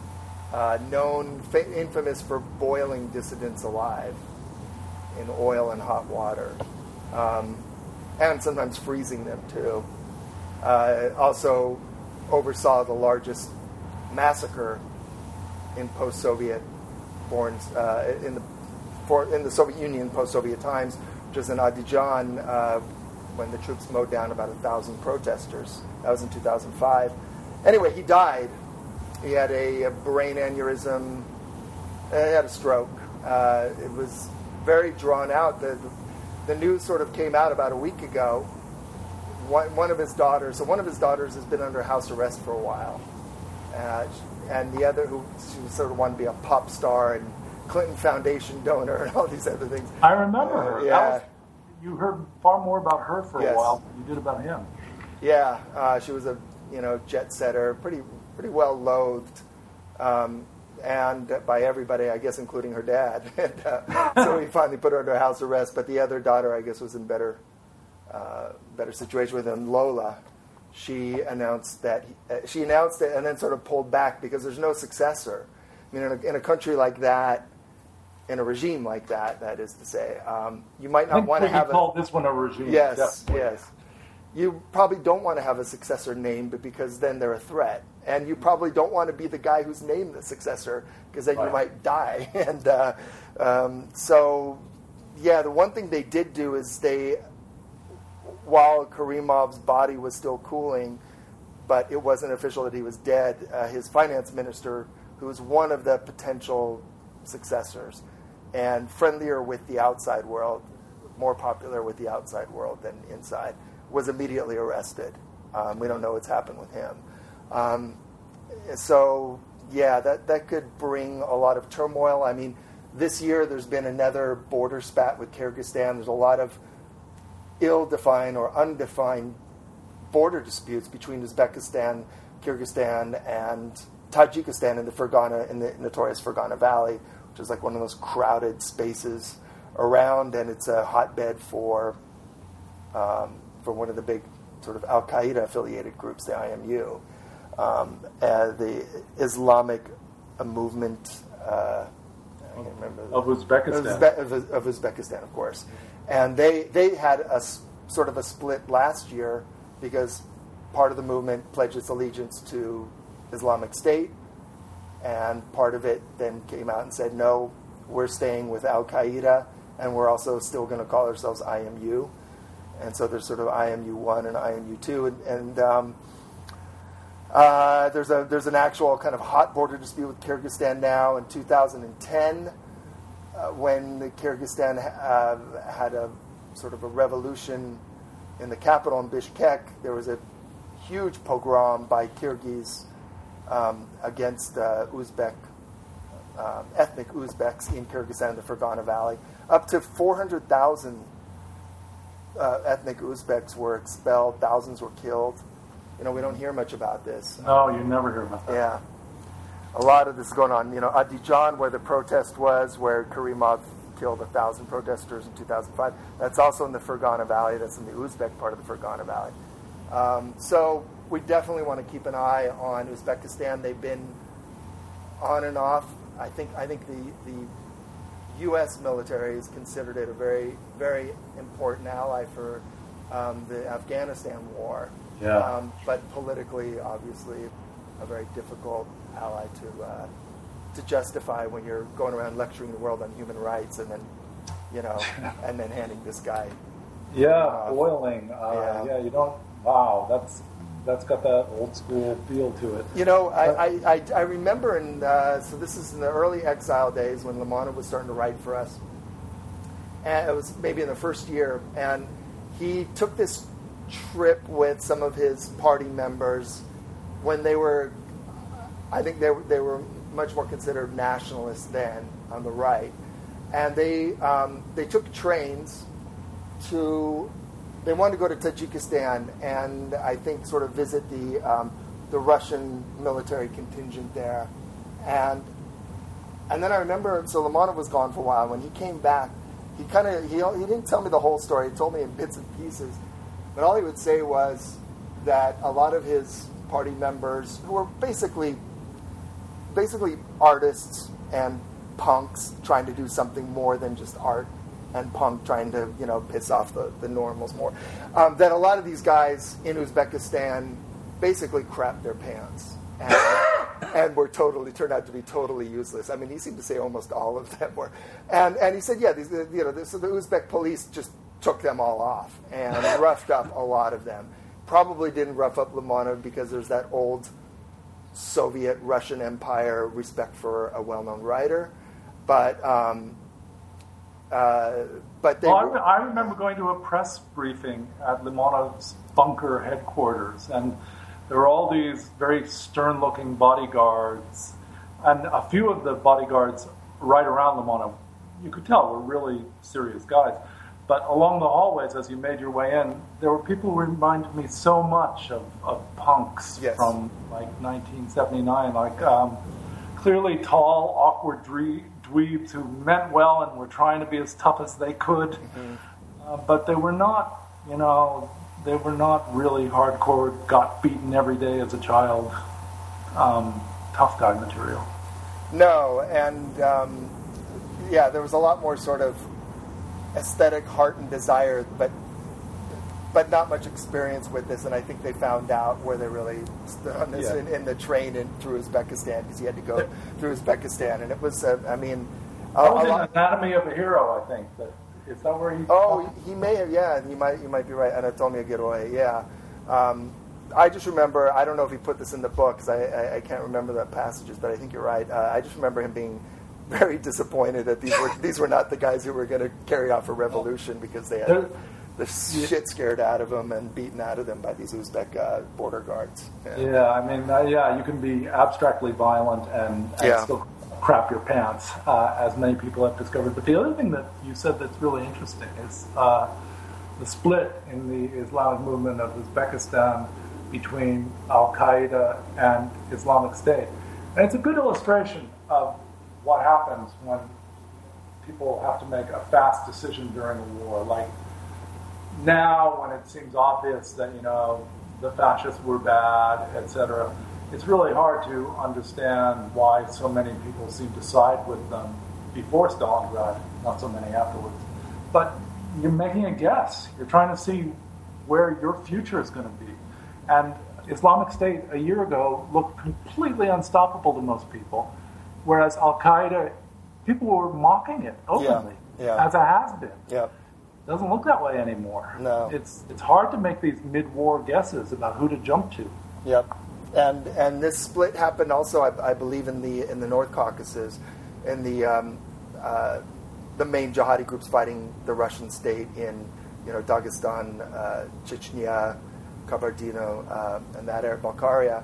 uh, known, fa- infamous for boiling dissidents alive in oil and hot water, um, and sometimes freezing them too. Uh, also oversaw the largest massacre in post-Soviet born uh, in the For, in the Soviet Union post-Soviet times, which was in Adijan, uh, when the troops mowed down about a thousand protesters. That was in two thousand five. Anyway, he died. He had a, a brain aneurysm. He had a stroke. Uh, it was very drawn out. The, the, the news sort of came out about a week ago. One, one of his daughters, so one of his daughters has been under house arrest for a while. Uh, and the other, who she sort of wanted to be a pop star and Clinton Foundation donor and all these other things. I remember her. Uh, yeah. Was, you heard far more about her for yes. a while than you did about him. Yeah, uh, she was a you know jet setter, pretty pretty well loathed, um, and by everybody, I guess, including her dad. and, uh, so we finally put her under house arrest. But the other daughter, I guess, was in better uh, better situation with him. Lola, she announced that he, uh, she announced it and then sort of pulled back because there's no successor. I mean, in a, in a country like that, in a regime like that, that is to say, um, you might not want to have. We call this one a regime. Yes, definitely. yes. You probably don't want to have a successor named, but because then they're a threat, and you probably don't want to be the guy who's named the successor because then right. you might die. and uh, um, so, yeah, the one thing they did do is they, while Karimov's body was still cooling, but it wasn't official that he was dead, uh, his finance minister, who was one of the potential successors, and friendlier with the outside world, more popular with the outside world than inside, was immediately arrested. Um, we don't know what's happened with him. Um, so, yeah, that, that could bring a lot of turmoil. I mean, this year there's been another border spat with Kyrgyzstan. There's a lot of ill-defined or undefined border disputes between Uzbekistan, Kyrgyzstan, and Tajikistan in the Fergana, in the notorious Fergana Valley, which is like one of those crowded spaces around, and it's a hotbed for um, for one of the big sort of Al-Qaeda affiliated groups, the I M U, um, and the Islamic movement. Uh, I can't remember of Uzbekistan. Uzbe- of, of Uzbekistan, of course, and they they had a sort of a split last year because part of the movement pledged its allegiance to Islamic State, and part of it then came out and said, no, we're staying with Al-Qaeda, and we're also still going to call ourselves I M U. And so there's sort of I M U one and I M U two, and, and um, uh, there's a there's an actual kind of hot border dispute with Kyrgyzstan now. In two thousand ten, uh, when the Kyrgyzstan uh, had a sort of a revolution in the capital in Bishkek, there was a huge pogrom by Kyrgyz Um, against uh, Uzbek, um, ethnic Uzbeks in Kyrgyzstan, the Fergana Valley. Up to four hundred thousand uh, ethnic Uzbeks were expelled, thousands were killed. You know, we don't hear much about this. No, you never hear about that. Yeah. A lot of this is going on. You know, Adijan, where the protest was, where Karimov killed a thousand protesters in two thousand five, that's also in the Fergana Valley. That's in the Uzbek part of the Fergana Valley. Um, so we definitely want to keep an eye on Uzbekistan. They've been on and off. I think I think the, the U S military has considered it a very, very important ally for um, the Afghanistan war. Yeah. Um, but politically, obviously, a very difficult ally to uh, to justify when you're going around lecturing the world on human rights and then, you know, and then handing this guy. Yeah, uh, boiling. Uh, yeah. yeah, you don't. Wow, that's that's got that old school feel to it. You know, I, I, I, I remember, in, uh, so this is in the early exile days when Lamanov was starting to write for us. And it was maybe in the first year. And he took this trip with some of his party members when they were, I think they were, they were much more considered nationalists then on the right. And they um, they took trains to... They wanted to go to Tajikistan and I think sort of visit the um, the Russian military contingent there, and and then I remember so Lamanov was gone for a while. When he came back, he kind of he he didn't tell me the whole story. He told me in bits and pieces, but all he would say was that a lot of his party members, who were basically basically artists and punks trying to do something more than just art, and punk trying to, you know, piss off the, the normals more. Um, that a lot of these guys in Uzbekistan basically crap their pants. And, and were totally turned out to be totally useless. I mean, he seemed to say almost all of them were, and and he said, yeah, these, you know, so the Uzbek police just took them all off and roughed up a lot of them. Probably didn't rough up Limonov because there's that old Soviet Russian Empire respect for a well-known writer, but um, uh, but they. Well, I, re- I remember going to a press briefing at Limonov's bunker headquarters, and there were all these very stern-looking bodyguards, and a few of the bodyguards right around Limonov, you could tell were really serious guys. But along the hallways, as you made your way in, there were people who reminded me so much of, of punks yes. from like nineteen seventy-nine, like um, clearly tall, awkward dwe- dweebs who meant well and were trying to be as tough as they could. Mm-hmm. Uh, but they were not, you know, they were not really hardcore, got beaten every day as a child, um, tough guy material. No, and um, yeah, there was a lot more sort of aesthetic heart and desire, but but not much experience with this, and I think they found out where they really stood on this yeah. in, in the train in, through Uzbekistan, because he had to go through Uzbekistan, and it was, uh, I mean... Uh, that was in lot, Anatomy of a Hero, I think. But is that where he... Oh, he, he may have, yeah, you might you might be right, Anatomia Giroy, yeah. Um, I just remember, I don't know if he put this in the book, because I, I, I can't remember the passages, but I think you're right. Uh, I just remember him being very disappointed that these were these were not the guys who were going to carry off a revolution, because they had the shit scared out of them and beaten out of them by these Uzbek uh, border guards. Yeah, yeah I mean, uh, yeah, you can be abstractly violent and, and yeah. still crap your pants, uh, as many people have discovered. But the other thing that you said that's really interesting is uh, the split in the Islamic movement of Uzbekistan between Al-Qaeda and Islamic State. And it's a good illustration of what happens when people have to make a fast decision during a war. Like now, when it seems obvious that, you know, the fascists were bad, et cetera, it's really hard to understand why so many people seem to side with them before Stalingrad, not so many afterwards. But you're making a guess. You're trying to see where your future is going to be. And Islamic State a year ago looked completely unstoppable to most people, whereas Al-Qaeda, people were mocking it openly, yeah, yeah. as it has been. Yeah. It doesn't look that way anymore. No. It's it's hard to make these mid-war guesses about who to jump to. Yep. And and this split happened also, I, I believe, in the in the North Caucasus, in the um, uh, the main jihadi groups fighting the Russian state in, you know, Dagestan, uh, Chechnya, Kabardino, uh, and that area, Balkaria.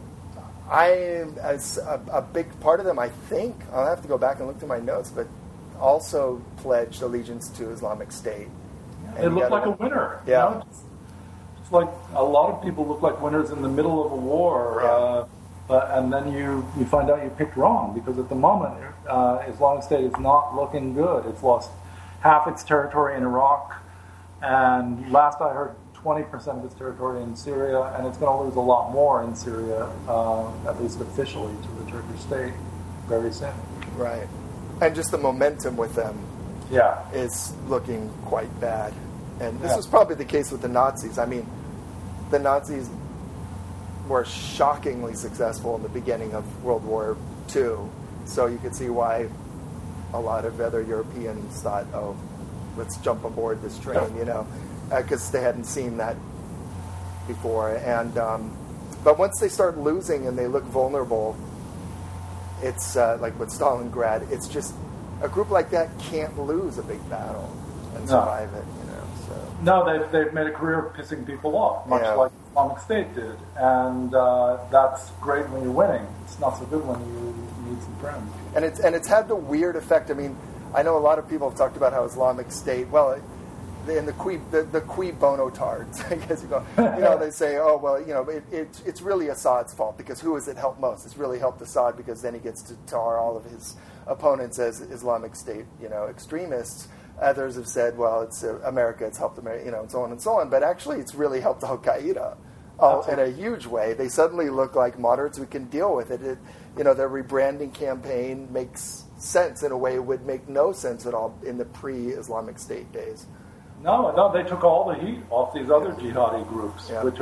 I, as a, a big part of them, I think, I'll have to go back and look through my notes, but also pledged allegiance to Islamic State. Yeah, it looked like a winner. Yeah. You know? it's, it's like a lot of people look like winners in the middle of a war, yeah. uh, but, and then you, you find out you picked wrong, because at the moment, uh, Islamic State is not looking good. It's lost half its territory in Iraq, and last I heard, twenty percent of its territory in Syria, and it's going to lose a lot more in Syria, uh, at least officially, to the Turkish state very soon. Right. And just the momentum with them yeah. is looking quite bad. And this yeah. was probably the case with the Nazis. I mean, the Nazis were shockingly successful in the beginning of World War Two, so you could see why a lot of other Europeans thought, oh, let's jump aboard this train, yeah. you know, because uh, they hadn't seen that before. And um, but once they start losing and they look vulnerable, it's uh, like with Stalingrad. It's just a group like that can't lose a big battle and survive no. it. You know, so no, they've they've made a career of pissing people off, much yeah. like Islamic State did, and uh, that's great when you're winning. It's not so good when you need some friends. And it's and it's had the weird effect. I mean, I know a lot of people have talked about how Islamic State. Well. It, In the qui the, the qui bono tards, I guess you go. You know, they say, oh well, you know, it, it, it's really Assad's fault, because who has it helped most? It's really helped Assad, because then he gets to tar all of his opponents as Islamic State, you know, extremists. Others have said, well, it's uh, America, it's helped America, you know, and so on and so on. But actually, it's really helped Al Qaeda uh, in a huge way. They suddenly look like moderates who can deal with it. it. You know, their rebranding campaign makes sense in a way it would make no sense at all in the pre-Islamic State days. No, no, they took all the heat off these other jihadi groups, yeah. which are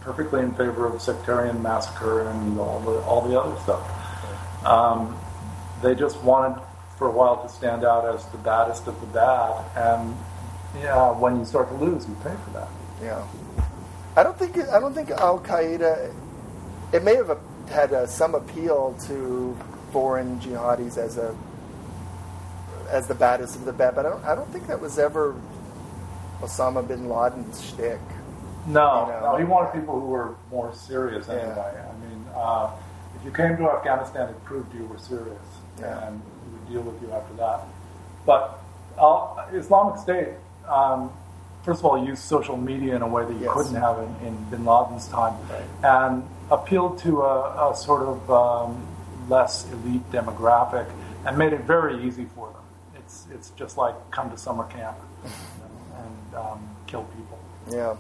perfectly in favor of sectarian massacre and all the all the other stuff. Um, they just wanted for a while to stand out as the baddest of the bad, and yeah, when you start to lose, you pay for that. Yeah, I don't think I don't think Al Qaeda. It may have had uh, some appeal to foreign jihadis as a as the baddest of the bad, but I don't, I don't think that was ever Osama bin Laden's shtick. No, you know? no, he wanted people who were more serious anyway. Yeah. I mean, uh, if you came to Afghanistan, it proved you were serious, Yeah. and we would deal with you after that. But uh, Islamic State, um, first of all, used social media in a way that you Yes. couldn't have in, in bin Laden's time, Right. and appealed to a, a sort of um, less elite demographic, and made it very easy for them. It's it's just like come to summer camp you know, and um, kill people. Yeah.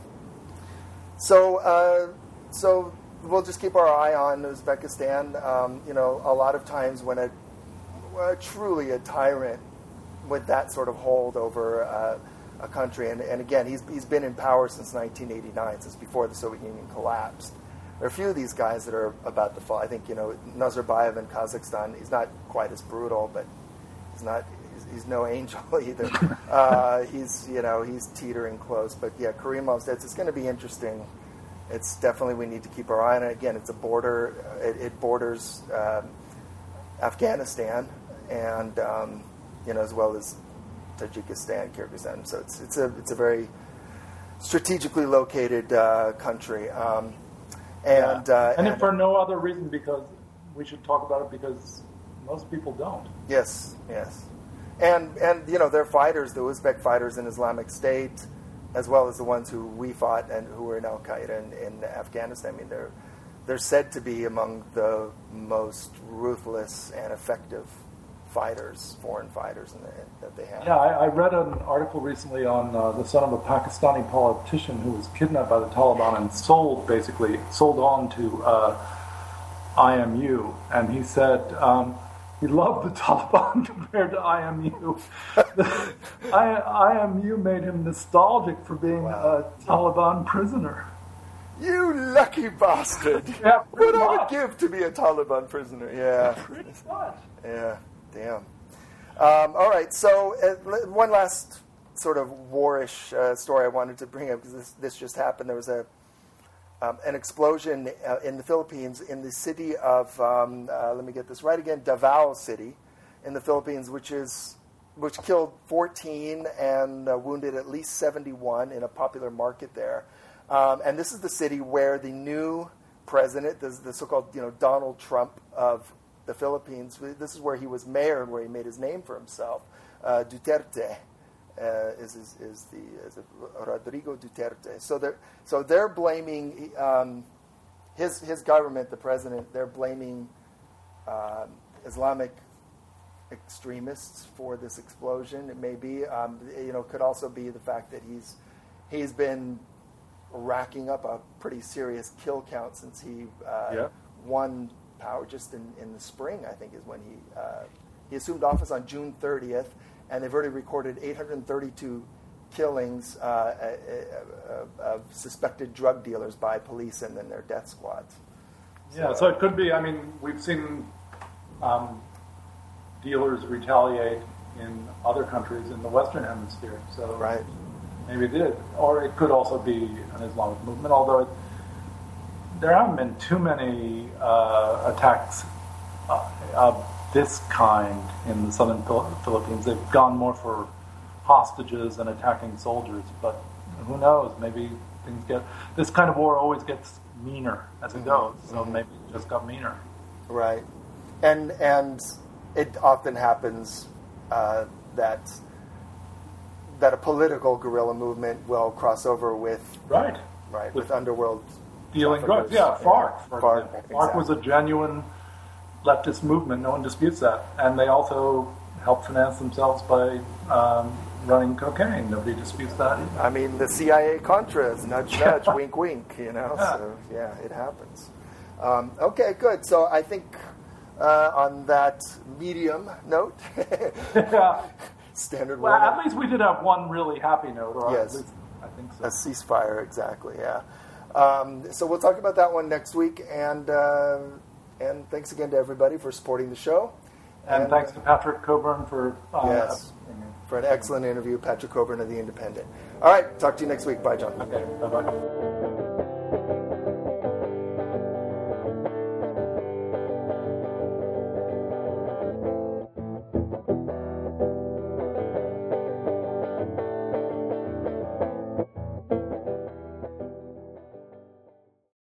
So, uh, so we'll just keep our eye on Uzbekistan. Um, you know, a lot of times when a, uh, truly a tyrant with that sort of hold over uh, a country, and, and again, he's he's been in power since nineteen eighty-nine, since before the Soviet Union collapsed. There are a few of these guys that are about to fall. I think, you know, Nazarbayev in Kazakhstan, he's not quite as brutal, but he's not, he's, he's no angel either. uh, he's, you know, he's teetering close. But yeah, Karimov's, it's, it's going to be interesting. It's definitely, we need to keep our eye on it. Again, it's a border, it, it borders um, Afghanistan and, um, you know, as well as Tajikistan, Kyrgyzstan. So it's, it's a, it's a very strategically located uh, country. Um, And, yeah. uh, and, and if for no other reason, because we should talk about it because most people don't. Yes, yes. And, and you know, they're fighters, the Uzbek fighters in Islamic State, as well as the ones who we fought and who were in Al-Qaeda in, in Afghanistan. I mean, they're, they're said to be among the most ruthless and effective fighters, foreign fighters in the, that they have. Yeah, I, I read an article recently on uh, the son of a Pakistani politician who was kidnapped by the Taliban and sold, basically, sold on to uh, I M U. And he said um, he loved the Taliban compared to I M U. I, IMU made him nostalgic for being Wow. a Taliban prisoner. You lucky bastard! Yeah, What pretty I would much. give to be a Taliban prisoner. Yeah. Pretty much. Yeah, damn. Um, all right, so uh, one last sort of warish uh, story I wanted to bring up, because this, this just happened. There was a um, an explosion uh, in the Philippines in the city of, um, uh, let me get this right again, Davao City in the Philippines, which is which killed fourteen and uh, wounded at least seventy-one in a popular market there. Um, and this is the city where the new president, the, the so-called you know Donald Trump of the Philippines, this is where he was mayor and where he made his name for himself. Uh, Duterte uh, is, is is the is a, Rodrigo Duterte. So they're so they're blaming um, his his government, the president. They're blaming um, Islamic extremists for this explosion. It may be, um, you know, could also be the fact that he's he's been racking up a pretty serious kill count since he uh, Yeah. won power just in, in the spring, I think, is when he uh, he assumed office on June thirtieth, and they've already recorded eight hundred thirty-two killings uh, uh, uh, of suspected drug dealers by police and then their death squads. Yeah, so it could be. I mean, we've seen um, dealers retaliate in other countries in the Western Hemisphere. So Right. maybe it did, or it could also be an Islamic movement. Although it, there haven't been too many uh, attacks uh, of this kind in the southern Phil- Philippines. They've gone more for hostages and attacking soldiers. But who knows? Maybe things get. This kind of war always gets meaner as it goes. So Mhm. maybe it just got meaner. Right, and and it often happens uh, that that a political guerrilla movement will cross over with Right. right With with underworld Dealing traffickers. drugs. Yeah, FARC. For FARC, example. FARC was a exactly. genuine leftist movement. No one disputes that. And they also helped finance themselves by um, running cocaine. Nobody disputes that either. I mean, the C I A Contras, nudge, nudge, wink, wink, you know? Yeah. So, yeah, it happens. Um, okay, good. So I think uh, on that medium note, Yeah. standard Well, one, at least we did have one really happy note, or Yes. at least I think so. a ceasefire, exactly, yeah. Um, so we'll talk about that one next week. And uh, and thanks again to everybody for supporting the show. And, and thanks to Patrick Coburn for uh, yes for an excellent interview. Patrick Coburn of The Independent. All right, talk to you next week. Bye, John. Okay, bye bye.